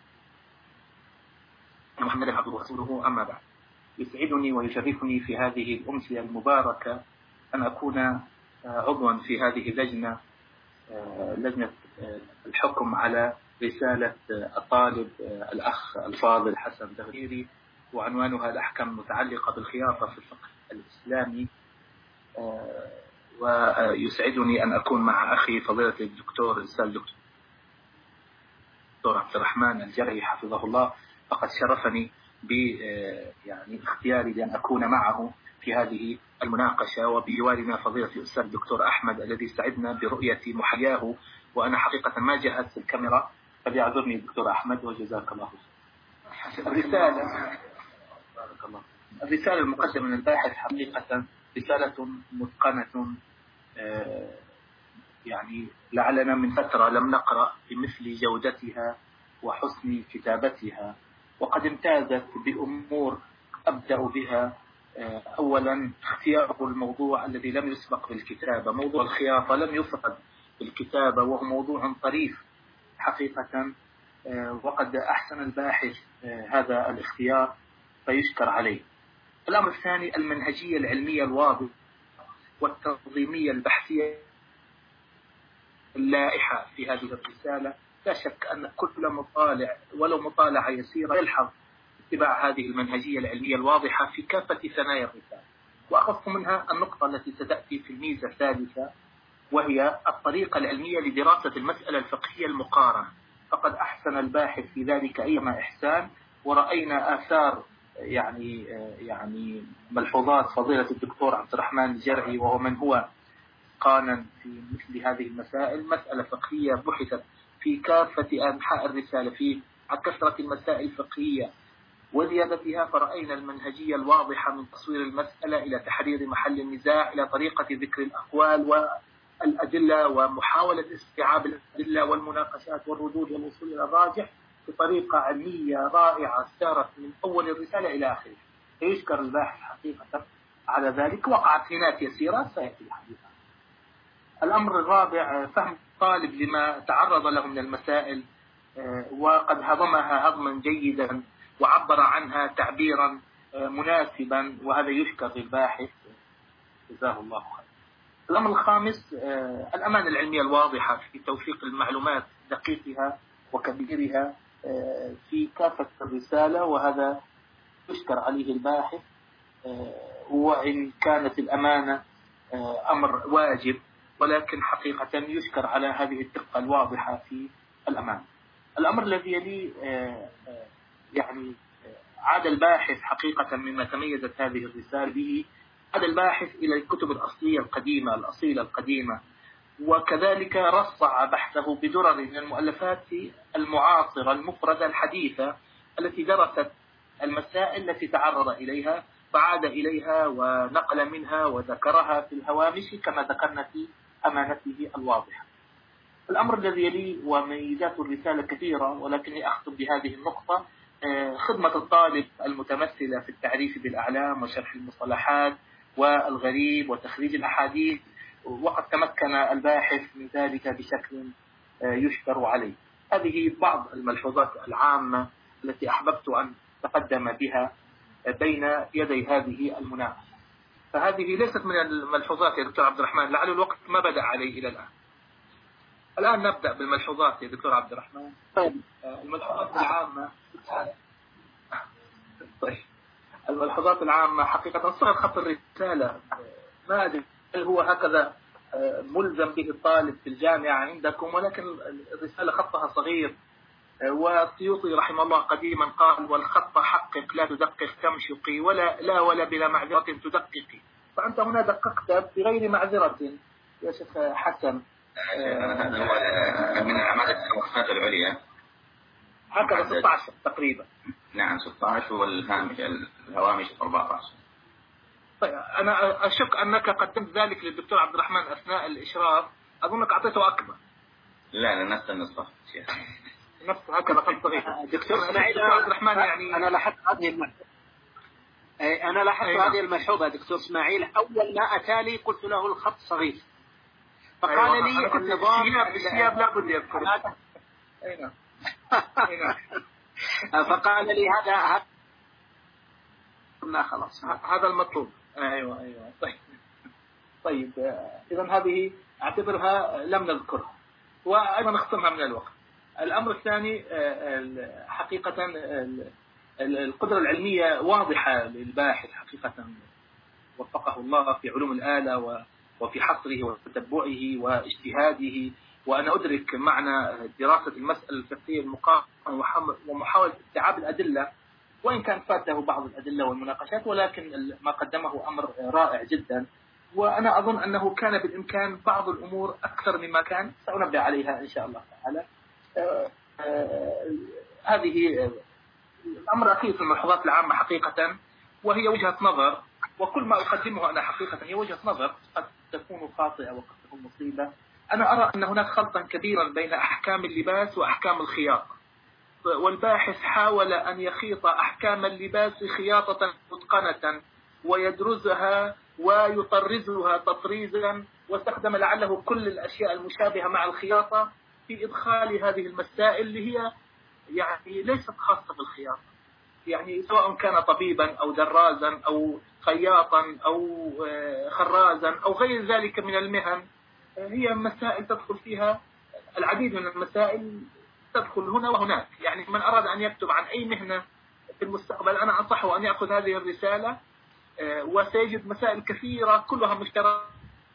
Speaker 4: له، محمدا عبده ورسوله. أما بعد، يسعدني ويشرفني في هذه الأمسية المباركة أن أكون عضوا في هذه اللجنة، لجنة الحكم على رسالة الطالب الأخ الفاضل حسن دغريري، وعنوانها الأحكام المتعلقة بالخياطة في الفقه الإسلامي. ويسعدني أن أكون مع أخي فضيلة الدكتور الأستاذ الدكتور عبد الرحمن الجرعي حفظه الله، فقد شرفني ب يعني اختياري لأن أكون معه في هذه المناقشة، وبجوارنا فضيلة الأستاذ الدكتور أحمد الذي سعدنا برؤية محياه، وأنا حقيقة ما جهزت الكاميرا فليعذرني الدكتور أحمد وجزاك الله خير. الرسالة بارك الله. الرسالة المقدمة من الباحث حقيقة رسالة متقنة، يعني لعلنا من فترة لم نقرأ بمثل جودتها وحسن كتابتها، وقد امتازت بأمور أبدأ بها. أولا اختيار الموضوع الذي لم يسبق بالكتابة، موضوع الخياطة لم يفرد بالكتابة، وهو موضوع طريف حقيقة، وقد أحسن الباحث هذا الاختيار فيشكر عليه. الأمر الثاني المنهجية العلمية الواضحة والتنظيمية البحثية اللائحة في هذه الرسالة. لا شك أن كل مطالع ولو مطالعة يسيرة يلحظ اتباع هذه المنهجية العلمية الواضحة في كافة ثنايا الرسالة. وأخص منها النقطة التي ستأتي في الميزة الثالثة، وهي الطريقة العلمية لدراسة المسألة الفقهية المقارنة. فقد أحسن الباحث في ذلك أيما إحسان، ورأينا آثار يعني يعني ملحوظات فضيلة الدكتور عبد الرحمن الجرعي، وهو من هو إتقانا في مثل هذه المسائل. مسألة فقهية بحثت في كافة أنحاء الرسالة في كثرة المسائل الفقهية وزيادتها، فرأينا المنهجية الواضحة من تصوير المسألة إلى تحرير محل النزاع إلى طريقة ذكر الأقوال والأدلة ومحاولة استيعاب الأدلة والمناقشات والردود والوصول إلى الراجح بطريقة علمية رائعة سارت من أول الرسالة إلى آخرها. يشكر الباحث حقيقة على ذلك. وقعت هناك يسيرة سيأتي الحديث عنها. الأمر الرابع فهم الطالب لما تعرض له من المسائل وقد هضمها هضما جيدا وعبر عنها تعبيرا مناسبا، وهذا يشكر للباحث جزاه الله خير. الأمر الخامس الأمانة العلمية الواضحة في توثيق المعلومات دقيقها وكبيرها في كافة الرسالة، وهذا يشكر عليه الباحث، وإن كانت الأمانة أمر واجب ولكن حقيقة يشكر على هذه الدقة الواضحة في الأمانة. الأمر الذي يلي يعني عاد الباحث حقيقة مما تميزت هذه الرسالة به، عاد الباحث إلى الكتب الأصلية القديمة الأصيلة القديمة، وكذلك رصع بحثه بدرر من المؤلفات المعاصرة المفردة الحديثة التي درست المسائل التي تعرض إليها، فعاد إليها ونقل منها وذكرها في الهوامش كما ذكرنا في أمانته الواضحة. الأمر الذي يلي وميزات الرسالة كثيرة ولكني أختم بهذه النقطة، خدمة الطالب المتمثلة في التعريف بالأعلام وشرح المصطلحات والغريب وتخريج الأحاديث، وقد تمكن الباحث من ذلك بشكل يشكر عليه. هذه بعض الملحوظات العامة التي أحببت أن تقدم بها بين يدي هذه المناقشة. فهذه ليست من الملحوظات يا دكتور عبد الرحمن، لعل الوقت ما بدأ عليه إلى الآن. الآن نبدأ بالملحوظات يا دكتور عبد الرحمن. طيب الملحوظات العامة طيب الملحوظات العامة حقيقة صغر خط الرسالة، ما أدري هل هو هكذا ملزم به الطالب في الجامعة عندكم، ولكن الرسالة خطها صغير، والسيوطي رحمه الله قديما قال: والخط حقق لا تدقق تمشقي، ولا لا ولا بلا معذرة تدققي. فأنت هنا دققت بغير معذرة يا شيخ حسن.
Speaker 3: هذا هو من أعمال التوقفات العليا،
Speaker 4: هكذا ستة عشر تقريبا.
Speaker 3: نعم ستة عشر، والهامش الهوامش أربعة عشر.
Speaker 4: طيب أنا أشك أنك قدمت ذلك للدكتور عبد الرحمن أثناء الإشراف، أظنك أعطيته أكبر.
Speaker 3: لا لا نفس النسخة شيخ،
Speaker 4: نفس هكذا خط صغير.
Speaker 2: دكتور اسماعيل عبد الرحمن يعني أنا لاحظت هذه الملحوظة أنا لاحظت هذه الملحوظة دكتور اسماعيل، أول ما أتالي قلت له الخط صغير، فقال لي النظام
Speaker 4: السياب لا بد يذكر. أي نعم أي نعم.
Speaker 2: فقال لي هذا قلنا خلاص
Speaker 4: هذا المطلوب. أيوة أيوة طيب طيب إذا هذه أعتبرها لم نذكرها، وأيضا نختمها من الوقت. الأمر الثاني حقيقة القدرة العلمية واضحة للباحث حقيقة، وفقه الله في علوم الآلة وفي حصره وتتبعه واجتهاده، وأنا أدرك معنى دراسة المسألة الفقهية المقارنة ومحاولة استيعاب الأدلة، وإن كان فاته بعض الأدلة والمناقشات، ولكن ما قدمه أمر رائع جدا. وأنا أظن أنه كان بالإمكان بعض الأمور أكثر مما كان، سأنبه عليها إن شاء الله تعالى. آه آه هذه الأمر الأخير في الملحوظات العامة حقيقة، وهي وجهة نظر، وكل ما أقدمه أنا حقيقة هي وجهة نظر قد تكون خاطئة وقد تكون مصيبة. أنا أرى أن هناك خلطا كبيرا بين أحكام اللباس وأحكام الخياطة، والباحث حاول أن يخيط أحكام اللباس خياطة متقنة ويدرزها ويطرزها تطريزا، واستخدم لعله كل الأشياء المشابهة مع الخياطة في إدخال هذه المسائل اللي هي يعني ليست خاصة بالخياطة، يعني سواء كان طبيبا أو درازا أو خياطا أو خرازا أو غير ذلك من المهن، هي مسائل تدخل فيها العديد من المسائل تدخل هنا وهناك. يعني من أراد أن يكتب عن أي مهنة في المستقبل أنا أنصحه أن يأخذ هذه الرسالة، وسيجد مسائل كثيرة كلها مشتركة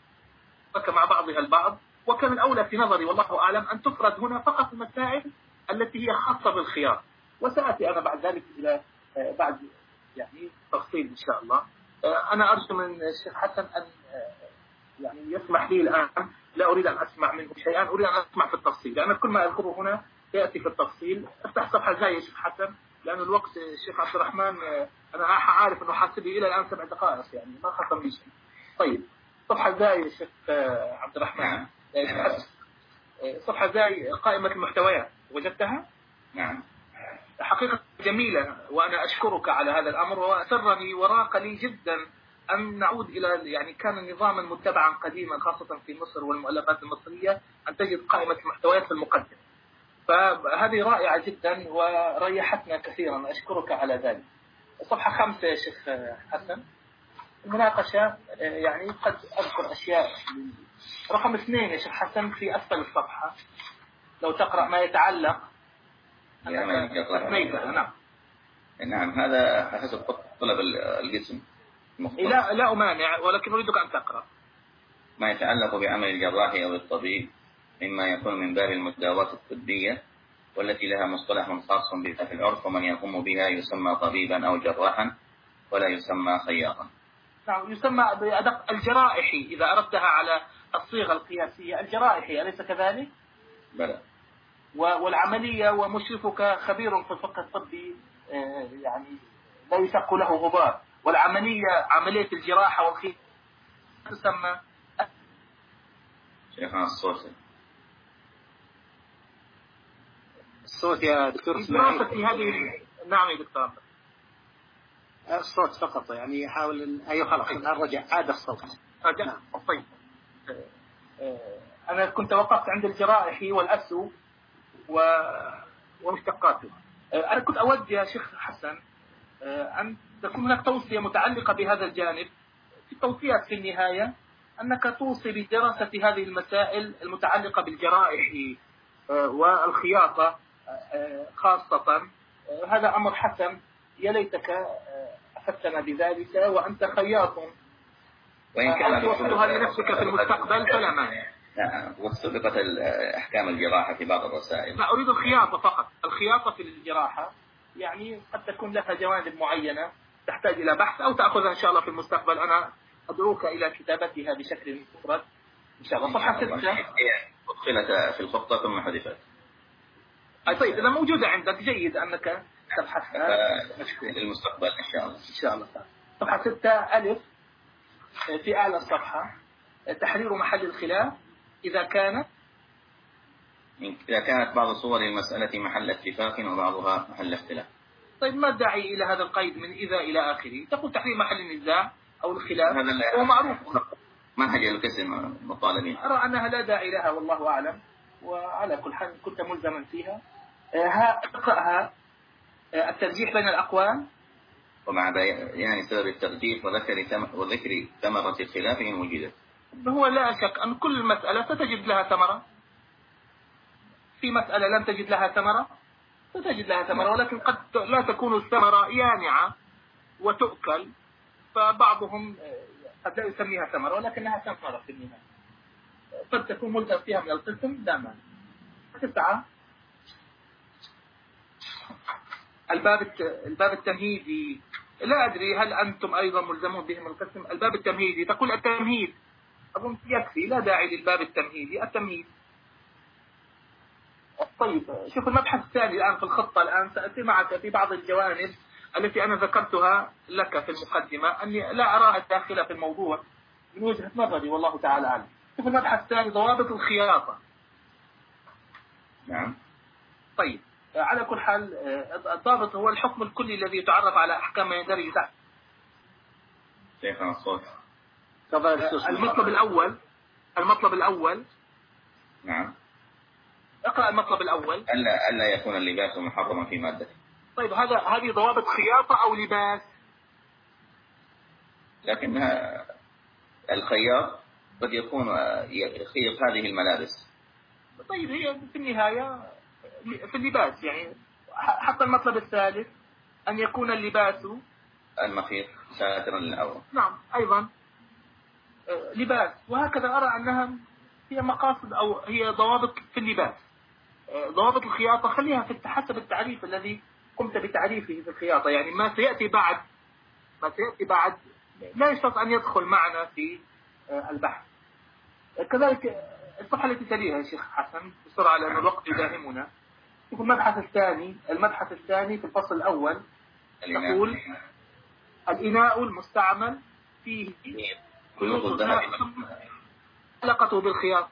Speaker 4: مع بعضها البعض، وكان الأولى في نظري والله أعلم أن تفرد هنا فقط المسائل التي هي خاصة بالخيار، وسأتي أنا بعد ذلك إلى بعد يعني تفصيل إن شاء الله. أنا أرجو من الشيخ حسن أن يعني يسمح لي الآن لا أريد أن أسمع منه شيئا، أريد أن أسمع في التفصيل، لأن كل ما أذكره هنا يأتي في التفصيل. افتح صفحة زي يا شيخ حسن، لأن الوقت الشيخ عبد الرحمن أنا عارف أنه حاسبي إلى الآن سبع دقائق يعني ما خصم لي شيء. طيب صفحة زي يا شيخ عبد الرحمن، صفحة زي قائمة المحتويات وجدتها؟
Speaker 3: نعم.
Speaker 4: حقيقة جميلة، وأنا أشكرك على هذا الأمر، وسرني وراق لي جدا أن نعود إلى يعني كان نظاما متبعا قديما خاصة في مصر والمؤلفات المصرية أن تجد قائمة المحتويات في المقدمة، فهذه رائعة جدا وريحتنا كثيرا، أشكرك على ذلك. صفحة خمسة يا شيخ حسن، المناقشة يعني قد أذكر أشياء. رقم اثنين يا شيخ حسن في أسفل الصفحة لو تقرأ ما يتعلق نعم.
Speaker 3: نعم هذا حسب طلب القسم.
Speaker 4: لا لا أمانع، ولكن أريدك أن تقرأ
Speaker 3: ما يتعلق بعمل الجراح أو الطبيب مما يكون من باب المداوات الطبية والتي لها مصطلح خاص بها في العرف، ومن يقوم بها يسمى طبيبا أو جراحا ولا يسمى خياطا.
Speaker 4: نعم يسمى بأدق الجرائحي إذا أردتها على الصيغة القياسية، الجرائحي أليس كذلك؟
Speaker 3: بلى.
Speaker 4: والعملية ومشرفك خبير في الفقه الطبي يعني لا يشق له غبار، والعملية عملية الجراحة والخياطة تسمى
Speaker 3: شيخنا الصوت
Speaker 2: الصوت يا دكتور اسماعيل
Speaker 4: في هذه. نعم يا دكتور
Speaker 2: الصوت فقط يعني يحاول ان ايوه خلاص الان رجع عاد الصوت.
Speaker 4: رجع نعم. طيب انا كنت وقفت عند الجرائحي والاسو و... ومشتقاته. انا كنت اود يا شيخ حسن ان تكون هناك توصية متعلقة بهذا الجانب في التوصيات في النهاية، انك توصي بدراسة هذه المسائل المتعلقة بالجرائح والخياطة خاصة. هذا أمر حسن، يا ليتك أفدتنا بذلك، وأنت خياط
Speaker 3: وإن كان
Speaker 4: توصلها لنفسك في المستقبل فلا مانع.
Speaker 3: وسبقت أحكام الجراحة في بعض الرسائل.
Speaker 4: لا أريد الخياطة فقط. الخياطة في الجراحة يعني قد تكون لها جوانب معينة تحتاج إلى بحث أو تأخذها إن شاء الله في المستقبل. أنا أدعوك إلى كتابتها بشكل مفرد إن شاء الله. صفحة ستة
Speaker 3: أدخلت في الخطة ثم حذفت.
Speaker 4: طيب إذا موجودة عندك جيد أنك تبحثها
Speaker 3: للمستقبل إن شاء الله.
Speaker 4: إن شاء الله. صفحة ستة ألف في أعلى الصفحة تحرير محل الخلاف إذا كانت
Speaker 3: إذا كانت بعض صور المسألة محل اتفاق وبعضها محل اختلاف.
Speaker 4: طيب ما الداعي إلى هذا القيد من إذا إلى آخره؟ تقول تحرير محل النزاع أو الخلاف هو معروف
Speaker 3: منهج القسم مطالبين.
Speaker 4: أرى أنها لا داعي لها والله أعلم، وعلى كل حال كنت ملزما فيها. ها اقرأها الترجيح بين الأقوال
Speaker 3: ومع بيان سبب الترجيح وذكر وذكر ثمرة الخلاف إن وجدت.
Speaker 4: هو لا شك أن كل مسألة ستجد لها ثمرة. في مسألة لم تجد لها ثمرة ستجد لها ثمرة، ولكن قد لا تكون الثمرة يانعة وتؤكل، فبعضهم قد لا يسميها ثمرة ولكنها ثمرة في النهاية، قد تكون ملزم فيها من القسم لا مانع. تسعة الباب الباب التمهيدي، لا أدري هل أنتم أيضا ملزمون به من القسم. الباب التمهيدي تقول التمهيد، أظن يكفي لا داعي للباب التمهيدي. التمهيد طيب. شوف المبحث الثاني الآن في الخطة، الآن سأتي معك في بعض الجوانب التي أنا ذكرتها لك في المقدمة أني لا أراها داخلة في الموضوع من وجهة نظري والله تعالى أعلم. شوف المبحث الثاني ضوابط الخياطة.
Speaker 3: نعم.
Speaker 4: طيب على كل حال الضابط هو الحكم الكلي الذي يتعرف على أحكام ما يندرج تحت.
Speaker 3: شيخنا الصوت.
Speaker 4: المطلب الأول المطلب الأول
Speaker 3: نعم.
Speaker 4: اقرأ المطلب الأول.
Speaker 3: ألا ألا يكون اللباس محرما في مادته.
Speaker 4: طيب هذا هذه ضوابط خياطة أو لباس؟
Speaker 3: لكنها الخياط قد يكون يخيط هذه الملابس.
Speaker 4: طيب هي في النهاية في اللباس يعني. حتى المطلب الثالث أن يكون اللباس
Speaker 3: المخيط ساترا للعورة.
Speaker 4: نعم أيضا لباس، وهكذا أرى أنها هي مقاصد أو هي ضوابط في اللباس. ضوابط الخياطة خليها في حسب التعريف الذي قمت بتعريفه في الخياطة، يعني ما سيأتي بعد ما سيأتي بعد لا يشترط أن يدخل معنا في البحث. كذلك الصفحة التي تليها يا شيخ حسن بسرعة لأن الوقت يداهمنا. شوف المبحث الثاني، المبحث الثاني في الفصل الأول تقول الإناء المستعمل فيه خيوط الذهب علاقته بالخياط.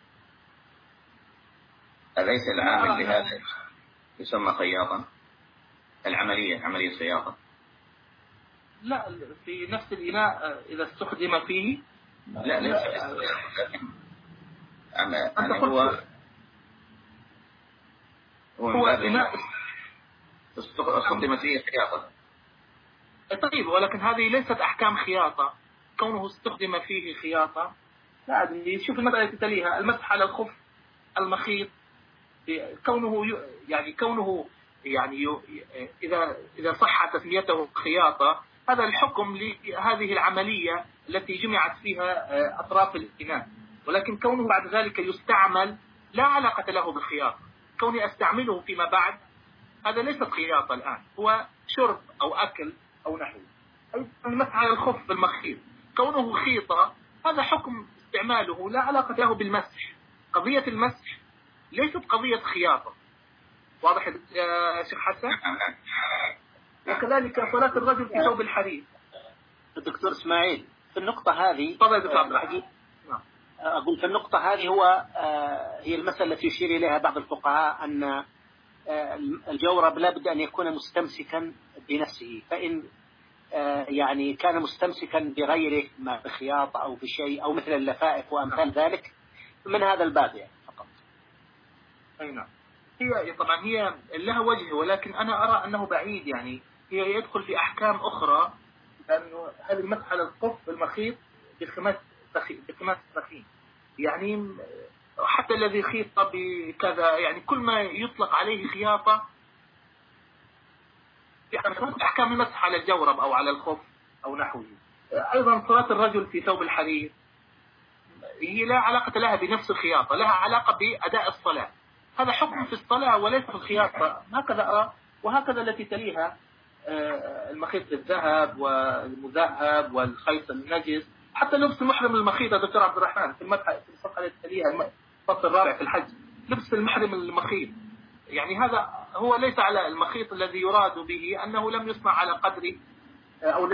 Speaker 3: أليس العامل لهذا يسمى خياطا؟ العملية عملية خياطة.
Speaker 4: لا، في نفس الإناء إذا استخدم فيه
Speaker 3: لا ليس لكن أنا أنا هو
Speaker 4: هو إناء
Speaker 3: استخدم فيه خياطة.
Speaker 4: طيب ولكن هذه ليست أحكام خياطة كونه استخدم فيه خياطة. لا أدري، شوف المسألة التي تليها المسح على الخف المخيط كونه يعني كونه يعني إذا إذا صح تسميته خياطة هذا الحكم لهذه العملية التي جمعت فيها أطراف الإناء، ولكن كونه بعد ذلك يستعمل لا علاقة له بالخياطة. كوني أستعمله فيما بعد هذا ليست خياطة الآن، هو شرب أو أكل أو نحو. المسح على الخف المخيط كونه خيطة هذا حكم استعماله لا علاقة له بالمسح. قضية المسح ليست قضية خياطة. واضح يا شيخ حسن؟ وكذلك صلاة الرجل في ثوب الحرير.
Speaker 2: الدكتور إسماعيل في النقطة هذه
Speaker 4: طبعا دكتور عبد الحكيم
Speaker 2: أقول في النقطة هذه هو هي المسألة التي يشير إليها بعض الفقهاء أن الجورب لا بد أن يكون مستمسكا بنفسه، فإن يعني كان مستمسكا بغيره ما بخياطة أو بشيء أو مثل اللفائف وأمثال ذلك من هذا الباب يعني فقط.
Speaker 4: أي نعم. هي طبعا هي لها وجه، ولكن أنا أرى أنه بعيد، يعني هي يدخل في أحكام أخرى، لأنه هذه المسح على الخف المخيط بخماس بخماس سخين، يعني حتى الذي خيط بكذا يعني كل ما يطلق عليه خياطة أحكام المسح على الجورب أو على الخف أو نحوه. أيضا صلاة الرجل في ثوب الحرير هي لا علاقة لها بنفس الخياطة، لها علاقة بأداء الصلاة. هذا حكم في الصلاة وليس في الخياطة، هكذا أرى. وهكذا التي تليها المخيط الذهب والمذهب والخيط النجس، حتى لبس المحرم المخيط يا دكتور عبد الرحمن في المبحث في الصفحة التي تليها الفصل الرابع في الحج، لبس المحرم المخيط يعني هذا هو ليس على المخيط الذي يراد به أنه لم يصنع على قدر أو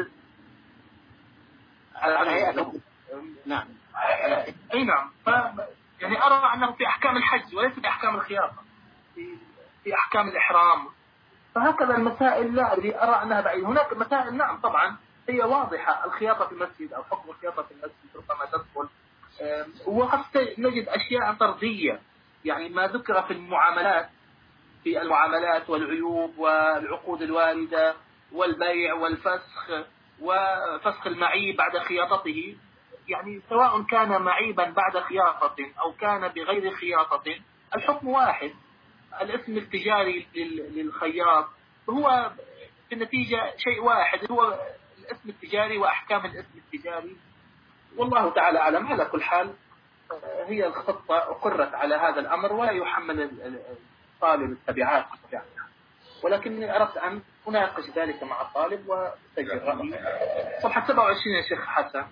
Speaker 2: على هيئة. نعم
Speaker 4: أي نعم. يعني أرى أنه في أحكام الحج وليس في أحكام الخياطة، في, في أحكام الإحرام. فهكذا المسائل لا أدري، أرى أنها بعيد. هناك مسائل نعم طبعا هي واضحة، الخياطة في المسجد أو حكم الخياطة في المسجد ربما تدخل، وقد نجد أشياء طردية يعني ما ذكر في المعاملات، في المعاملات والعيوب والعقود الواردة والبيع والفسخ وفسخ المعيب بعد خياطته، يعني سواء كان معيبا بعد خياطة أو كان بغير خياطة الحكم واحد. الاسم التجاري للخياط هو في النتيجة شيء واحد، هو الاسم التجاري وأحكام الاسم التجاري، والله تعالى أعلم. على كل حال هي الخطة أقرت على هذا الأمر ولا يحمل الطالب التبعات، ولكني أردت أن أناقش ذلك مع الطالب وأسجل رأيي. صفحة سبعة وعشرين يا شيخ حسن.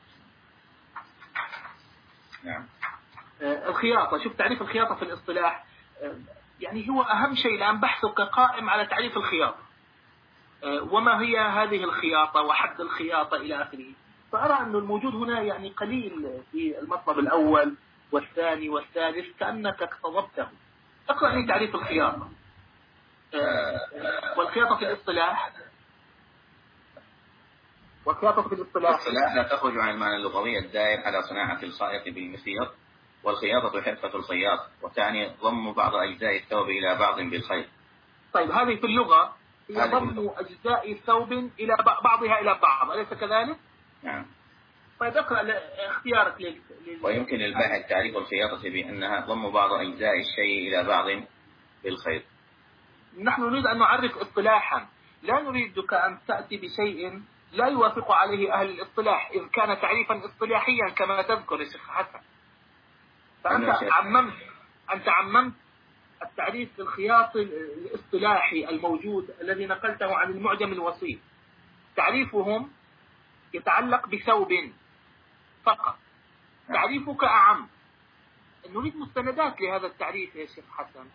Speaker 3: نعم.
Speaker 4: الخياطة، شوف تعريف الخياطة في الاصطلاح، يعني هو أهم شيء الآن بحثك قائم على تعريف الخياطة وما هي هذه الخياطة وحد الخياطة إلى آخره. فأرى أن الموجود هنا يعني قليل في المطلب الأول والثاني والثالث كأنك اقتضبته. اقرأ لي تعريف الخياطة. والخياطة في الاصطلاح والخياطة في الاصطلاح
Speaker 3: الاصطلاح لا تخرج عن المعنى اللغوي الدائر على صناعة الخائط بالمخيط، والخياطة حرفة الخياط، وتعني ضم بعض أجزاء الثوب إلى بعض بالخيط.
Speaker 4: طيب هذه في اللغة هي ضم أجزاء ثوب إلى بعضها إلى بعض، أليس كذلك؟
Speaker 3: نعم.
Speaker 4: طيب اقرأ اختيارك لل...
Speaker 3: ويمكن للباحث تعريف الخياطة بأنها ضم بعض أجزاء الشيء إلى بعض بالخيط.
Speaker 4: نحن نريد أن نعرف اصطلاحا، لا نريدك أن تأتي بشيء لا يوافق عليه أهل الاصطلاح إذ كان تعريفا اصطلاحيا كما تذكر يا شيخ حسن. فأنت عممت أنت عممت التعريف للخياط الاصطلاحي الموجود الذي نقلته عن المعجم الوسيط. تعريفهم يتعلق بثوب فقط، تعريفك أعم. نريد مستندات لهذا التعريف يا شيخ حسن.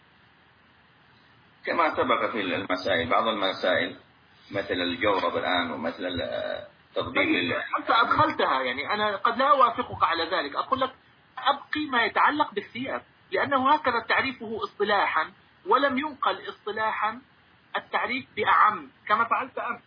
Speaker 3: كما سبق في المسائل، بعض المسائل مثل الجورب الآن ومثل التطبيق لله.
Speaker 4: أنت أدخلتها، يعني أنا قد لا أوافقك على ذلك، أقول لك أبقي ما يتعلق بالثياب، لأنه هكذا تعريفه اصطلاحا، ولم ينقل اصطلاحا التعريف بأعم كما فعلت أنت.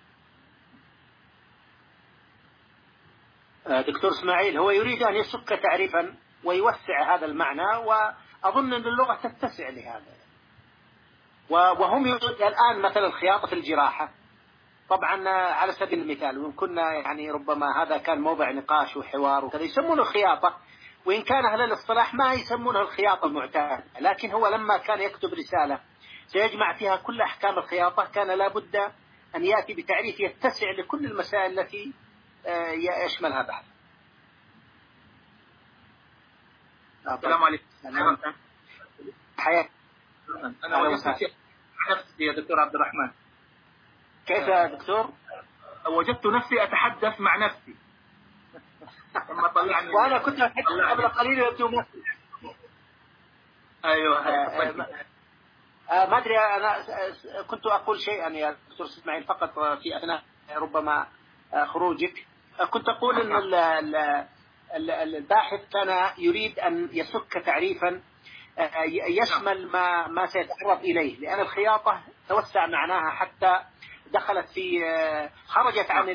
Speaker 2: دكتور إسماعيل، هو يريد أن يسك تعريفا ويوسع هذا المعنى، وأظن أن اللغة تتسع لهذا. وهم الآن مثلا خياطة الجراحة، طبعا على سبيل المثال، وإن كنا يعني ربما هذا كان موضع نقاش وحوار وكذا، يسمونه خياطة، وإن كان أهل الاصطلاح ما يسمونه الخياطة المعتادة، لكن هو لما كان يكتب رسالة سيجمع فيها كل أحكام الخياطة كان لابد أن يأتي بتعريف يتسع لكل المسائل التي يشملها بحث.
Speaker 4: السلام عليكم.
Speaker 2: حياك.
Speaker 4: أنا وجدت نفسي يا دكتور عبد الرحمن.
Speaker 2: كيف يا دكتور؟
Speaker 4: وجدت نفسي أتحدث مع نفسي. ثم طلعني.
Speaker 2: وأنا كنت أتحدث قبل قليل وأنت ممثل.
Speaker 4: أيوه.
Speaker 2: ما أدري، أنا كنت أقول شيئا يا دكتور إسماعيل فقط في أثناء ربما خروجك. كنت أقول أن الباحث كان يريد أن يسك تعريفا يشمل ما ما سيتعرض إليه، لأن الخياطة توسع معناها حتى دخلت في خرجت عن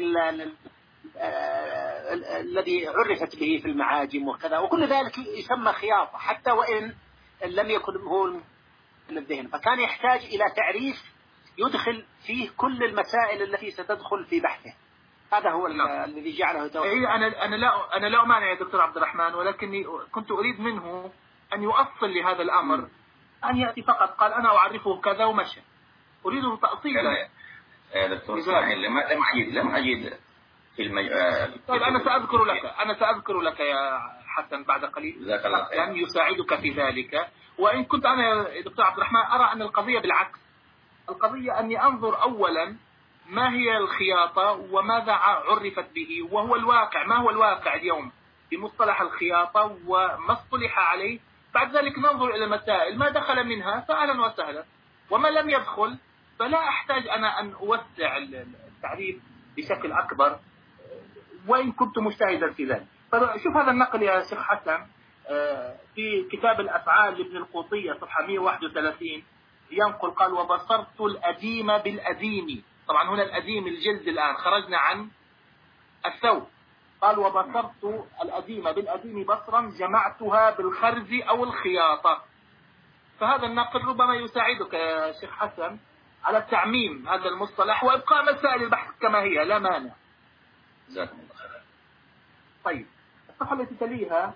Speaker 2: الذي عرفت به في المعاجم وكذا، وكل ذلك يسمى خياطة حتى وإن لم يكن هو الذهن، فكان يحتاج إلى تعريف يدخل فيه كل المسائل التي ستدخل في بحثه. هذا هو الذي جعله توسع.
Speaker 4: إيه، أنا أنا لا أنا لا أمانع يا دكتور عبد الرحمن، ولكني كنت أريد منه أن يؤصل لهذا الأمر، م. أن يأتي فقط قال أنا أعرفه كذا ومشى. أريده تأصيلا.
Speaker 3: يا دكتور إسماعيل، لم أجد لم أجد في المج...
Speaker 4: طيب أنا سأذكر لك أنا سأذكر لك يا حسن بعد قليل، لأن يساعدك في ذلك. وإن كنت أنا يا دكتور عبد الرحمن أرى أن القضية بالعكس، القضية أني أنظر أولا ما هي الخياطة وماذا عرفت به، وهو الواقع، ما هو الواقع اليوم بمصطلح الخياطة وما اصطلح عليه. بعد ذلك ننظر إلى المسائل، ما دخل منها فأهلا وسهلا، وما لم يدخل فلا أحتاج أنا أن أوسع التعريف بشكل أكبر، وإن كنت مجتهدا في ذلك. شوف هذا النقل يا شيخ حسن في كتاب الأفعال لابن القوطية صفحة مئة وواحد وثلاثين، ينقل قال وبصرت الأديم بالأديم. طبعا هنا الأديم الجلد، الآن خرجنا عن الثوب. قال وبصرت الأديم بالأديم بصرا جمعتها بالخرز أو الخياطة. فهذا النقل ربما يساعدك يا شيخ حسن على تعميم هذا المصطلح وإبقاء مسائل البحث كما هي، لا مانع. طيب الصفحة التي تليها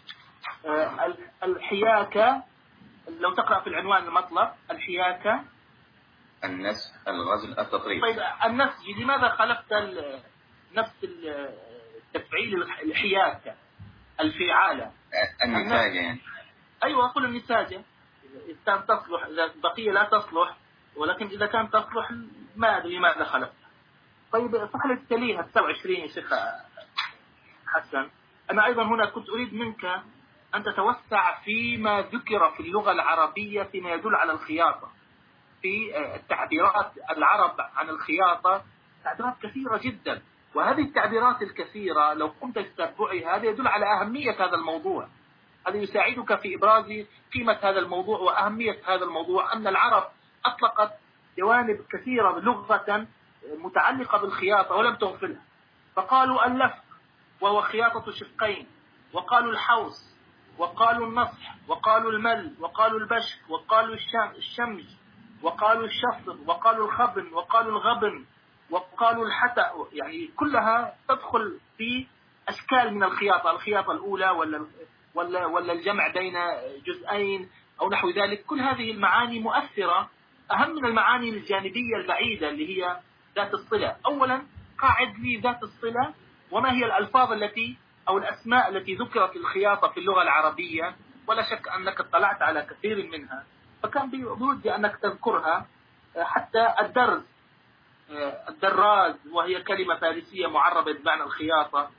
Speaker 4: الحياكة، لو تقرأ في العنوان المطلب الحياكة
Speaker 3: النسج الغزل التطريف.
Speaker 4: طيب النسج، لماذا خلقت نفس التفعيل الحياكة الفعالة
Speaker 3: النساجة يعني؟
Speaker 4: أيوة أقول النساجة، إذا كانت تصلح، إذا بقية لا تصلح، ولكن إذا كانت تصلح ما أدري لماذا خلقتها. طيب الصفحة التي تليها تسعة وعشرين يا شيخ حسن، أنا أيضا هنا كنت أريد منك أن تتوسع فيما ذكر في اللغة العربية فيما يدل على الخياطة. في التعبيرات العرب عن الخياطة تعبيرات كثيرة جدا، وهذه التعبيرات الكثيرة لو قمت بتتبعها هذا يدل على أهمية هذا الموضوع. هذا يساعدك في إبراز قيمة هذا الموضوع وأهمية هذا الموضوع، أن العرب أطلقت جوانب كثيرة لغة متعلقة بالخياطة ولم تغفلها. فقالوا اللفق وهو خياطة شقين، وقالوا الحوس، وقالوا النصح، وقالوا المل، وقالوا البشك، وقالوا الشمج، وقالوا الشفر، وقالوا الخبن، وقالوا الغبن، وقالوا الحتى. يعني كلها تدخل في أشكال من الخياطة، الخياطة الأولى ولا ولا ولا الجمع بين جزئين أو نحو ذلك. كل هذه المعاني مؤثرة. أهم من المعاني الجانبية البعيدة اللي هي ذات الصلة. أولا قاعد لي ذات الصلة، وما هي الألفاظ التي أو الأسماء التي ذكرت الخياطة في اللغة العربية، ولا شك أنك اطلعت على كثير منها، فكان بودي أنك تذكرها. حتى الدرز، الدراز، وهي كلمة فارسية معربة بمعنى الخياطة،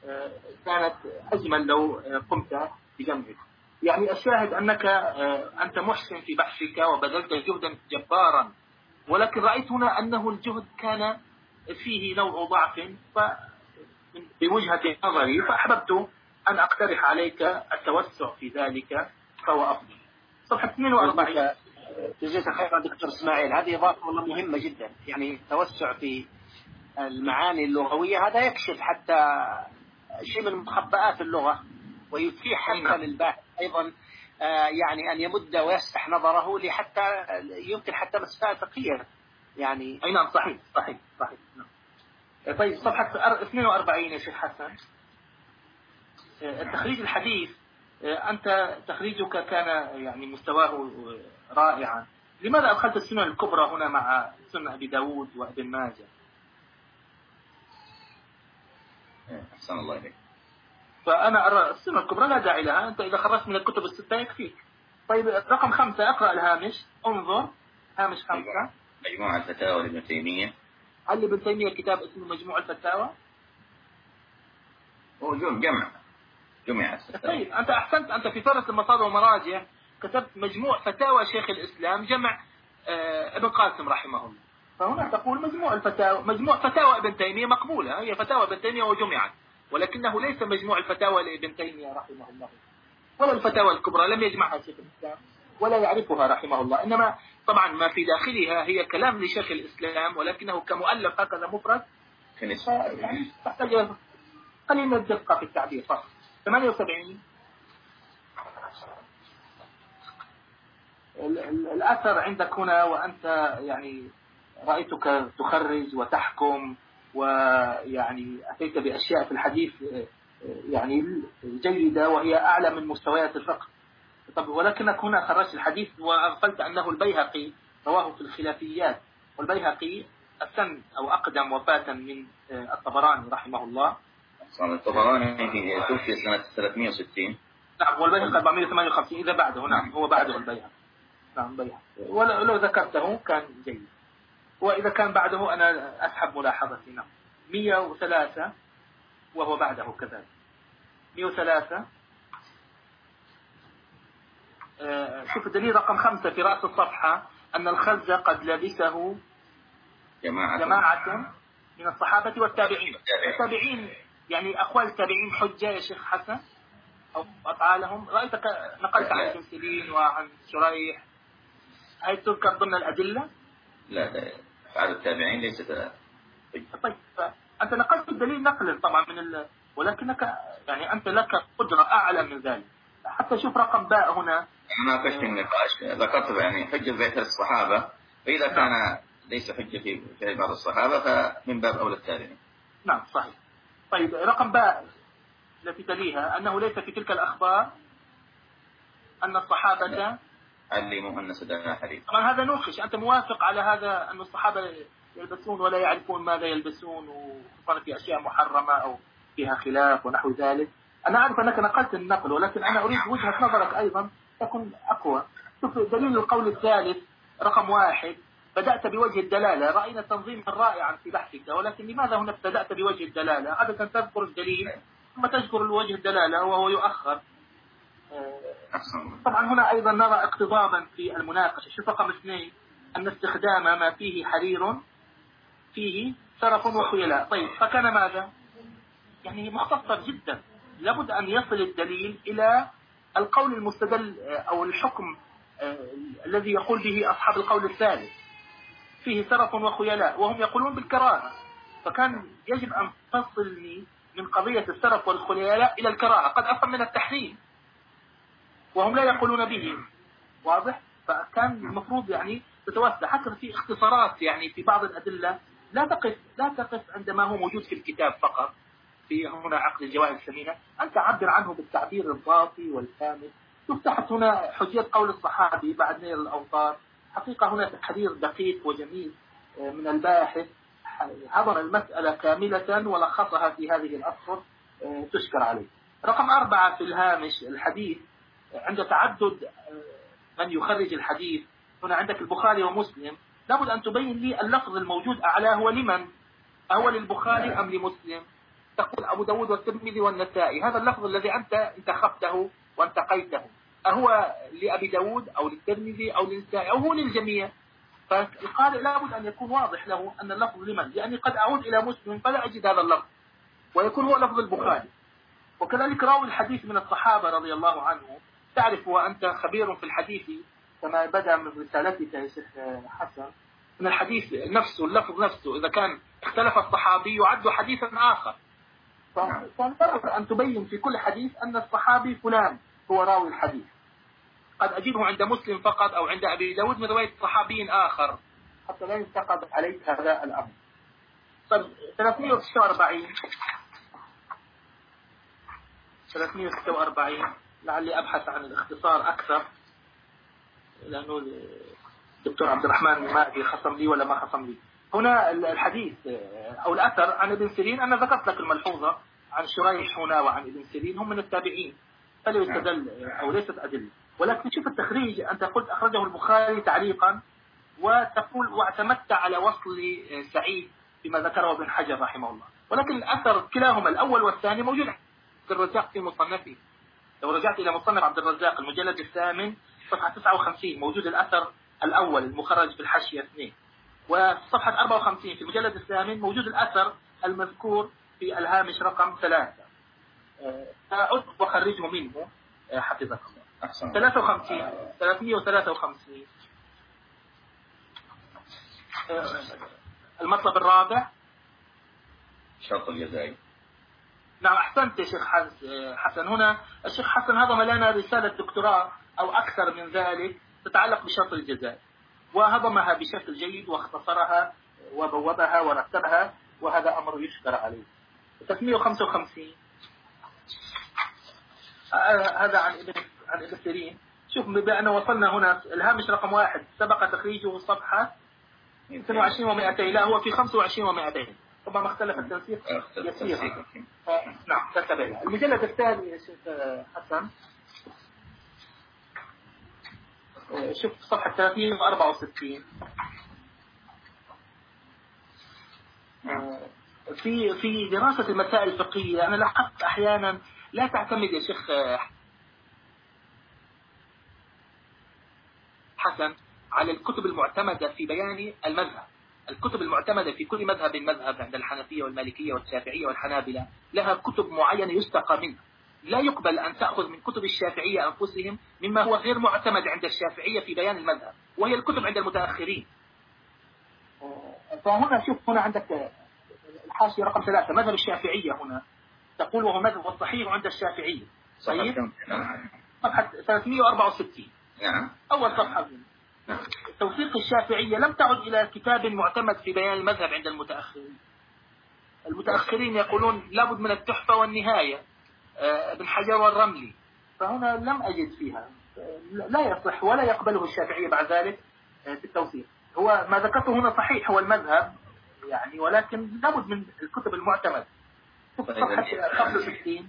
Speaker 4: كانت أجمل لو قمت بجمعها. يعني الشاهد أنك أنت محسن في بحثك وبذلت جهدا جبارا، ولكن رأيت هنا أنه الجهد كان فيه نوع ضعف بوجهة نظري، فأحببت أن أقترح عليك التوسع في ذلك فهو أفضل. صفحة اثنين وأربعين.
Speaker 2: جزاك خيرا دكتور إسماعيل، هذه إضافة والله مهمة جدا. يعني التوسع في المعاني اللغوية هذا يكشف حتى شيء من مخبئات اللغة، ويتيح حتى للباحث أيضا يعني أن يمد ويفتح نظره لحتى يمكن حتى مسائل فقهية يعني.
Speaker 4: أي نعم صحيح صحيح صحيح. نعم. طيب صفحة اثنين وأربعين يا شيخ حسن. التخريج الحديث أنت تخريجك كان يعني مستواه رائعا، لماذا أدخلت السنن الكبرى هنا مع سنن أبي داود وابن ماجه؟
Speaker 3: أحسن الله إليك.
Speaker 4: فأنا أرى السنن الكبرى لا داعي لها، أنت إذا خرجت من الكتب الستة يكفيك. طيب رقم خمسة، أقرأ الهامش، انظر هامش خمسة.
Speaker 3: مجموع الفتاوى لابن تيمية.
Speaker 4: هل ابن تيمية كتاب اسمه مجموع الفتاوى؟
Speaker 3: هو جمع جمع.
Speaker 4: طيب أنت أحسنت، أنت في فهرس المصادر والمراجع كتبت مجموع فتاوى شيخ الإسلام جمع آه ابن قاسم رحمه الله، فهنا تقول مجموع الفتاوى. مجموع فتاوى ابن تيمية مقبولة، هي فتاوى ابن تيمية وجمعت، ولكنه ليس مجموع الفتاوى لابن تيمية رحمه الله، ولا الفتاوى الكبرى لم يجمعها شيخ الإسلام ولا يعرفها رحمه الله، إنما طبعا ما في داخلها هي كلام لشيخ الإسلام، ولكنه كمؤلف هكذا مفرد يعني تحتاج قليل من الدقة في التعبير. صح. ثمانية وسبعين. الأثر عندك هنا وأنت يعني رأيتك تخرج وتحكم ويعني أتيت بأشياء في الحديث يعني جيدة وهي أعلى من مستويات الفقه. طب ولكنك هنا خرجت الحديث وأغفلت أنه البيهقي رواه في الخلافيات، والبيهقي السن أو أقدم وفاة من الطبراني رحمه الله.
Speaker 3: الطبراني توفي سنة ثلاثمائة وستين.
Speaker 4: نعم، والبيهقي أربعمائة وثمانية وخمسين إذا بعده. نعم هو بعده البيهقي. نعم بيهقي، ولو ذكرته كان جيد، وإذا كان بعده أنا أسحب ملاحظتي. نعم مئة وثلاثة وهو بعده كذلك. مئة وثلاثة. آه شوف الدليل رقم خمسة في رأس الصفحة، أن الخز قد لبسه
Speaker 3: جماعة,
Speaker 4: جماعة من الصحابة والتابعين. التابعين يعني أقوال التابعين حجة يا شيخ حسن أو أفعالهم؟ رأيتك نقلت عن ابن سيرين وعن شريح، هل تذكر ضمن الأدلة؟
Speaker 3: لا لا، أفعال التابعين ليست.
Speaker 4: طيب أنت نقلت الدليل نقلا طبعا من ال... ولكنك يعني أنت لك قدرة أعلى من ذلك. حتى شوف رقم باء هنا.
Speaker 3: أنا ناقشت النقاش، ذكرت يعني حجة في الصحابة، فإذا كان ليس حجة في في بعض الصحابة فمن باب أولى التابعين.
Speaker 4: نعم صحيح. طيب رقم باء التي تليها، أنه ليس في تلك الأخبار أن الصحابة
Speaker 3: علموا أن سدنا حديث.
Speaker 4: طبعا هذا نوخش، أنت موافق على هذا أن الصحابة يلبسون ولا يعرفون ماذا يلبسون، وخصوصا في أشياء محرمة أو فيها خلاف ونحو ذلك. أنا أعرف أنك نقلت النقل، ولكن أنا أريد وجهة نظرك أيضا تكون أقوى. شوف دليل القول الثالث رقم واحد، بدأت بوجه الدلالة. رأينا تنظيما رائعا في بحثك، ولكن لماذا هنا ابتدأت بوجه الدلالة؟ عادة تذكر الدليل ثم تذكر الوجه الدلالة وهو يؤخر. طبعا هنا أيضا نرى اقتضابا في المناقشة. شوف رقم اثنين، أن استخدام ما فيه حرير فيه سرف وخيلاء. طيب فكان ماذا؟ يعني مختصر جدا، لابد أن يصل الدليل إلى القول المستدل أو الحكم الذي يقول به أصحاب القول الثالث، فيه سرف وخيلاء وهم يقولون بالكراهة، فكان يجب أن تصلني من قضية السرف والخيلاء إلى الكراهة، قد أفهم من التحريم وهم لا يقولون به. واضح؟ فكان المفروض يعني تتوسع حتى في اختصارات، يعني في بعض الأدلة لا تقف لا تقف عندما هو موجود في الكتاب فقط. في هنا عقد الجواهر الثمينة أنت عبر عنه بالتعبير الضافي والكامل. تفتحت هنا حجية قول الصحابي بعد نيل الأوطار. حقيقة هنا تحرير دقيق وجميل من الباحث، عبر المسألة كاملة ولخصها في هذه الأسطر، تشكر عليه. رقم أربعة في الهامش الحديث، عند تعدد من يخرج الحديث هنا عندك البخاري ومسلم، لابد أن تبين لي اللفظ الموجود أعلاه ولمن، أهو للبخاري أم لمسلم؟ تقول أبو داود والترمذي والنسائي، هذا اللفظ الذي أنت انتخبته وانتقيته أهو لأبي داود أو للترمذي أو للنسائي أو هو للجميع؟ فالقارئ لابد أن يكون واضح له أن اللفظ لمن، لأني قد أعود إلى مسلم فلا أجد هذا اللفظ ويكون هو لفظ البخاري. وكذلك راوي الحديث من الصحابة رضي الله عنه، تعرف وأنت خبير في الحديث كما بدأ من رسالتك يا شيخ حسن، من الحديث نفسه اللفظ نفسه إذا كان اختلف الصحابي يعد حديثا آخر، فانتظر أن تبين في كل حديث أن الصحابي فلان هو راوي الحديث. قد أجده عند مسلم فقط أو عند أبي داود من رواية صحابي آخر حتى لا ينتقد عليك هذا الأمر. طيب ثلاثمئة وستة وأربعين ثلاثمئة وستة وأربعين لعلي أبحث عن الاختصار أكثر، لأنه الدكتور عبد الرحمن ما أدري خصم لي ولا ما خصم لي. هنا الحديث أو الأثر عن ابن سيرين، أنا ذكرت لك الملحوظة عن شريح هنا وعن ابن سيرين، هم من التابعين فلا يستدل أو ليست أدلة. ولكن شوف التخريج، أنت قلت أخرجه البخاري تعليقا وتقول واعتمدت على وصل سعيد فيما ذكره ابن حجر رحمه الله، ولكن الأثر كلاهما الأول والثاني موجود عند الرزاق في مصنفه. لو رجعت إلى مصنف عبد الرزاق المجلد الثامن صفحة تسعة وخمسين موجود الأثر الأول المخرج في الحاشية اثنين، وصفحة أربعة وخمسين في المجلد الثامن موجود الأثر المذكور في الهامش رقم ثلاثة. أعد وخرجه منه حفظك الله. ثلاثة وخمسين ثلاثمئة وثلاثة وخمسين المطلب الرابع
Speaker 3: شرط الجزائي.
Speaker 4: نعم أحسنت يا شيخ حسن. هنا الشيخ حسن هضم لنا رسالة دكتوراه أو أكثر من ذلك تتعلق بشرط الجزاء، وهضمها بشكل جيد واختصرها وبوبها ورتبها، وهذا أمر يشكر عليه. ثلاثمئة وخمسة وخمسين هذا عن ابن عن ابن سيرين. شوف بأن وصلنا هنا الهامش رقم واحد سبق تخريجه صفحة اثنين وعشرين ومئتين، لا هو في خمسة وعشرين ومئتين، ربما اختلف التنسيق يسيرا. نعم تتبع المجلد الثاني يا شيخ حسن. شوف صفحة ثلاثمئة وأربعة وستين في في دراسة المسائل الفقهية أنا لاحظت أحيانا لا تعتمد يا شيخ حسن على الكتب المعتمدة في بيان المذهب. الكتب المعتمدة في كل مذهب مذهب عند الحنفية والمالكية والشافعية والحنابلة لها كتب معينة يستقى منها. لا يقبل أن تأخذ من كتب الشافعية أنفسهم مما هو غير معتمد عند الشافعية في بيان المذهب، وهي الكتب عند المتأخرين. فهنا شوف هنا عندك الحاشية رقم ثلاثة مذهب الشافعية، هنا تقول وهو مذهب الصحيح عند الشافعية. طيب صفحة ثلاثمئة وأربعة وستين
Speaker 3: نعم
Speaker 4: أول صفحة. توثيق الشافعية لم تعد إلى كتاب معتمد في بيان المذهب عند المتأخرين. المتأخرين يقولون لابد من التحفة والنهاية ابن حجر والرملي، فهنا لم أجد فيها، لا يصح ولا يقبله الشافعية بعد ذلك في التوثيق. هو ما ذكرته هنا صحيح هو المذهب يعني، ولكن لابد من الكتب المعتمد. صفحة خمسة وستين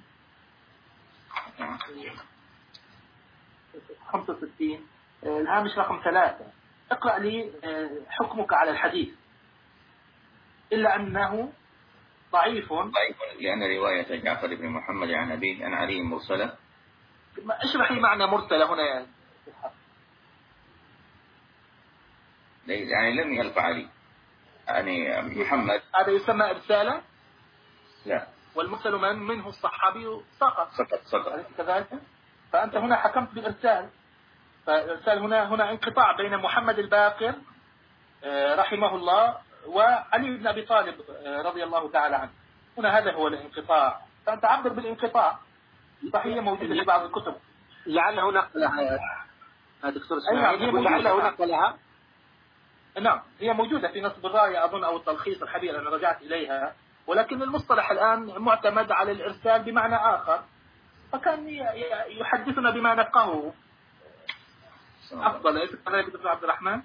Speaker 4: خمسة وستين الهامش رقم ثلاثة اقرأ لي حكمك على الحديث إلا أنه ضعيف
Speaker 3: ضعيف لأن رواية جعفر بن محمد عن أبيه عن علي مرسلة.
Speaker 4: اشرح لي معنى مرسلة هنا يعني.
Speaker 3: يعني لم يلقى علي يعني محمد،
Speaker 4: هذا يسمى إرسالا؟
Speaker 3: لا،
Speaker 4: والمرسل من منه الصحابي سقط
Speaker 3: سقط سقط
Speaker 4: كذلك. فأنت هنا حكمت بالإرسال، فالإرسال هنا هنا انقطاع بين محمد الباقر رحمه الله وعلي بن أبي طالب رضي الله تعالى عنه. هنا هذا هو الانقطاع، فأنت عبر بالانقطاع. صحيح موجودة في بعض الكتب
Speaker 2: لعله نقلها دكتور
Speaker 4: اسماعيل،
Speaker 2: لعله نقلها.
Speaker 4: نعم هي موجودة في نصب الراية أظن أو التلخيص الحبير أنا رجعت إليها، ولكن المصطلح الآن معتمد على الإرسال بمعنى آخر، فكان يحدثنا بما نقاه أفضل. ليس كذلك دكتور عبد الرحمن؟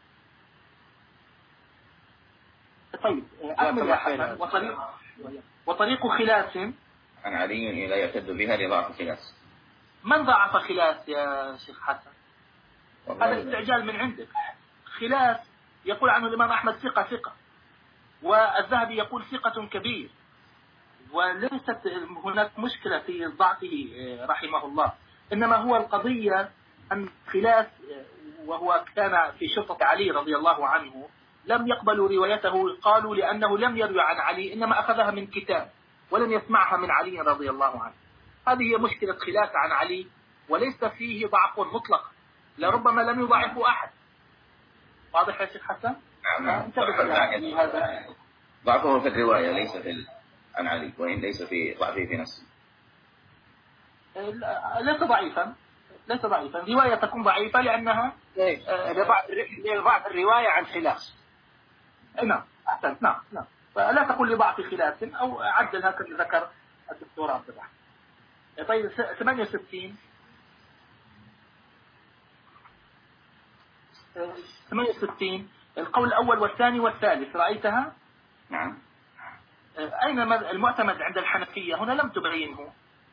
Speaker 4: طيب أكمل يا حسن. وطريق وطريق خلاس
Speaker 3: عن علي لا يعتد بها لضعف خلاس.
Speaker 4: من ضعف خلاس يا شيخ حسن؟ هذا استعجال من عندك. خلاس يقول عنه الإمام أحمد ثقة ثقة، والذهبي يقول ثقة كبير، وليست هناك مشكلة في ضعفه رحمه الله، إنما هو القضية أن خلاف، وهو كان في شرطة علي رضي الله عنه، لم يقبلوا روايته، قالوا لأنه لم يروي عن علي، إنما أخذها من كتاب ولم يسمعها من علي رضي الله عنه. هذه هي مشكلة خلاف عن علي، وليس فيه ضعف مطلق، لربما لم يضعفه أحد. واضح يا شيخ حسن؟
Speaker 3: نعم.
Speaker 4: هذا
Speaker 3: ضعفه في الرواية ليس في عن علي، وإن ليس في ضعفه في نفسه.
Speaker 4: ليس ضعيفا، ليس ضعيفا. رواية تكون ضعيفة لأنها
Speaker 2: لضعف الرواية عن خلاف.
Speaker 4: نعم أحسنت. نعم نعم. فلا تقول لضعف خلاف أو عدل هكذا ذكر الدكتور عبد الرحمن. طيب ثمانية وستين ثمانية وستين القول الأول والثاني والثالث رأيتها؟
Speaker 3: نعم.
Speaker 4: أين المعتمد عند الحنفية؟ هنا لم تبينه.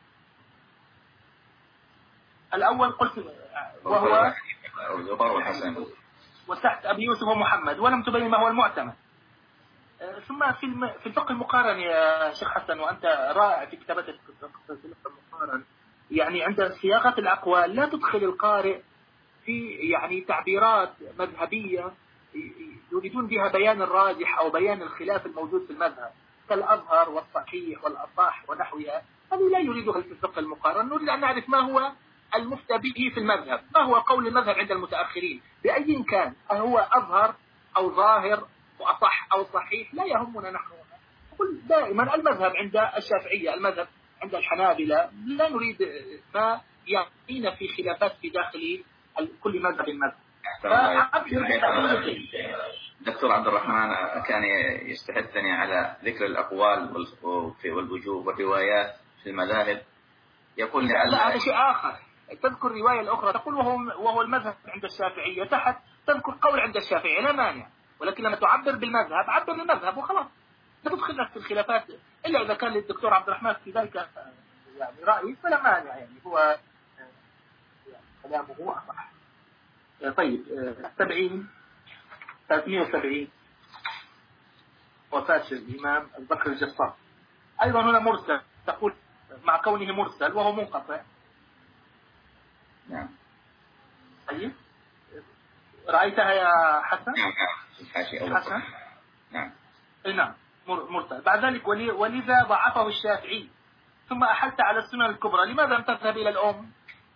Speaker 4: الأول قلت وهو
Speaker 3: الزبر والحسن،
Speaker 4: وتحت أبي يوسف ومحمد، ولم تبين ما هو المعتمد. ثم في الم... في الفقه المقارن يا شيخ حسن، وأنت رائع في كتابتك في الفقه المقارن، يعني عند صياغة الأقوال لا تدخل القارئ في يعني تعبيرات مذهبية يريدون بها بيان الراجح أو بيان الخلاف الموجود في المذهب كالأظهر والصحيح والأصح ونحوها. هذه لا يريدها في الفقه المقارن. نريد أن نعرف ما هو المفتى به في المذهب، ما هو قول المذهب عند المتأخرين بأي كان، هو أظهر أو ظاهر وأصح أو صحيح، لا يهمنا نحن. نقول دائما المذهب عند الشافعية، المذهب عند الحنابلة، لا نريد ما يعطينا في خلافات في داخل كل مذهب مذهب.
Speaker 3: دكتور عبد الرحمن كان يستحثني على ذكر الأقوال والوجوه والروايات في المذاهب، يقول لي
Speaker 4: لا هذا شيء آخر. تذكر الرواية الأخرى تقول وهو, وهو المذهب عند الشافعية، تحت تذكر قول عند الشافعية، لا مانع، ولكن لما تعبر بالمذهب عبر بالمذهب وخلاص، لا تدخلك في الخلافات إلا إذا كان للدكتور عبد الرحمن في ذلك يعني رأي فلا مانع، يعني هو يعني كلامه أصح. طيب سبعين ثلاثمائة وسبعين وفاة الإمام البكر الجصار، أيضا هنا مرسل، تقول مع كونه مرسل وهو منقطع.
Speaker 3: نعم.
Speaker 4: طيب رأيتها يا حسن؟
Speaker 3: نعم.
Speaker 4: حسن؟
Speaker 3: نعم.
Speaker 4: نعم مرسل. بعد ذلك ولي ولذا ضعفه الشافعي. ثم أحلت على السنن الكبرى، لماذا لم تذهب إلى الأم؟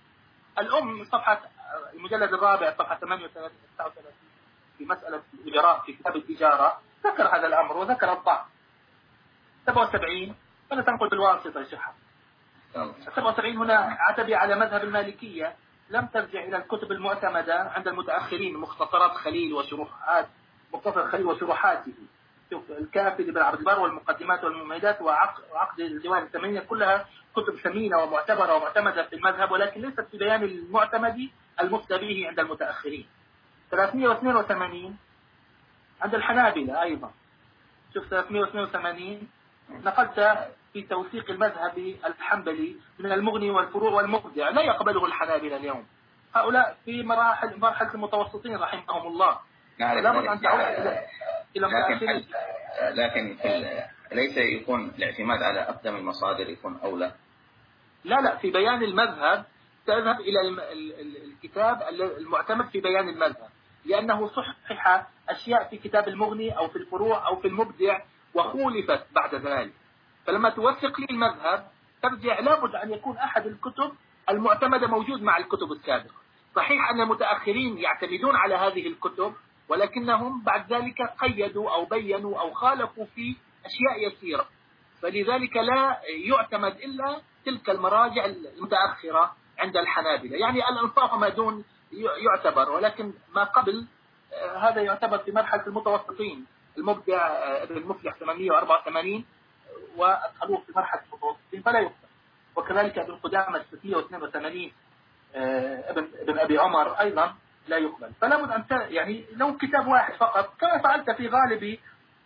Speaker 4: الأم صفحة المجلد الرابع صفحة ثمانية وثلاثين تسعة وثلاثين في مسألة الإجراء في كتاب الإجارة ذكر هذا الأمر وذكر الضعف. سبعة وسبعين فلا تنقل بالواسطة يا شيخ حسن. سبعة وسبعين هنا عتبي على مذهب المالكية، لم ترجع إلى الكتب المعتمدة عند المتأخرين، مختصرات خليل وشروحات مختصر خليل وشروحاته، شوف الكافي لابن عبد البر والمقدمات والممهدات وعقد الديوان الثمانية، كلها كتب ثمينة ومعتبرة ومعتمدة في المذهب، ولكن ليست في بيان المعتمد المفتى به عند المتأخرين. ثلاثمائة واثنين وثمانين عند الحنابلة أيضا، شوف ثلاثمائة واثنين وثمانين نقلت في توثيق المذهب الحنبلي من المغني والفروع والمبدع، لا يقبله الحنابلة اليوم. هؤلاء في مراحل مرحلة المتوسطين رحمهم الله.
Speaker 3: لابد أن تعود إلى لكن, لكن ليس يكون الاعتماد على أقدم المصادر يكون أولى.
Speaker 4: لا لا، في بيان المذهب تذهب إلى الكتاب المعتمد في بيان المذهب، لأنه صحح أشياء في كتاب المغني أو في الفروع أو في المبدع وخولفت بعد ذلك. فلما توثق لي المذهب ترجع، لابد أن يكون أحد الكتب المعتمدة موجود مع الكتب السابقة. صحيح أن المتأخرين يعتمدون على هذه الكتب، ولكنهم بعد ذلك قيدوا أو بينوا أو خالفوا في أشياء يسيرة، فلذلك لا يعتمد إلا تلك المراجع المتأخرة عند الحنابلة. يعني الإنصاف ما دون يعتبر، ولكن ما قبل هذا يعتبر في مرحلة المتوسطين. المبدع ابن المفلح ثمانمائة وأربعة وثمانين وأدخلوه في مرحلة المتوسطين فلا يقبل. وكذلك ابن قدامة ستمائة واثنين وثمانين ابن ابن أبي عمر أيضا لا يقبل. فلا بد أن يعني لو كتاب واحد فقط كما فعلت في غالب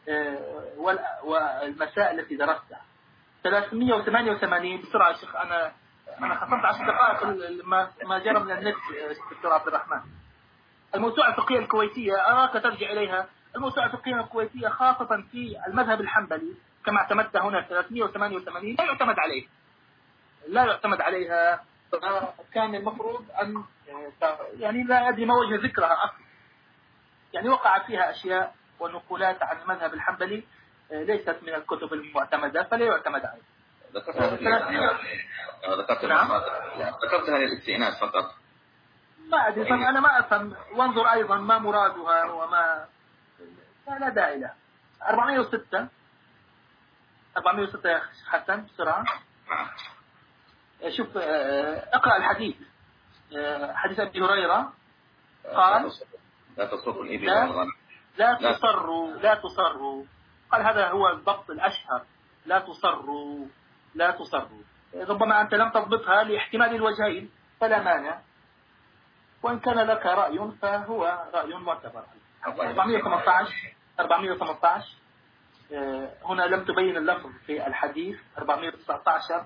Speaker 4: والمسائل التي درستها. ثلاثمائة وثمانية وثمانين بسرعة يا شيخ، أنا أنا خصمت عشر دقائق ما ما جرى من النت. دكتور عبد الرحمن، الموسوعة الفقهية الكويتية أراك ترجع إليها الموسوعة الفقهية الكويتية خاصة في المذهب الحنبلي كما اعتمدت هنا ثلاثمئة وثمانية وثمانين لا يعتمد عليه لا يعتمد عليها. كان المفروض أن يعني لا أدري ما وجه ذكرها أصلا، يعني وقع فيها أشياء ونقولات عن المذهب الحنبلي ليست من الكتب المعتمدة فلا يعتمد عليها.
Speaker 3: ذكرتها للاستئناس فقط.
Speaker 4: ما أدري طبعا أنا ما أفهم، وانظر أيضا ما مرادها وما لا داعي لها. أربعمئة وستة أربعمئة وستة يا حسن بسرعة. شوف اقرأ الحديث، حديث أبي هريرة قال
Speaker 3: لا تصروا الإبل
Speaker 4: لا, لا تصروا لا تصروا قال هذا هو الضبط الأشهر، لا تصروا لا تصروا. ربما أنت لم تضبطها لاحتمال الوجهين فلا مانع، وإن كان لك رأي فهو رأي معتبر. أربعمئة وثمانية عشر أربعمئة وثمانية عشر هنا لم تبين اللفظ في الحديث. أربعمئة وتسعة عشر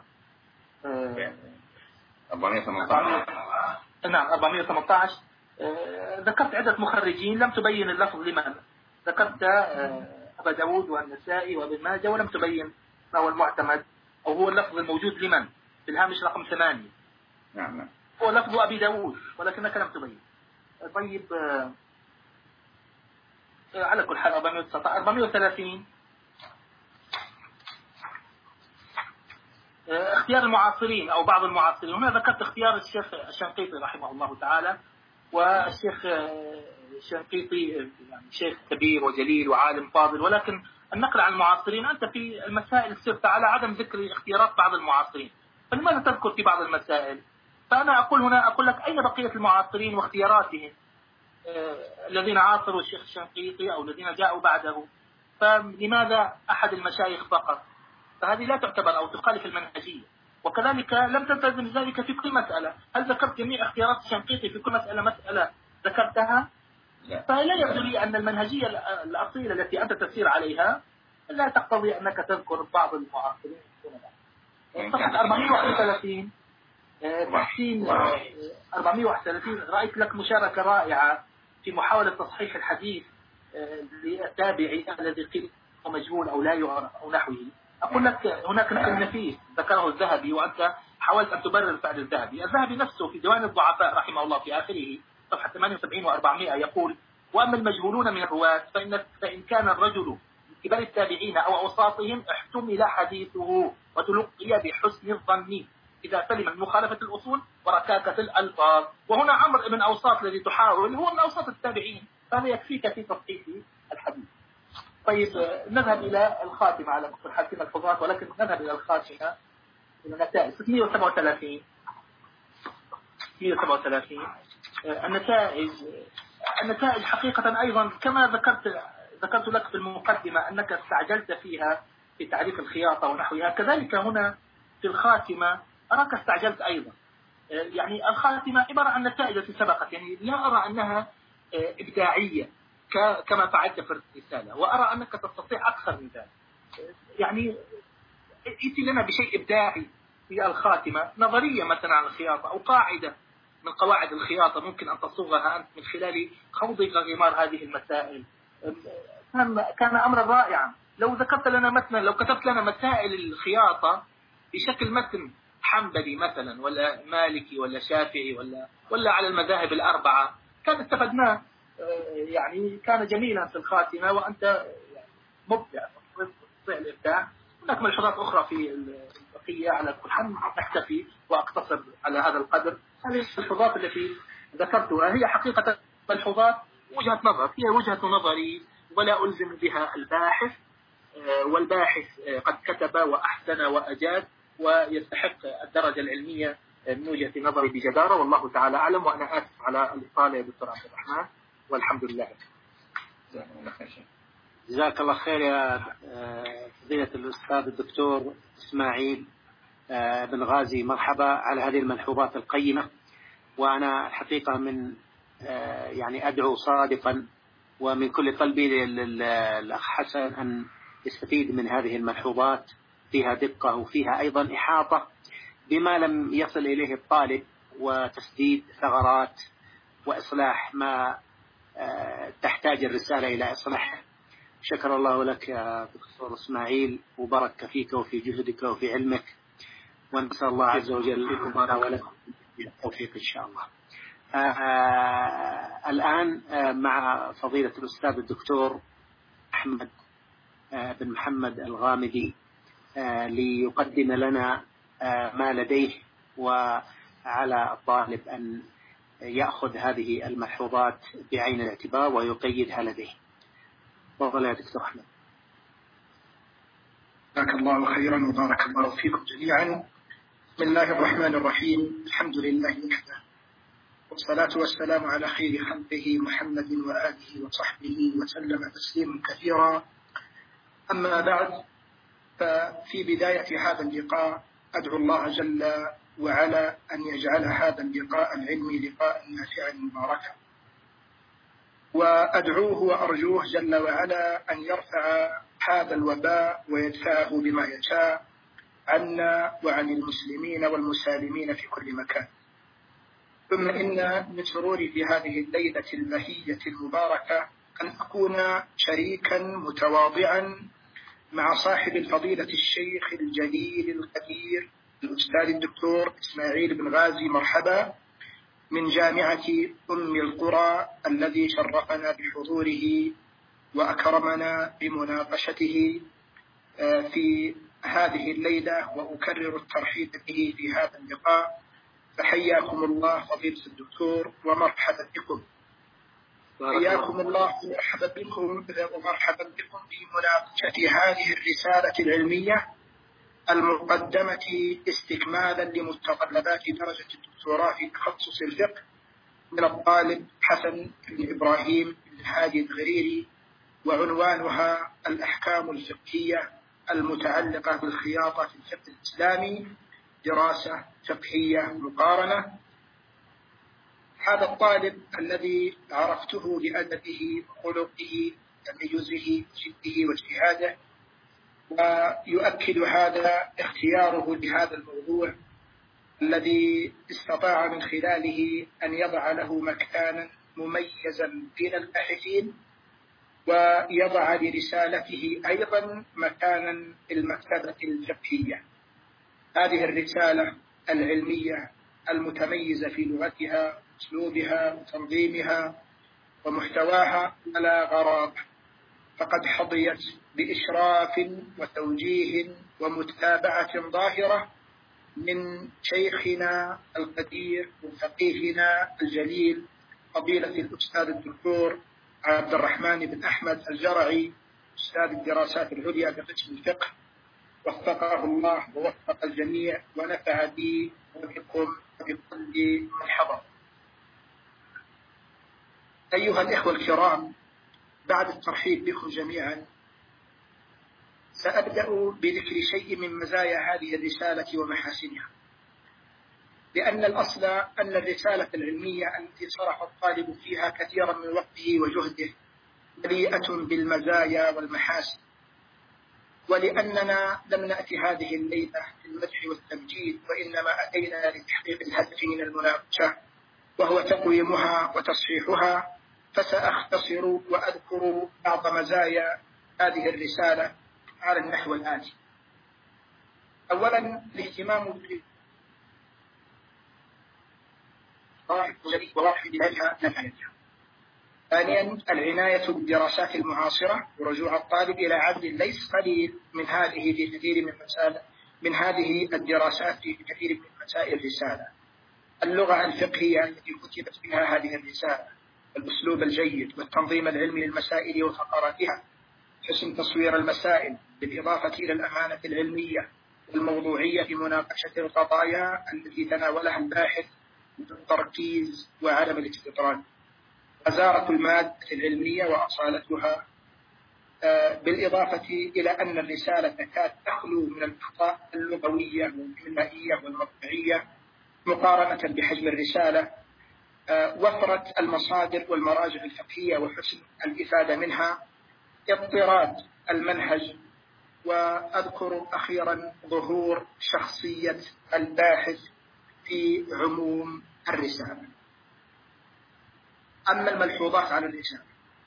Speaker 3: أربعمئة وثمانية عشر
Speaker 4: نعم أربعمئة وثمانية عشر ذكرت عدة مخرجين لم تبين اللفظ لمن. ذكرت أبا داود والنسائي وابن ماجه ولم تبين ما هو المعتمد أو هو اللفظ الموجود لمن في الهامش رقم ثمانية.
Speaker 3: نعم نعم
Speaker 4: هو لفظ أبي داود ولكنك لم تبين. طيب على كل حال أربعمئة وثلاثين اختيار المعاصرين أو بعض المعاصرين. هنا ذكرت اختيار الشيخ الشنقيطي رحمه الله تعالى، والشيخ الشنقيطي يعني شيخ كبير وجليل وعالم فاضل، ولكن النقل عن المعاصرين أنت في المسائل سرت على عدم ذكر اختيارات بعض المعاصرين، فلماذا تذكر في بعض المسائل؟ فأنا أقول هنا أقول لك أين بقية المعاصرين واختياراتهم الذين عاصروا الشيخ الشنقيطي أو الذين جاءوا بعده؟ فلماذا أحد المشايخ فقط؟ فهذه لا تعتبر أو تخالف المنهجية. وكذلك لم تلتزم ذلك في كل مسألة. هل ذكرت جميع اختيارات الشنقيطي في كل مسألة مسألة ذكرتها؟ فلا يبدو لي أن المنهجية الأصيلة التي أنت تسير عليها لا تقتضي أنك تذكر بعض المعاصرين. صفحة أربعمئة وواحد وثلاثين تحسين أربعمئة وواحد وثلاثين رأيت لك مشاركة رائعة في محاولة تصحيح الحديث للتابعي الذي قيل مجهول أو لا يعرف أو نحوه. أقول لك هناك نقل نفيس ذكره الذهبي وأنت حاولت أن تبرر فعل الذهبي. الذهبي نفسه في ديوان الضعفاء رحمه الله في آخره صفحة ثمانية وسبعين وأربعمائة يقول: وأما المجهولون من الرواة فإن, فإن كان الرجل من كبار التابعين أو أوساطهم احتمل حديثه وتلقي بحسن الظن إذا سلم من مخالفة الأصول وركاكة الألفاظ. وهنا عمرو بن أوساط الذي تحاول هو من أوساط التابعين، فهذا يكفيك في تصحيح الحديث. طيب نذهب إلى الخاتمة على كل حال في ملحوظات، ولكن نذهب إلى الخاتمة إلى النتائج. ستمئة وسبعة وثلاثين ستمئة وسبعة وثلاثين النتائج النتائج حقيقة أيضا كما ذكرت ذكرت لك في المقدمة أنك استعجلت فيها في تعريف الخياطة ونحوها، كذلك هنا في الخاتمة أراك استعجلت أيضا. يعني الخاتمة عبارة عن نتائج التي سبقت، يعني لا أرى أنها إبداعية كما فعلت في الرسالة، وأرى أنك تستطيع أكثر من ذلك. يعني ائتي لنا بشيء إبداعي في الخاتمة، نظرية مثلا عن الخياطة أو قاعدة من قواعد الخياطة ممكن أن تصوغها أنت من خلال خوضك غمار هذه المسائل. كان أمرا رائعا لو ذكرت لنا مثلا، لو كتبت لنا مسائل الخياطة بشكل متن حنبلي مثلا ولا مالكي ولا شافعي ولا ولا على المذاهب الأربعة كان استفدناه. يعني كان جميلا في الخاتمة وأنت مبدع في الإبداع. هناك ملحوظات أخرى في البقية، على كل حال نكتفي وأقتصر على هذا القدر. هذه الملحوظات التي ذكرتها هي حقيقة ملحوظات وجهة نظر، هي وجهة نظري ولا ألزم بها الباحث، والباحث قد كتب وأحسن وأجاد ويستحق الدرجة العلمية من وجهة نظري بجدارة، والله تعالى أعلم. وأنا آسف على الإطالة يا دكتور عبد الرحمن، والحمد لله.
Speaker 2: جزاك الله خير يا فضيلة الأستاذ الدكتور إسماعيل بن غازي، مرحبا على هذه الملحوظات القيمة. وأنا الحقيقة من يعني أدعو صادقا ومن كل قلبي للأخ حسن أن يستفيد من هذه الملحوظات، فيها دقة وفيها أيضا إحاطة بما لم يصل إليه الطالب، وتسديد ثغرات وإصلاح ما تحتاج الرسالة إلى إصلاح. شكر الله لك يا دكتور إسماعيل، وبارك فيك وفي جهدك وفي علمك، ونسأل الله عز وجل لنا ولكم التوفيق إن شاء الله. آه الآن آه مع فضيلة الأستاذ الدكتور أحمد آه بن محمد الغامدي آه ليقدم لنا آه ما لديه، وعلى الطالب أن يأخذ هذه الملحوظات بعين الاعتبار ويقيدها لديه. تفضل يا دكتور أحمد.
Speaker 5: جزاك الله خيرا وبارك الله فيكم جميعا. بسم الله الرحمن الرحيم، الحمد لله وحده، والصلاة والسلام على خير خلقه محمد وآله وصحبه وسلم تسليما كثيرا. أما بعد، ففي بداية هذا اللقاء أدعو الله جل وعلا أن يجعل هذا اللقاء العلمي لقاء نافعا مباركا، وأدعوه وأرجوه جل وعلا أن يرفع هذا الوباء ويدفعه بما يشاء عنا وعن المسلمين والمسالمين في كل مكان. ثم إن من سروري في هذه الليلة البهية المباركة أن أكون شريكا متواضعا مع صاحب الفضيلة الشيخ الجليل الكبير الأستاذ الدكتور إسماعيل بن غازي مرحبا من جامعة أم القرى، الذي شرفنا بحضوره وأكرمنا بمناقشته في هذه الليلة، وأكرر الترحيب به في هذا اللقاء. فحياكم الله فضيلة الدكتور ومرحبا بكم. حياكم الله ومرحبا بكم ومرحبا بكم في مناقشة هذه الرسالة العلمية المقدمة استكمالا لمتطلبات درجة الدكتوراه في تخصص الفقه من الطالب حسن بن إبراهيم بن هادي الغريري، وعنوانها الأحكام الفقهية المتعلقة بالخياطة في الفقه الإسلامي، دراسة فقهية مقارنة. هذا الطالب الذي عرفته بأدبه وخلقه تميزه وجده واجتهاده، ويؤكد هذا اختياره لهذا الموضوع الذي استطاع من خلاله أن يضع له مكانا مميزا بين الباحثين، ويضع لرسالته أيضا مكانا في المكتبة الفقهية. هذه الرسالة العلمية المتميزة في لغتها وأسلوبها وتنظيمها ومحتواها ولا غرابة، فقد حظيت بإشراف وتوجيه ومتابعة ظاهرة من شيخنا القدير وفقيهنا الجليل فضيلة الأستاذ الدكتور عبد الرحمن بن أحمد الجرعي، أستاذ الدراسات العليا بقسم الفقه، وفقه الله ووفق الجميع ونفع بي وبكم وبكل من حضر. أيها الإخوة الكرام، بعد الترحيب بكم جميعا سأبدأ بذكر شيء من مزايا هذه الرسالة ومحاسنها، لأن الأصل أن الرسالة العلمية التي صرف الطالب فيها كثيرا من وقته وجهده مليئة بالمزايا والمحاسن، ولأننا لم نأتي هذه الليلة للمدح والتمجيد، وإنما أتينا لتحقيق الهدف من المناقشة وهو تقويمها وتصحيحها، فسأختصر وأذكر بعض مزايا هذه الرسالة على النحو الآتي. أولا، الاهتمام بها نفعها. ثانيا، العناية بالدراسات المعاصرة ورجوع الطالب إلى عدد ليس قليل من هذه في كثير من مسائل من هذه الدراسات في كثير من مسائل الرسالة. اللغة الفقهية التي كتبت بها هذه الرسالة، الأسلوب الجيد والتنظيم العلمي للمسائل وفقراتها، حسن تصوير المسائل بالإضافة إلى الأمانة العلمية والموضوعية في مناقشة القضايا التي تناولها الباحث بالتركيز وعدم الاستطراد، وزارة المادة العلمية وأصالتها، بالإضافة إلى أن الرسالة تكاد تخلو من الأخطاء اللغوية والإملائية والمطبعية مقارنة بحجم الرسالة، وفرة المصادر والمراجع الفقهية وحسن الإفادة منها، اضطراد المنهج، وأذكر أخيرا ظهور شخصية الباحث في عموم الرسالة. أما الملحوظات على الرسالة،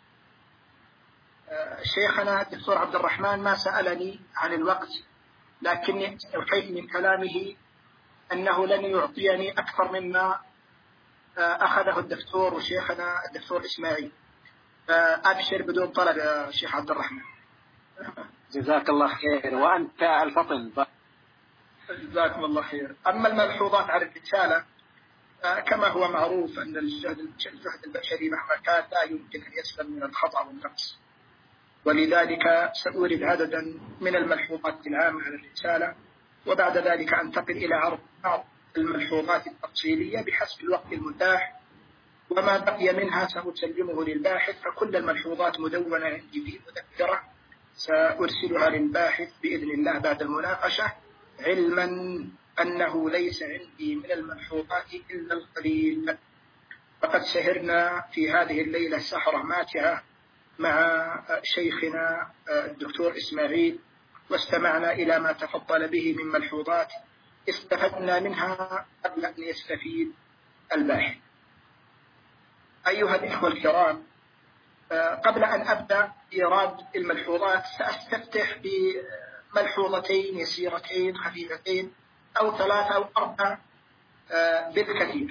Speaker 5: شيخنا الدكتور عبد الرحمن ما سألني عن الوقت، لكني استوحيت من كلامه أنه لن يعطيني أكثر مما أخذه الدكتور وشيخنا الدكتور إسماعيل، فأبشر بدون طلب يا شيخ عبد الرحمن.
Speaker 2: جزاك الله خير، وأنت الفطن.
Speaker 5: جزاكم الله خير. أما الملحوظات على الرسالة، كما هو معروف أن الجهد البشري مهما كان لا يمكن أن يسلم من الخطأ والنقص، ولذلك سأورد عددا من الملحوظات العامة على الرسالة، وبعد ذلك أنتقل إلى عرض بعض الملحوظات التفصيلية بحسب الوقت المتاح، وما بقي منها سأسلمه للباحث. فكل الملحوظات مدونة عندي في مذكرة سأرسلها للباحث بإذن الله بعد المناقشة، علما أنه ليس عندي من الملحوظات إلا القليل. فقد سهرنا في هذه الليلة سهرة ماتعة مع شيخنا الدكتور إسماعيل، واستمعنا إلى ما تفضل به من ملحوظات استفدنا منها قبل أن يستفيد الباحث. أيها الإخوة الكرام، قبل أن أبدأ إيراد الملحوظات سأستفتح بملحوظتين يسيرتين خفيفتين أو ثلاثة أو أربعة بالكثير.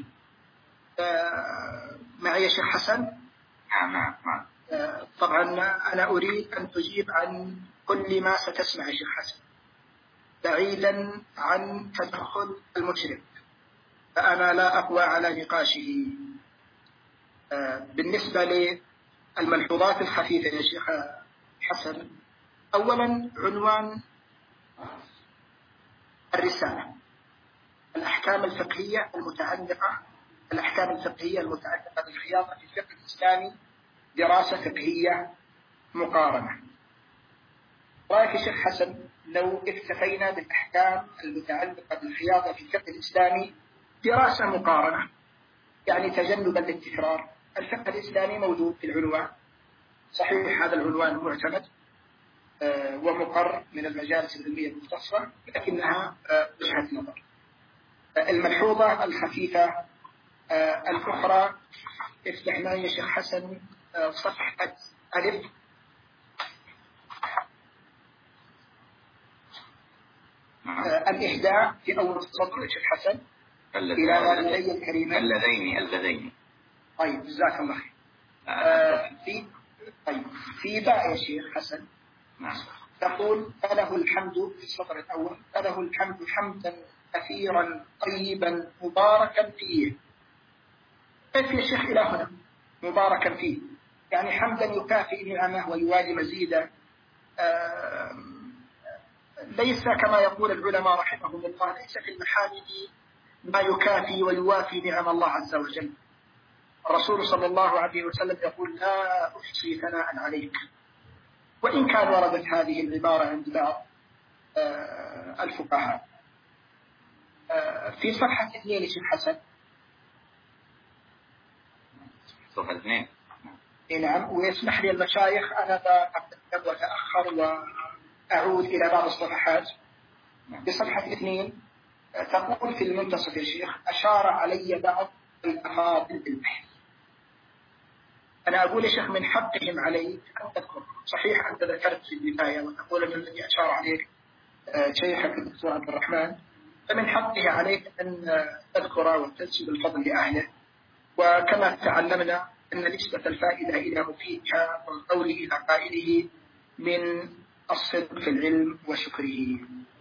Speaker 5: معي يا شيخ حسن؟
Speaker 3: نعم نعم.
Speaker 5: طبعا أنا أريد أن تجيب عن كل ما ستسمع يا شيخ حسن، بعيدا عن تدخل المشرف، فأنا لا أقوى على نقاشه. بالنسبة للملحوظات الخفيفة يا شيخ حسن، أولا عنوان الرسالة: الأحكام الفقهية المتعلقة الأحكام الفقهية المتعلقة بالخياطة في الفقه الإسلامي، دراسة فقهية مقارنة. رأيك يا شيخ حسن لو اكتفينا بالأحكام المتعلقة بالخياطة في الفقه الإسلامي دراسة مقارنة، يعني تجنبا للتكرار. الفقه الإسلامي موجود في العنوان، صحيح هذا العنوان معتمد ومقر من المجالس العلمية المختصة، لكنها وجهة نظر. الملحوظة الخفيفة الأخرى، افتح معي يا شيخ حسن صفحة ألف. الإهداء في أول سطر يا شيخ حسن إلى والدي الكريمين
Speaker 3: اللذين اللذين
Speaker 5: طيب جزاك الله خير. آه في طيب في باء يا شيخ حسن.
Speaker 3: نعم.
Speaker 5: تقول فله الحمد في السطر الأول، فله الحمد حمدا كثيرا طيبا مباركا فيه. كيف يا شيخ إلى هنا مباركا فيه؟ يعني حمدا يكافئ نعمه ويوالي مزيدا، آه ليس كما يقول العلماء رحمهم الله، ليس في المحامد ما يكافي ويوافي نعم الله عز وجل. الرسول صلى الله عليه وسلم يقول لا أحصي ثناء عليك، وإن كان وردت هذه العبارة عند بعض آه الفقهاء. آه في صفحة اثنين يا شيخ حسن.
Speaker 3: صفحة اثنين.
Speaker 5: نعم. ويسمح لي المشايخ أنا أقدم وأتأخر وأعود إلى بعض الصفحات. في صفحة اثنين تقول في المنتصف يا شيخ: أشار علي بعض الأفاضل بالبحث. أنا أقول يا شيخ من حقهم عليك أن تذكر. صحيح أنت ذكرت في البداية وتقول أن الذي أشار عليك شيخك الدكتور عبد الرحمن، فمن حقه عليك أن تذكر وتنسب الفضل لأهله. وكما تعلمنا أن نسبة الفائدة إلى مفيدها والقول إلى قائله من الصدق في العلم وشكره.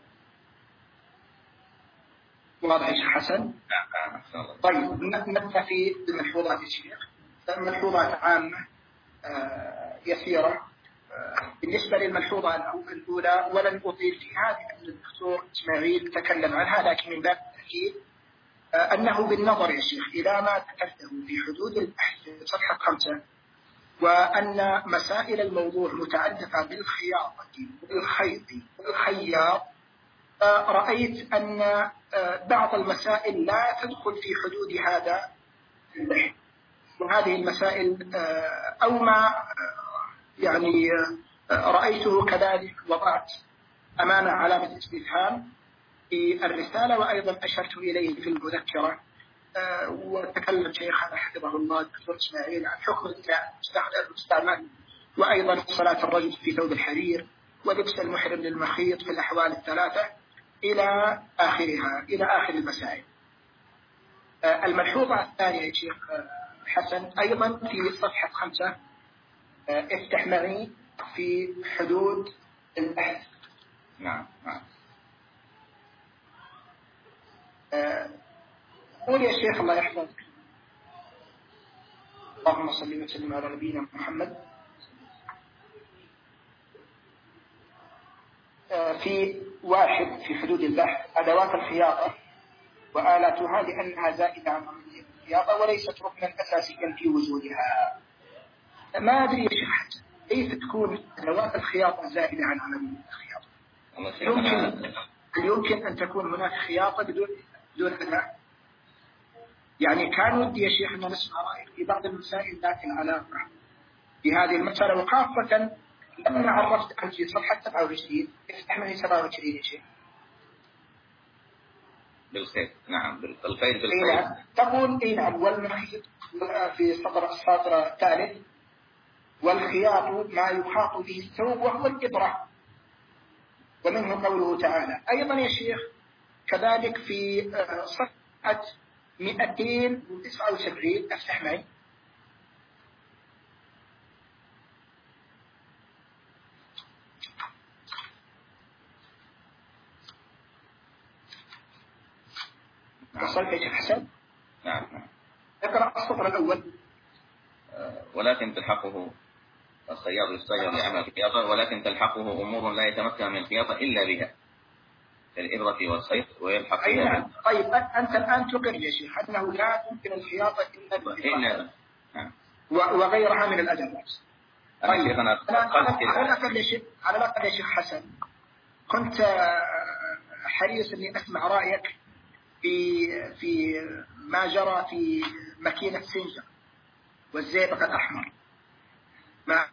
Speaker 5: واضح يا شيخ حسن؟ طيب نبدأ في الملحوظات يا شيخ. ملحوظات عامة آه يسيرة. آه بالنسبة للملحوظة الأولى ولن أطيل فيها لأن الدكتور إسماعيل تكلم عنها، لكن من باب التأكيد آه أنه بالنظر يا شيخ إلى ما ذكرته في حدود البحث في صفحة خمسة، وأن مسائل الموضوع متعلقة بالخياطة والخيط والخياط، آه رأيت أن آه بعض المسائل لا تدخل في حدود هذا البحث، وهذه المسائل أو ما يعني رأيته كذلك وضعت أمام علامة استفهام في الرسالة، وأيضا أشرت إليه في المذكرة. وتكلم شيخنا حفظه الله الدكتور إسماعيل عن حكم الاستعمال وأيضا صلاة الرجل في ثوب الحرير ولبس المحرم للمخيط في الأحوال الثلاثة إلى آخرها إلى آخر المسائل. الملحوظة الثانية يا شيخ حسن أيضا في صفحة خمسة، افتح معي في حدود البحث.
Speaker 3: نعم نعم.
Speaker 5: قول يا شيخ الله يحفظك. اللهم صل وسلم على نبينا محمد. في واحد في حدود البحث أدوات الخياطة وآلاتها لأنها زائدة عن عملية الخياطة وليست ركنا أساسيا في وجودها. ما أدري يا شيخ حسن كيف تكون أدوات الخياطة زائدة عن عملية الخياطة؟ يمكن يمكن أن تكون هناك خياطة بدون بدون أداة. يعني كان ودي يا شيخ أن نسمع رأيك في بعض المسائل ذات العلاقة بهذه المسألة، وخاصة لما عرفت عن في صفحة سبعة وعشرين افتح معي سبعة وعشرين يا شيخ.
Speaker 3: بالخير. نعم بالخير بالخير.
Speaker 5: إيه تقول إيه نعم والمخيط في سطر السطر الثالث والخياط ما يخاط به الثوب وهو الإبرة، ومنه قوله تعالى. أيضا يا شيخ كذلك في صفحة مئتين وتسعة وسبعين افتح معي. وصلت يا شيخ حسن؟
Speaker 3: نعم نعم.
Speaker 5: اقرأ السطر الأول.
Speaker 3: أه ولكن تلحقه الخياط يستأجر لعمل الخياطة، ولكن تلحقه أمور لا يتمكن من الخياطة إلا بها كالإبرة والخيط ويلحق
Speaker 5: أي نعم. طيب أنت الآن تقر يا شيخ أنه لا تمكن الخياطة إلا بالإبرة
Speaker 3: نعم
Speaker 5: وغيرها من الأدوات.
Speaker 3: طيب أنا
Speaker 5: على الأقل يا شيخ على الأقل يا شيخ حسن كنت حريص إني أسمع رأيك في في ما جرى في ماكينة سينجر والزئبق الأحمر. ما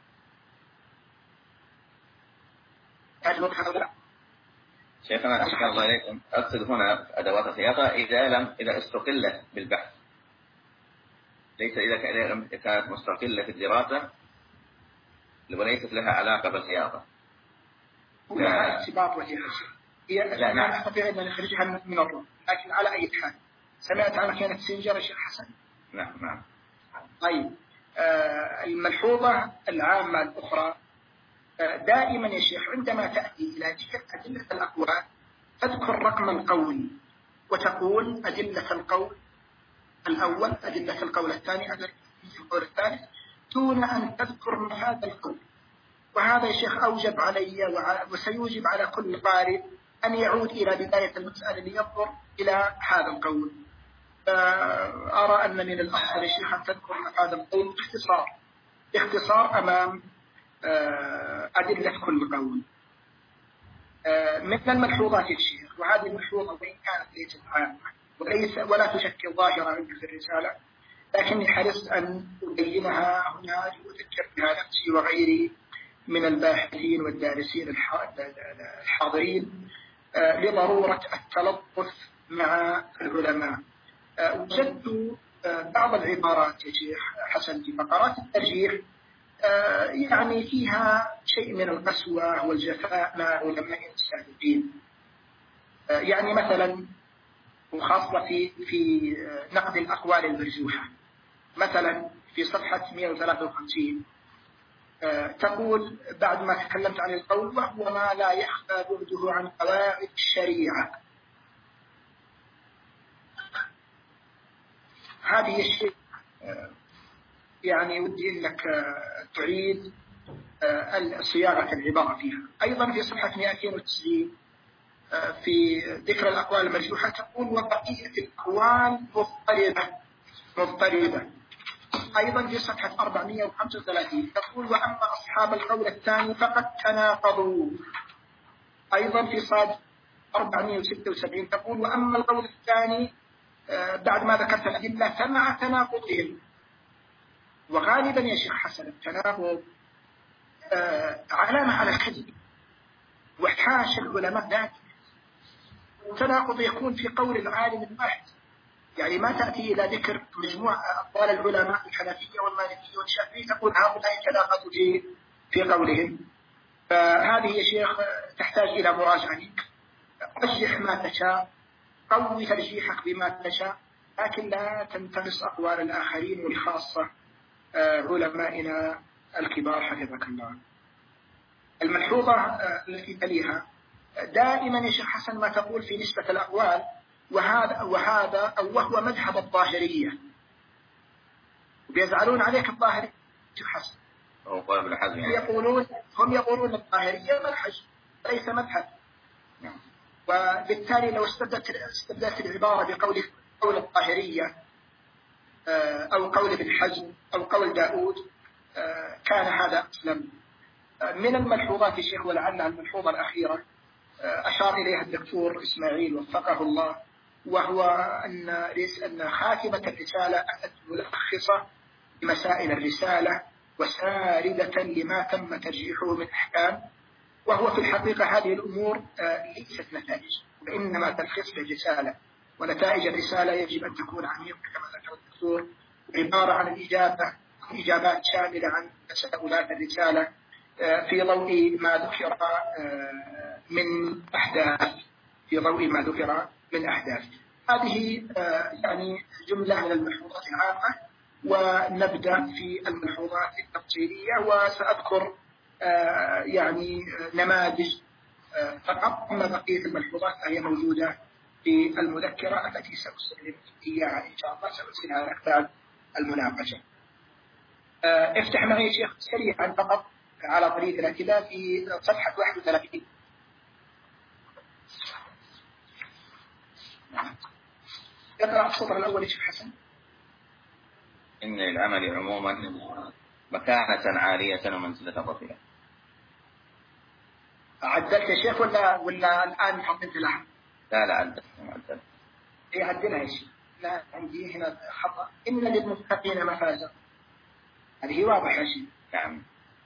Speaker 5: أجمل هؤلاء
Speaker 3: شيخنا أشكر الله إليكم. أقصد هنا أدوات الخياطة إذا لم إذا استقلت بالبحث، ليس إذا كانت مستقلة في الدراسة وليست لها علاقة بالخياطة.
Speaker 5: ولها ارتباط وهي هي لا نعم. نستطيع أن نخرجها من الروم، لكن على أي حال سمعت عن ماكينة سينجر يا شيخ حسن؟
Speaker 3: نعم نعم.
Speaker 5: طيب آه الملحوظة العامة الأخرى آه دائما يا شيخ عندما تأتي إلى ذكر أدلة الأقوال تذكر رقم القول وتقول أدلة القول الأول، أدلة القول الثاني، أدلة القول الثالث، دون أن تذكر مفاد القول. وهذا يا شيخ أوجب علي وسيوجب على كل قارئ أن يعود إلى بداية المسألة لينظر إلى هذا القول. أرى أن من الأفضل يا شيخ أن تذكر هذا القول باختصار باختصار أمام أدلة كل قول. مثل الملحوظات يا شيخ، وهذه الملحوظة وإن كانت ليست عامة وليس ولا تشكل ظاهرة عندي في الرسالة، لكني حرصت أن أبينها هنا لأذكر بها نفسي وغيري من الباحثين والدارسين الحاضرين لضرورة التلطف مع العلماء. وجدت بعض العبارات يا شيخ حسن في فقرات الترجيح يعني فيها شيء من القسوة والجفاء مع علماء السابقين. يعني مثلا وخاصة في في نقد الأقوال المرجوحة، مثلا في صفحة مئة وثلاثة وخمسين تقول بعد ما تكلمت عن القول وهو ما لا يخفى بعده عن قواعد الشريعة. هذه الشيء يعني ودي أنك تعيد صياغة العبارة فيها. أيضا في صفحة مئتين وتسعين في ذكر الأقوال المرجوحة تقول وبقية الأقوال مضطربة مضطربة. أيضا في صفحة أربعمئة وخمسة وثلاثين تقول وأما أصحاب القول الثاني فقد تناقضوا. أيضا في صاد أربعمئة وستة وسبعين تقول وأما القول الثاني بعد ما ذكرت الأدلة فمع تناقضهم. وغالبا يا شيخ حسن التناقض علامة على الكذب وحاشا العلماء ذات. التناقض يكون في قول العالم الواحد يعني ما تأتي إلى ذكر مجموعة أقوال العلماء الحنفية والمالكية والشافعية تقول هؤلاء تناقضوا في في قولهم. فهذه يا شيخ تحتاج إلى مراجعة منك. رجح ما تشاء، قوي ترجيحك بما تشاء، لكن لا تنتقص أقوال الآخرين والخاصة علمائنا الكبار حفظك الله. الملحوظة التي تليها دائما يا شيخ حسن ما تقول في نسبة الأقوال، وهذا وهذا أو وهو مذهب الظاهرية، وبيزعلون عليك الظاهرية شيخ حسن. هم يقولون هم يقولون الظاهرية منهج ليس مذهب، وبالتالي لو استبدلت استبدلت العبارة بقول قول الظاهرية أو قول ابن حزم أو قول داود كان هذا أسلم. من الملحوظات يا شيخ، ولعلها الملحوظة الأخيرة أشار إليها الدكتور إسماعيل وفقه الله، وهو أن أن خاتمة الرسالة أتت ملخصة لمسائل الرسالة وساردة لما تم ترجيحه من أحكام، وهو في الحقيقة هذه الأمور ليست نتائج وإنما تلخيص للرسالة، ونتائج الرسالة يجب أن تكون عميقة كما ذكر الدكتور، عبارة عن الإجابة إجابات شاملة عن تساؤلات الرسالة في ضوء ما ذكر من أحداث في ضوء ما ذكر من أحداث. هذه يعني جملة من الملحوظات العامة، ونبدأ في الملحوظات التفصيلية، وسأذكر يعني نماذج فقط، أما بقية الملحوظات فهي موجودة في المذكرة التي سأرسل إياها إن شاء الله، سأرسلها على أكتاب المناقشة. افتح معي يا شيخ سريعا فقط على طريق الاعتداء في صفحة واحد وثلاثين. اقرأ السطر الأول يا شيخ حسن.
Speaker 3: إن للعمل عموما مكانة عالية ومنزلة رفيعة.
Speaker 5: عدلت يا شيخ ولا ولا الآن حطيت لها؟
Speaker 3: لا لا عدلت عدلت.
Speaker 5: إيه عدلها يا شيخ. لا عندي هنا خطأ. إن للمتقين مفازا. هذه واضحة يا شيخ.
Speaker 3: نعم.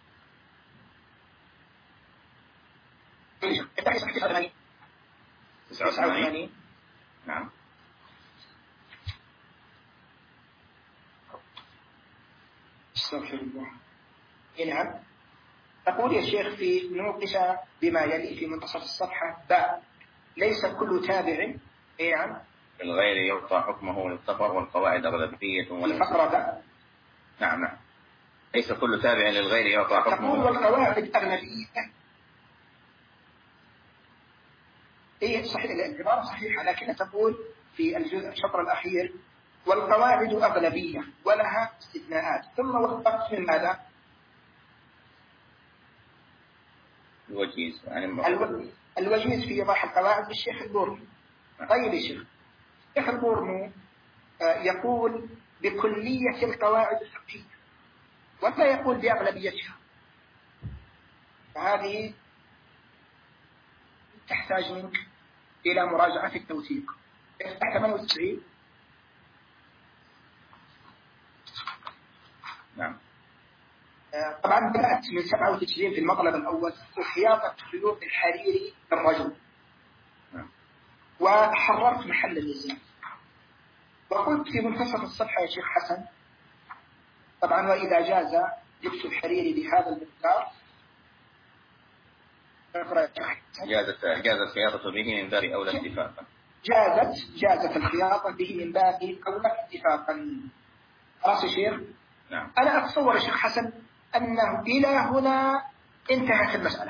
Speaker 3: تسعة وثمانين. نعم.
Speaker 5: استغفر الله. نعم. تقول يا شيخ في نوقش بما يلي في منتصف الصفحة باء ليس كل تابع نعم
Speaker 3: الغير يعطى حكمه للسفر والقواعد أغلبية
Speaker 5: الفقرة باء.
Speaker 3: نعم نعم. ليس كل تابع للغير يعطى حكمه.
Speaker 5: تقول والقواعد أغلبية. هي صحيح العبارة صحيحة، لكن تقول في الجزء الشطر الأخير والقواعد أغلبية ولها استثناءات، ثم وقفت من ماذا؟
Speaker 3: الوجيز يعني
Speaker 5: الو... الوجيز في إيضاح القواعد للشيخ البورني. طيب يا شيخ، الشيخ البورني يقول بكلية القواعد الفقهية ولا يقول بأغلبيتها، فهذه تحتاج منك إلى مراجعة التوثيق. افتح ثمانية وتسعين.
Speaker 3: نعم.
Speaker 5: طبعا بدأت من سبعة وتسعين في المطلب الأول خياطة خيوط الحريري للرجل،
Speaker 3: نعم.
Speaker 5: وحررت محل النزاع، وقلت في منتصف الصفحة يا شيخ حسن طبعا وإذا جاز لبس الحريري بهذا المقدار
Speaker 3: جازت جازت الخياطة به من باب أولى اتفاقا.
Speaker 5: جازت جازت الخياطة به من باب أولى اتفاقا. خلاص يا شيخ.
Speaker 3: نعم.
Speaker 5: أنا أتصور يا شيخ حسن أنه إلى هنا انتهت المسألة.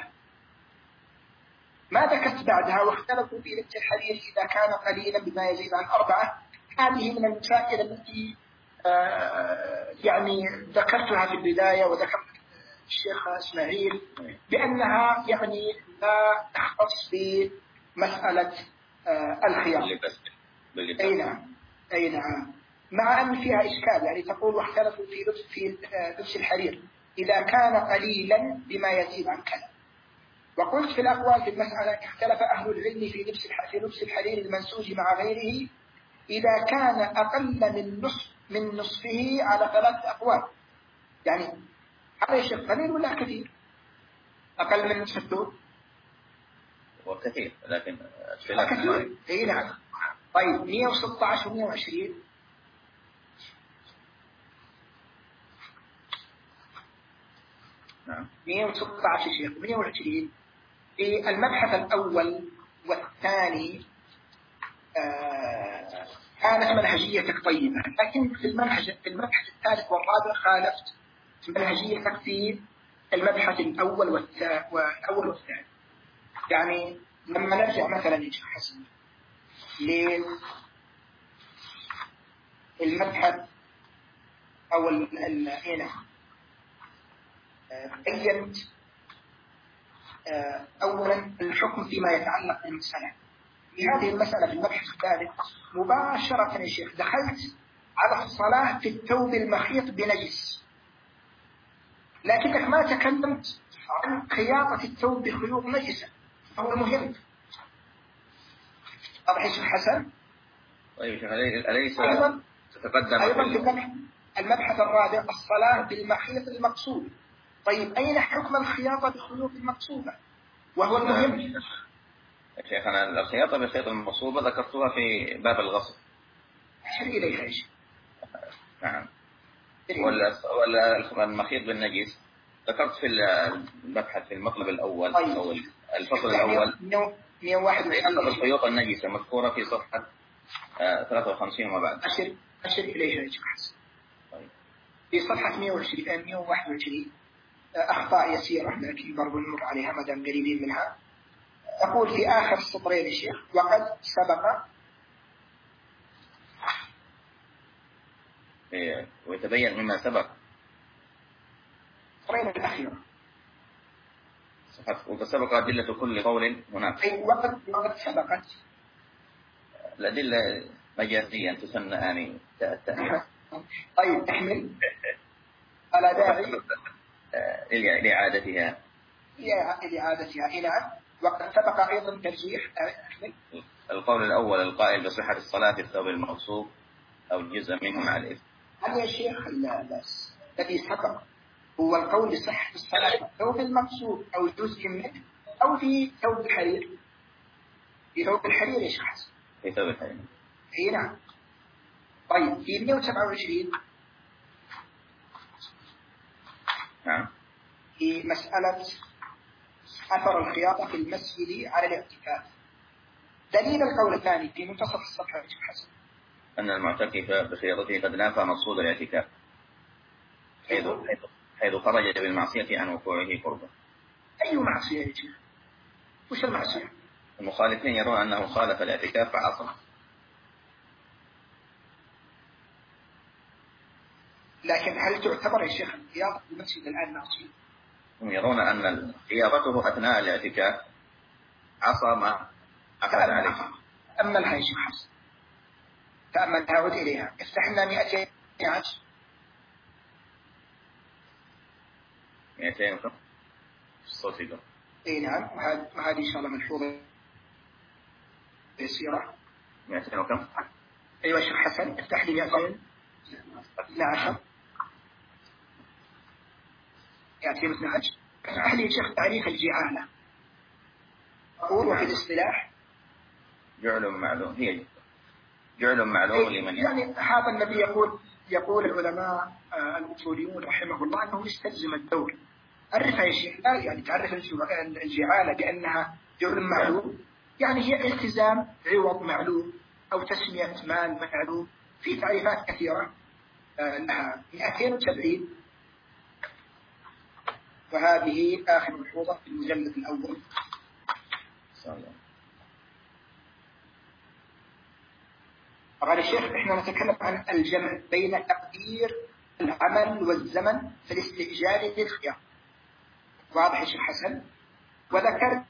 Speaker 5: ما ذكرت بعدها واختلفوا في لبس الحرير إذا كان قليلا بما يزيد عن أربعة. هذه من المسائل التي آه يعني ذكرتها في البداية وذكرت الشيخ إسماعيل بأنها يعني لا تختص بمسألة آه الخيار. أي نعم أي نعم. مع أن فيها إشكال، يعني تقول واختلفوا في لبس في لبس الحرير إذا كان قليلا بما يزيد عن كذا. وقلت في الأقوال في المسألة اختلف أهل العلم في لبس في لبس الحرير المنسوج مع غيره إذا كان أقل من نصف من نصفه على ثلاث أقوال. يعني هذا الشيء قليل ولا كثير؟ أقل من نصف الثوب
Speaker 3: وكثير، لكن
Speaker 5: كثير. إيه نعم. طيب مئة وستة عشر و مئة وعشرين
Speaker 3: نعم.
Speaker 5: مئة وستة عشر شيخ مئة وعشرين في المبحث الأول والثاني آه كانت منهجيتك طيبة، لكن في المنهج في المبحث الثالث والرابع خالفت منهجيتك في المبحث الأول والأول والثاني. يعني لما نرجع مثلا يا شيخ حسن للمبحث أو هنا بينت أولا الحكم فيما يتعلق بالمسألة. في هذه المسألة في المبحث الثالث مباشرة يا شيخ دخلت على الصلاة في الثوب المخيط بنجس، لكنك ما تكلمت عن خياطة الثوب بخيوط نجسة، فهو مهم. واضح يا شيخ حسن؟
Speaker 3: طيب شيخ أليس
Speaker 5: أيضا
Speaker 3: تتقدم
Speaker 5: أيضا في المبحث, المبحث الرابع الصلاة بالمخيط المقصود. طيب أين حكم الخياطة بخيوط المقصودة وهو المهم؟
Speaker 3: يا شيخنا الخياطة بخيط المقصودة ذكرتها في باب الغسل.
Speaker 5: أشر إليها يا شيخ.
Speaker 3: نعم. ولا ولا المخيط بالنجس ذكرت في المبحث في المطلب الأول.
Speaker 5: طيب.
Speaker 3: أو الفصل الأول
Speaker 5: مئة وواحد وعشرين
Speaker 3: الخيوط النجسة مذكورة في صفحة ثلاثة وخمسين وما بعد.
Speaker 5: أشر أشر إليها يا شيخ حسن.
Speaker 3: طيب.
Speaker 5: في صفحة مئة وعشرين مئة وواحد وعشرين أخطاء يسيرة لكن برضو نمر عليها ما دام قريبين منها. أقول في آخر السطرين يا شيخ وقد سبق
Speaker 3: إيه. ويتبين مما سبق
Speaker 5: السطرين الأخيرة
Speaker 3: وقد سبق أدلة كل قول هناك.
Speaker 5: أي وقد وقد سبقت
Speaker 3: الأدلة مجازية تسمى يعني تأتي.
Speaker 5: طيب احمل على داعي
Speaker 3: لإعادتها
Speaker 5: لإعادتها. نعم. وقد سبق أيضا ترجيح
Speaker 3: القول الأول القائل بصحة الصلاة في الثوب المغصوب أو جزء منه مع الإثم.
Speaker 5: هل يا شيخ الذي سبق هو القول بصحة الصلاة في الثوب المغصوب أو جزء منه أو في ثوب الحرير؟ في ثوب الحرير يا شيخ حسن.
Speaker 3: في ثوب الحرير.
Speaker 5: اي نعم. طيب في مئة وسبعة وعشرين
Speaker 3: نعم.
Speaker 5: في مسألة أثر الخياطة في المسجد على الاعتكاف. دليل القول الثاني في منتصف الصفحة يا شيخ حسن
Speaker 3: أن المعتكف بخياطته قد نافى مقصود الاعتكاف حيث حيث خرج بالمعصية عن وقوعه قربا.
Speaker 5: أي معصية يا شيخ؟ وش المعصية؟
Speaker 3: المخالفين يرون أنه خالف الاعتكاف فعصم.
Speaker 5: لكن هل تعتبر يا شيخ الخياطة في المسجد الآن معصية؟
Speaker 3: هم يرون أن خياطته أثناء الاعتكاف عصى ما أخذ عليه.
Speaker 5: تأملها يا شيخ حسن، تأملها عود إليها. افتح لنا مئتين عشر
Speaker 3: مئتين وكم؟ الصوت يقول.
Speaker 5: اي نعم. وهذه إن شاء الله ملحوظة يسيرة.
Speaker 3: مئتين وكم؟
Speaker 5: أيوة يا شيخ حسن افتح لي مئتين اثنا عشر مئتين واثني عشر. افتح لي يا شيخ تعريف الجعالة. أقول وفي الاصطلاح
Speaker 3: جعل معلوم هي جعل معلوم لمن
Speaker 5: يعني هذا النبي يقول يقول العلماء الأصوليون رحمه الله أنه يستلزم الدور. عرفها يا شيخ. لا يعني تعرف الجعالة بأنها جعل معلوم يعني هي التزام عوض معلوم أو تسمية مال معلوم. في تعريفات كثيرة لها. مئتين وسبعين وهذه آخر ملحوظة في المجلد الأول. قال الشيخ احنا نتكلم عن الجمع بين تقدير العمل والزمن في الاستئجار للخيار. واضح يا شيخ حسن؟ وذكرت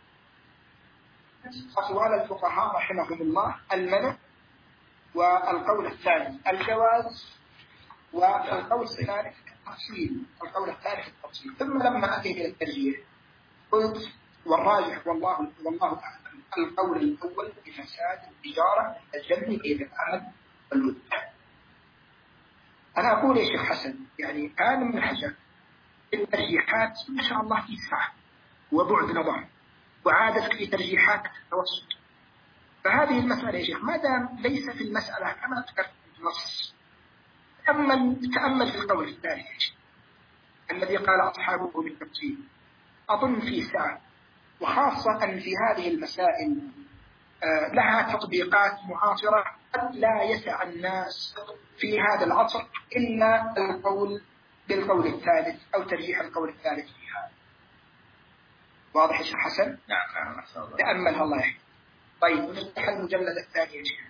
Speaker 5: أقوال الفقهاء رحمهم الله المنع والقول الثاني الجواز والقول الثالث التفصيل. القول الثالث التفصيل. ثم لما أتيت إلى الترجيح قلت والراجح والله والله أعلم القول الأول بفساد التجارة الجمع بين العمل والمدة. أنا أقول يا شيخ حسن يعني كان من حجر الترجيحات ما شاء الله في سعة وبعد نظر وعادتك في ترجيحات التوسط. فهذه المسألة يا شيخ ما دام ليس في المسألة كما ذكرت النص، تأمل تأمل في القول الثاني يا شيخ الذي قال أصحابه بالتفصيل، أظن في سعة، وخاصة أن في هذه المسائل لها تطبيقات معاصرة قد لا يسع الناس في هذا العصر إلا القول بالقول الثالث أو ترجيح القول الثالث فيها. واضح يا شيخ حسن؟
Speaker 3: نعم نعم الله.
Speaker 5: تأملها الله يحفظك. طيب نفتح المجلد الثاني يا شيخ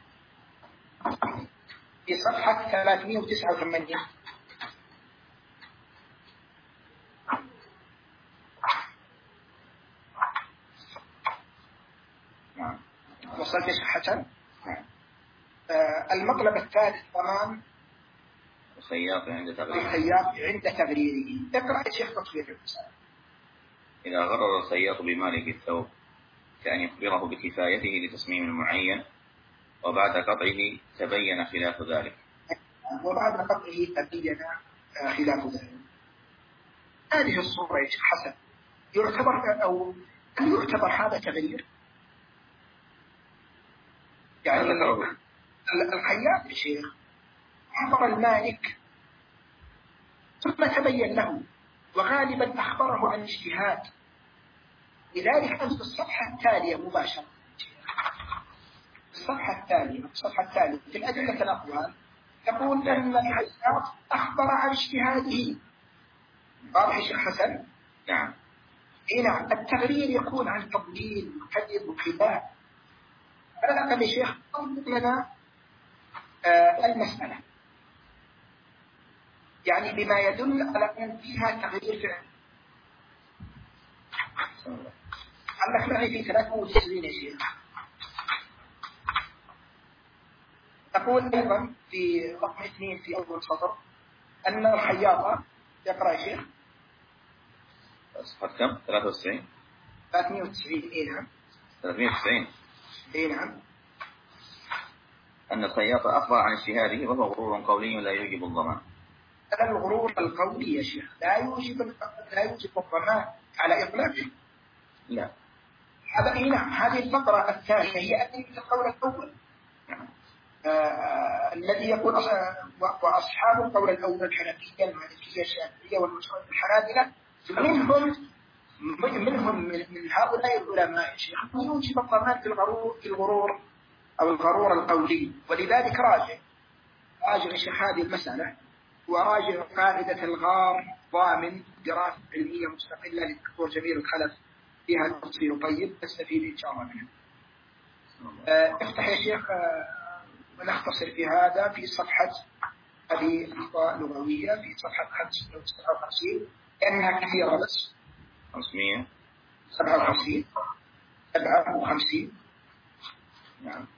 Speaker 5: في صفحة ثلاثمئة وتسعة وثمانين.
Speaker 3: نعم.
Speaker 5: وصلت يا شيخ حسن؟ نعم. آه المطلب الثالث ضمان
Speaker 3: الخياط عند تغريره.
Speaker 5: الخياط عند تغريره. اقرأ يا شيخ تطبيق المسألة.
Speaker 3: إذا غرر الخياط بمالك الثوب كأن يخبره بكفايته لتصميم معين وبعد قطعه تبين خلاف ذلك.
Speaker 5: وبعد قطعه تبين خلاف ذلك. هذه الصورة يا شيخ حسن يعتبر أو هل يعتبر هذا تغيير؟ يعني الخياط يا شيخ خبر المالك ثم تبين له وغالبا أخبره عن اجتهاد، لذلك أنت الصفحة التالية مباشرة الصفحة التالية الصفحة التالية في الأدلة الأقوال تقول أن الخياط أخبر عن اجتهاده. واضح يا شيخ حسن؟
Speaker 3: نعم.
Speaker 5: إيه نعم. التغرير يكون عن تضليل وكذب وخلاف. على الأقل يا شيخ طبق لنا آه المسألة يعني بما يدل على أن فيها تغيير فعل. عندك معي في ثلاثة وتسعين يا شيخ. تقول أيضا في رقم اثنين في أول سطر أن الخياطة يقرأ يا شيخ
Speaker 3: صفحة كم؟ ثلاثة وتسعين
Speaker 5: ثلاثمئة وتسعين. إيه نعم
Speaker 3: ثلاثمئة وتسعين.
Speaker 5: إيه نعم.
Speaker 3: أن الخياط أخبر عن اجتهاده وهو غرور قولي لا يوجب الضمان.
Speaker 5: هذا الغرور القولي يا شيخ لا يوجب لا يوجب الضمان على إطلاقه.
Speaker 3: لا.
Speaker 5: هذا إيه نعم. هذه الفقرة الثانية هي أدلة القول الأول.
Speaker 3: نعم.
Speaker 5: آه الذي يقول وأصحاب القول الأول الحنفية المالكية الشافعية والمشهور الحنابلة منهم منهم من هؤلاء العلماء يا شيخ يوجب الضمان في الغرور في الغرور أو الغرور القولي. ولذلك راجع راجع يا شيخ هذه المسألة وراجع قاعدة الغار ضامن دراسة علمية مستقلة للدكتور جميل الخلف فيها تفصيل طيب تستفيد إن شاء الله منها. آه افتح يا شيخ آه ونختصر في هذا في صفحة هذه أخطاء لغوية في صفحة خمسمئة وسبعة وخمسين لأنها كثيرة بس
Speaker 3: خمسمئة
Speaker 5: سبعة وخمسين سبعة وخمسين.
Speaker 3: نعم.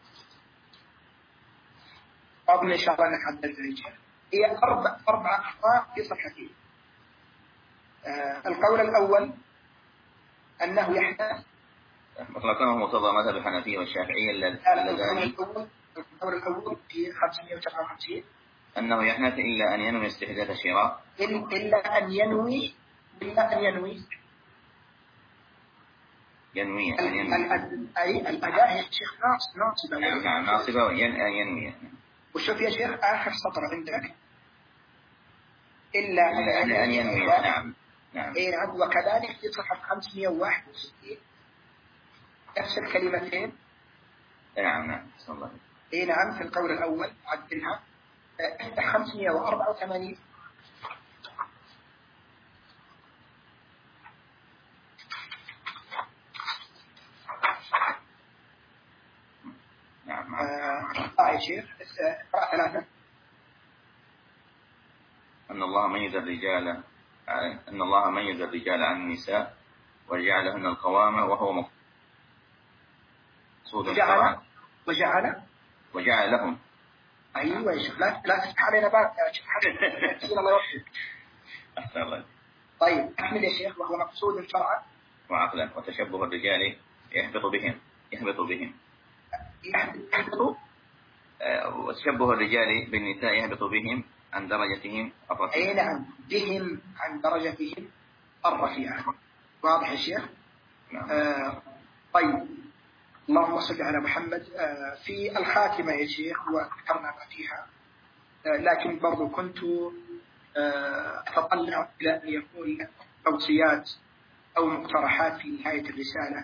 Speaker 5: أظن إن شاء الله أنك عدلت الرجال. هي أربع أربع أخطاء في صفحتين. آه القول الأول أنه يحتاج
Speaker 3: مطلقا هو مقتضى مذهب الحنفية والشافعية اللذان.
Speaker 5: القول الأول في خمسمئة وسبعة وخمسين
Speaker 3: أنه يحنث إلا أن ينوي استحداث الشراء
Speaker 5: إلا أن ينوي إلا أن ينوي
Speaker 3: ينوي أن ينوي
Speaker 5: أي الأداة يا شيخ ناصبة.
Speaker 3: نعم نعم ناصبة وينوي.
Speaker 5: وشوف يا شيخ آخر سطر عندك إلا
Speaker 3: أن أن ينوي. نعم نعم.
Speaker 5: إيه نعم. وكذلك في صفحة خمسمئة وواحد وستين نفس الكلمتين.
Speaker 3: نعم نعم صلى الله عليه وسلم.
Speaker 5: إيه نعم في القول الأول عدلها افتح خمسمئة وأربعة وثمانين.
Speaker 3: نعم.
Speaker 5: آه يا شيخ اقرأ ثلاثة.
Speaker 3: أن الله ميز الرجال أن الله ميز الرجال عن النساء وجعلهن القوامة وهو مقصود
Speaker 5: وجعل وجعل
Speaker 3: وجعل لهم.
Speaker 5: أيوة يا شيخ لا لا تفتح علينا باب يا شيخ حسن الله يوفقك.
Speaker 3: أحسن الله.
Speaker 5: طيب أحمد يا شيخ وهو مقصود شرعا
Speaker 3: وعقلا وتشبه الرجال يحبط بهم يحبط بهم
Speaker 5: يحبط
Speaker 3: وتشبه الرجال بالنساء يهبط بهم عن درجتهم الرفيعة.
Speaker 5: أي نعم بهم عن درجتهم الرفيعة. واضح يا شيخ؟
Speaker 3: نعم.
Speaker 5: آه طيب اللهم صل على محمد. في الخاتمة يا شيخ وذكرنا ما فيها، لكن برضو كنت أتطلع إلى أن يكون توصيات أو مقترحات في نهاية الرسالة،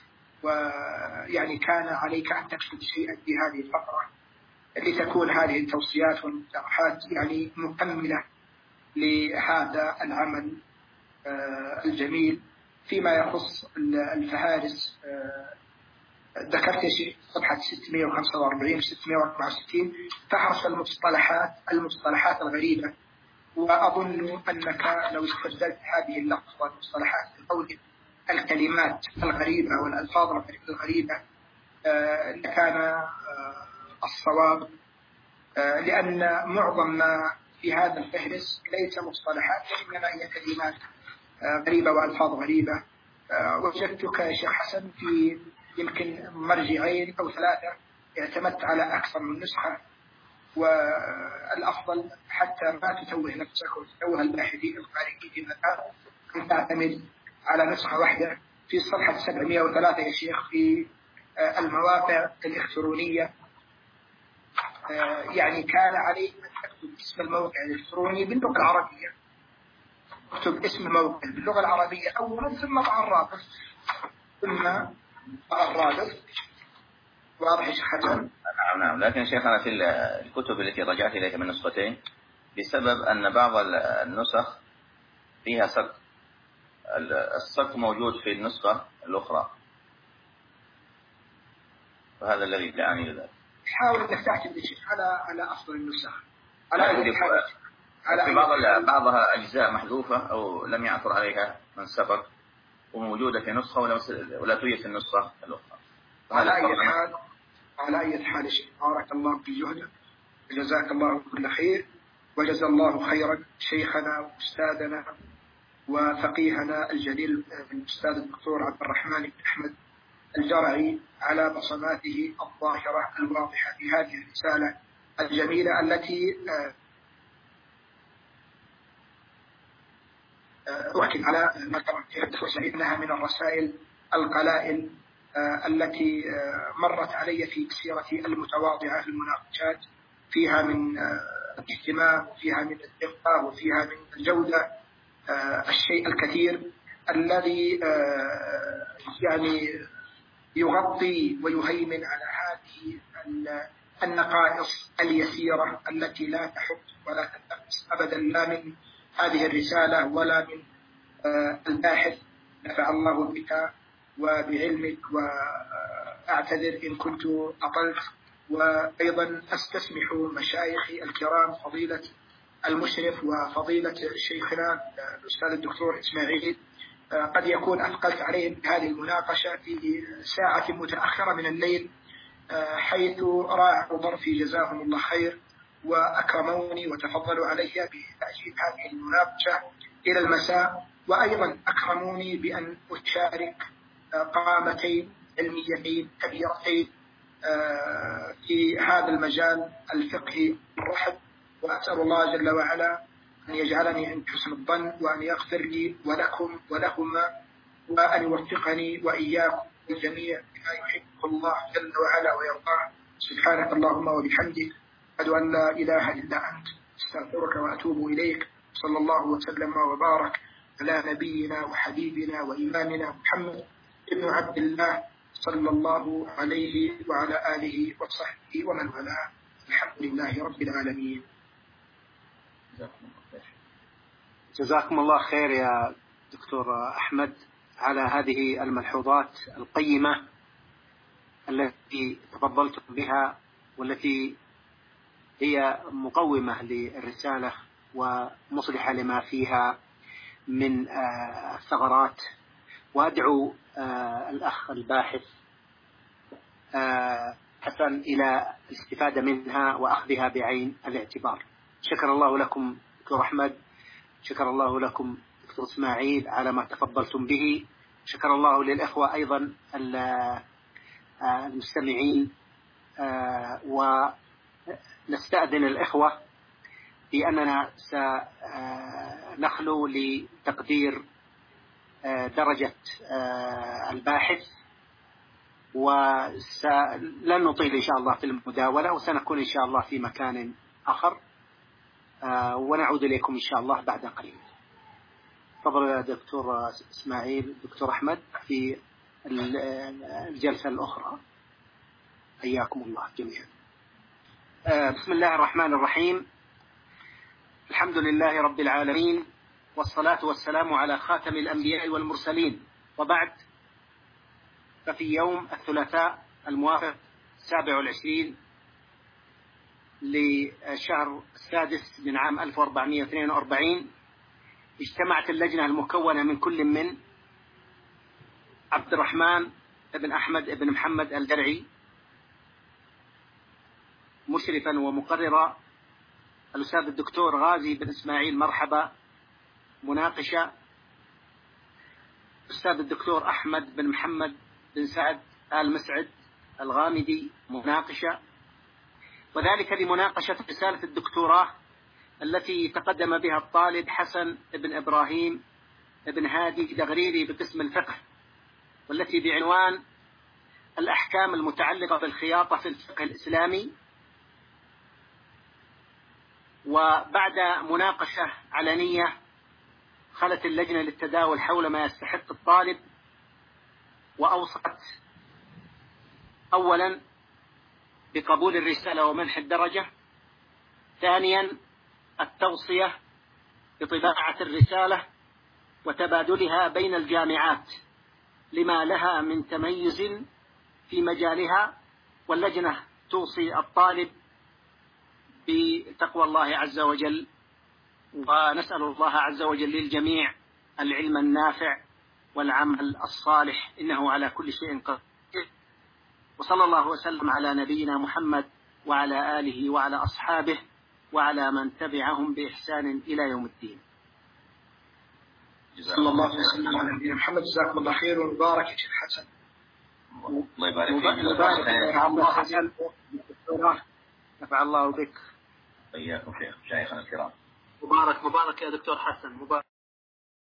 Speaker 5: ويعني كان عليك أن تكتب شيئا في هذه الفقرة لتكون هذه التوصيات والمقترحات يعني مكملة لهذا العمل الجميل. فيما يخص الفهارس ذكرت شيء صفحة ستمائة وخمسة وأربعين ستمائة وأربعة وستين فحص المصطلحات المصطلحات الغريبة، وأظن أنك لو استبدلت هذه اللفظ والمصطلحات بقول الكلمات الغريبة والألفاظ الغريبة لكان الصواب، لأن معظم ما في هذا الفهرس ليس مصطلحات وإنما هي كلمات غريبة وألفاظ غريبة. وجدتك يا شيخ حسن في يمكن مرجعين أو ثلاثة اعتمدت على أكثر من نسخة، والأفضل حتى ما تتوه نفسك وتتوه الباحثين الخارجيين في مكان أن تعتمد على نسخة واحدة. في صفحة سبعمائة وثلاثة يا شيخ في المواقع الإلكترونية يعني كان عليك أن تكتب اسم الموقع الإلكتروني باللغة العربية، اكتب اسم الموقع باللغة العربية أولا ثم مع الرابط ثم مع الرابط. واضح يا شيخ حسن؟
Speaker 3: نعم نعم. لكن شيخنا في الكتب التي رجعت إليها من نسختين بسبب أن بعض النسخ فيها سقط، السقط موجود في النسخة الأخرى، وهذا الذي دعاني لذلك.
Speaker 5: حاول أنك تعتمد على على أصل النسخ، على على
Speaker 3: في بعض بعضها أجزاء محذوفة أو لم يعثر عليها من سبق وموجودة في نسخة ولا توجد في النسخة الأخرى.
Speaker 5: على أي حال على أي حال شيء بارك الله في جهدك وجزاك الله كل خير، وجزا الله خيرا شيخنا وأستاذنا وفقيهنا الجليل الأستاذ الدكتور عبد الرحمن بن أحمد الجرعي على بصماته الظاهرة الواضحة في هذه الرسالة الجميلة التي أؤكد على ما قرأت إنها من الرسائل القلائل التي مرت علي في مسيرتي المتواضعة في المناقشات، فيها من الاهتمام وفيها من الدقة وفيها من الجودة الشيء الكثير الذي يعني يغطي ويهيمن على هذه النقائص اليسيرة التي لا تحط ولا تنتقص أبدا لا من هذه الرسالة ولا من الباحث. نفع الله بك وبعلمك، وأعتذر إن كنت أطلت، وأيضا أستسمح مشايخي الكرام فضيلة المشرف وفضيلة شيخنا الأستاذ الدكتور إسماعيل قد يكون أثقلت عليهم هذه المناقشة في ساعة متأخرة من الليل، حيث راعوا ظرفي جزاهم الله خير وأكرموني وتفضلوا علي بتأجيل هذه المناقشة إلى المساء، وأيضا أكرموني بأن أشارك قامتين علميتين كبيرتين في هذا المجال الفقهي الرحب. وأسأل الله جل وعلا أن يجعلني عند حسن الظن، وأن يغفر لي ولكم ولهما، وأن يوفقني وإياكم الجميع بما يحبه الله جل وعلا ويرضاه. سبحانك اللهم وبحمدك، أشهد أن لا إله إلا أنت، استغفرك وأتوب إليك. صلى الله وسلم وبارك على نبينا وحبيبنا وإمامنا محمد ابن عبد الله صلى الله عليه وعلى آله وصحبه ومن والاه. الحمد لله رب العالمين.
Speaker 2: جزاكم الله خير يا دكتور أحمد على هذه الملحوظات القيمة التي تفضلتم بها، والتي هي مقومة للرسالة ومصلحة لما فيها من الثغرات. وأدعو الأخ الباحث حسن إلى الاستفادة منها وأخذها بعين الاعتبار. شكر الله لكم دكتور أحمد، شكر الله لكم دكتور إسماعيل على ما تفضلتم به، شكر الله للإخوة أيضا المستمعين. ونستأذن الإخوة بأننا سنخلو لتقدير درجة الباحث ولن نطيل إن شاء الله في المداولة، وسنكون إن شاء الله في مكان آخر، ونعود إليكم إن شاء الله بعد قليل. تفضل يا دكتور إسماعيل، دكتور أحمد في الجلسة الأخرى. حياكم الله جميعا. بسم الله الرحمن الرحيم. الحمد لله رب العالمين، والصلاة والسلام على خاتم الأنبياء والمرسلين، وبعد. ففي يوم الثلاثاء الموافق السابع والعشرين للشهر السادس من عام ألف وأربعمائة واثنين وأربعين اجتمعت اللجنة المكونة من كل من عبد الرحمن بن أحمد بن محمد الدرعي مشرفا ومقررا، الأستاذ الدكتور غازي بن إسماعيل مرحبا مناقشة، الأستاذ الدكتور أحمد بن محمد بن سعد آل مسعد الغامدي مناقشة، وذلك لمناقشة رسالة الدكتوراه التي تقدم بها الطالب حسن بن إبراهيم بن هادي دغريري بقسم الفقه، والتي بعنوان الأحكام المتعلقة بالخياطة في الفقه الإسلامي. وبعد مناقشة علنية خلت اللجنة للتداول حول ما يستحق الطالب، وأوصت أولا بقبول الرسالة ومنح الدرجة، ثانيا التوصية بطباعة الرسالة وتبادلها بين الجامعات لما لها من تميز في مجالها، واللجنة توصي الطالب بتقوى الله عز وجل، ونسأل الله عز وجل للجميع العلم النافع والعمل الصالح، إنه على كل شيء قدير. وصلى الله وسلم على نبينا محمد وعلى آله وعلى أصحابه وعلى من تبعهم بإحسان إلى يوم الدين.
Speaker 5: صلى الله وسلم على نبينا محمد. جزاكم الله خير ومبارك يا شيخ حسن.
Speaker 3: الله يبارك فيك.
Speaker 2: مبارك نفع الله بك.
Speaker 3: حياكم شيخ شيخنا الكرام.
Speaker 2: مبارك مبارك يا دكتور حسن. مبارك.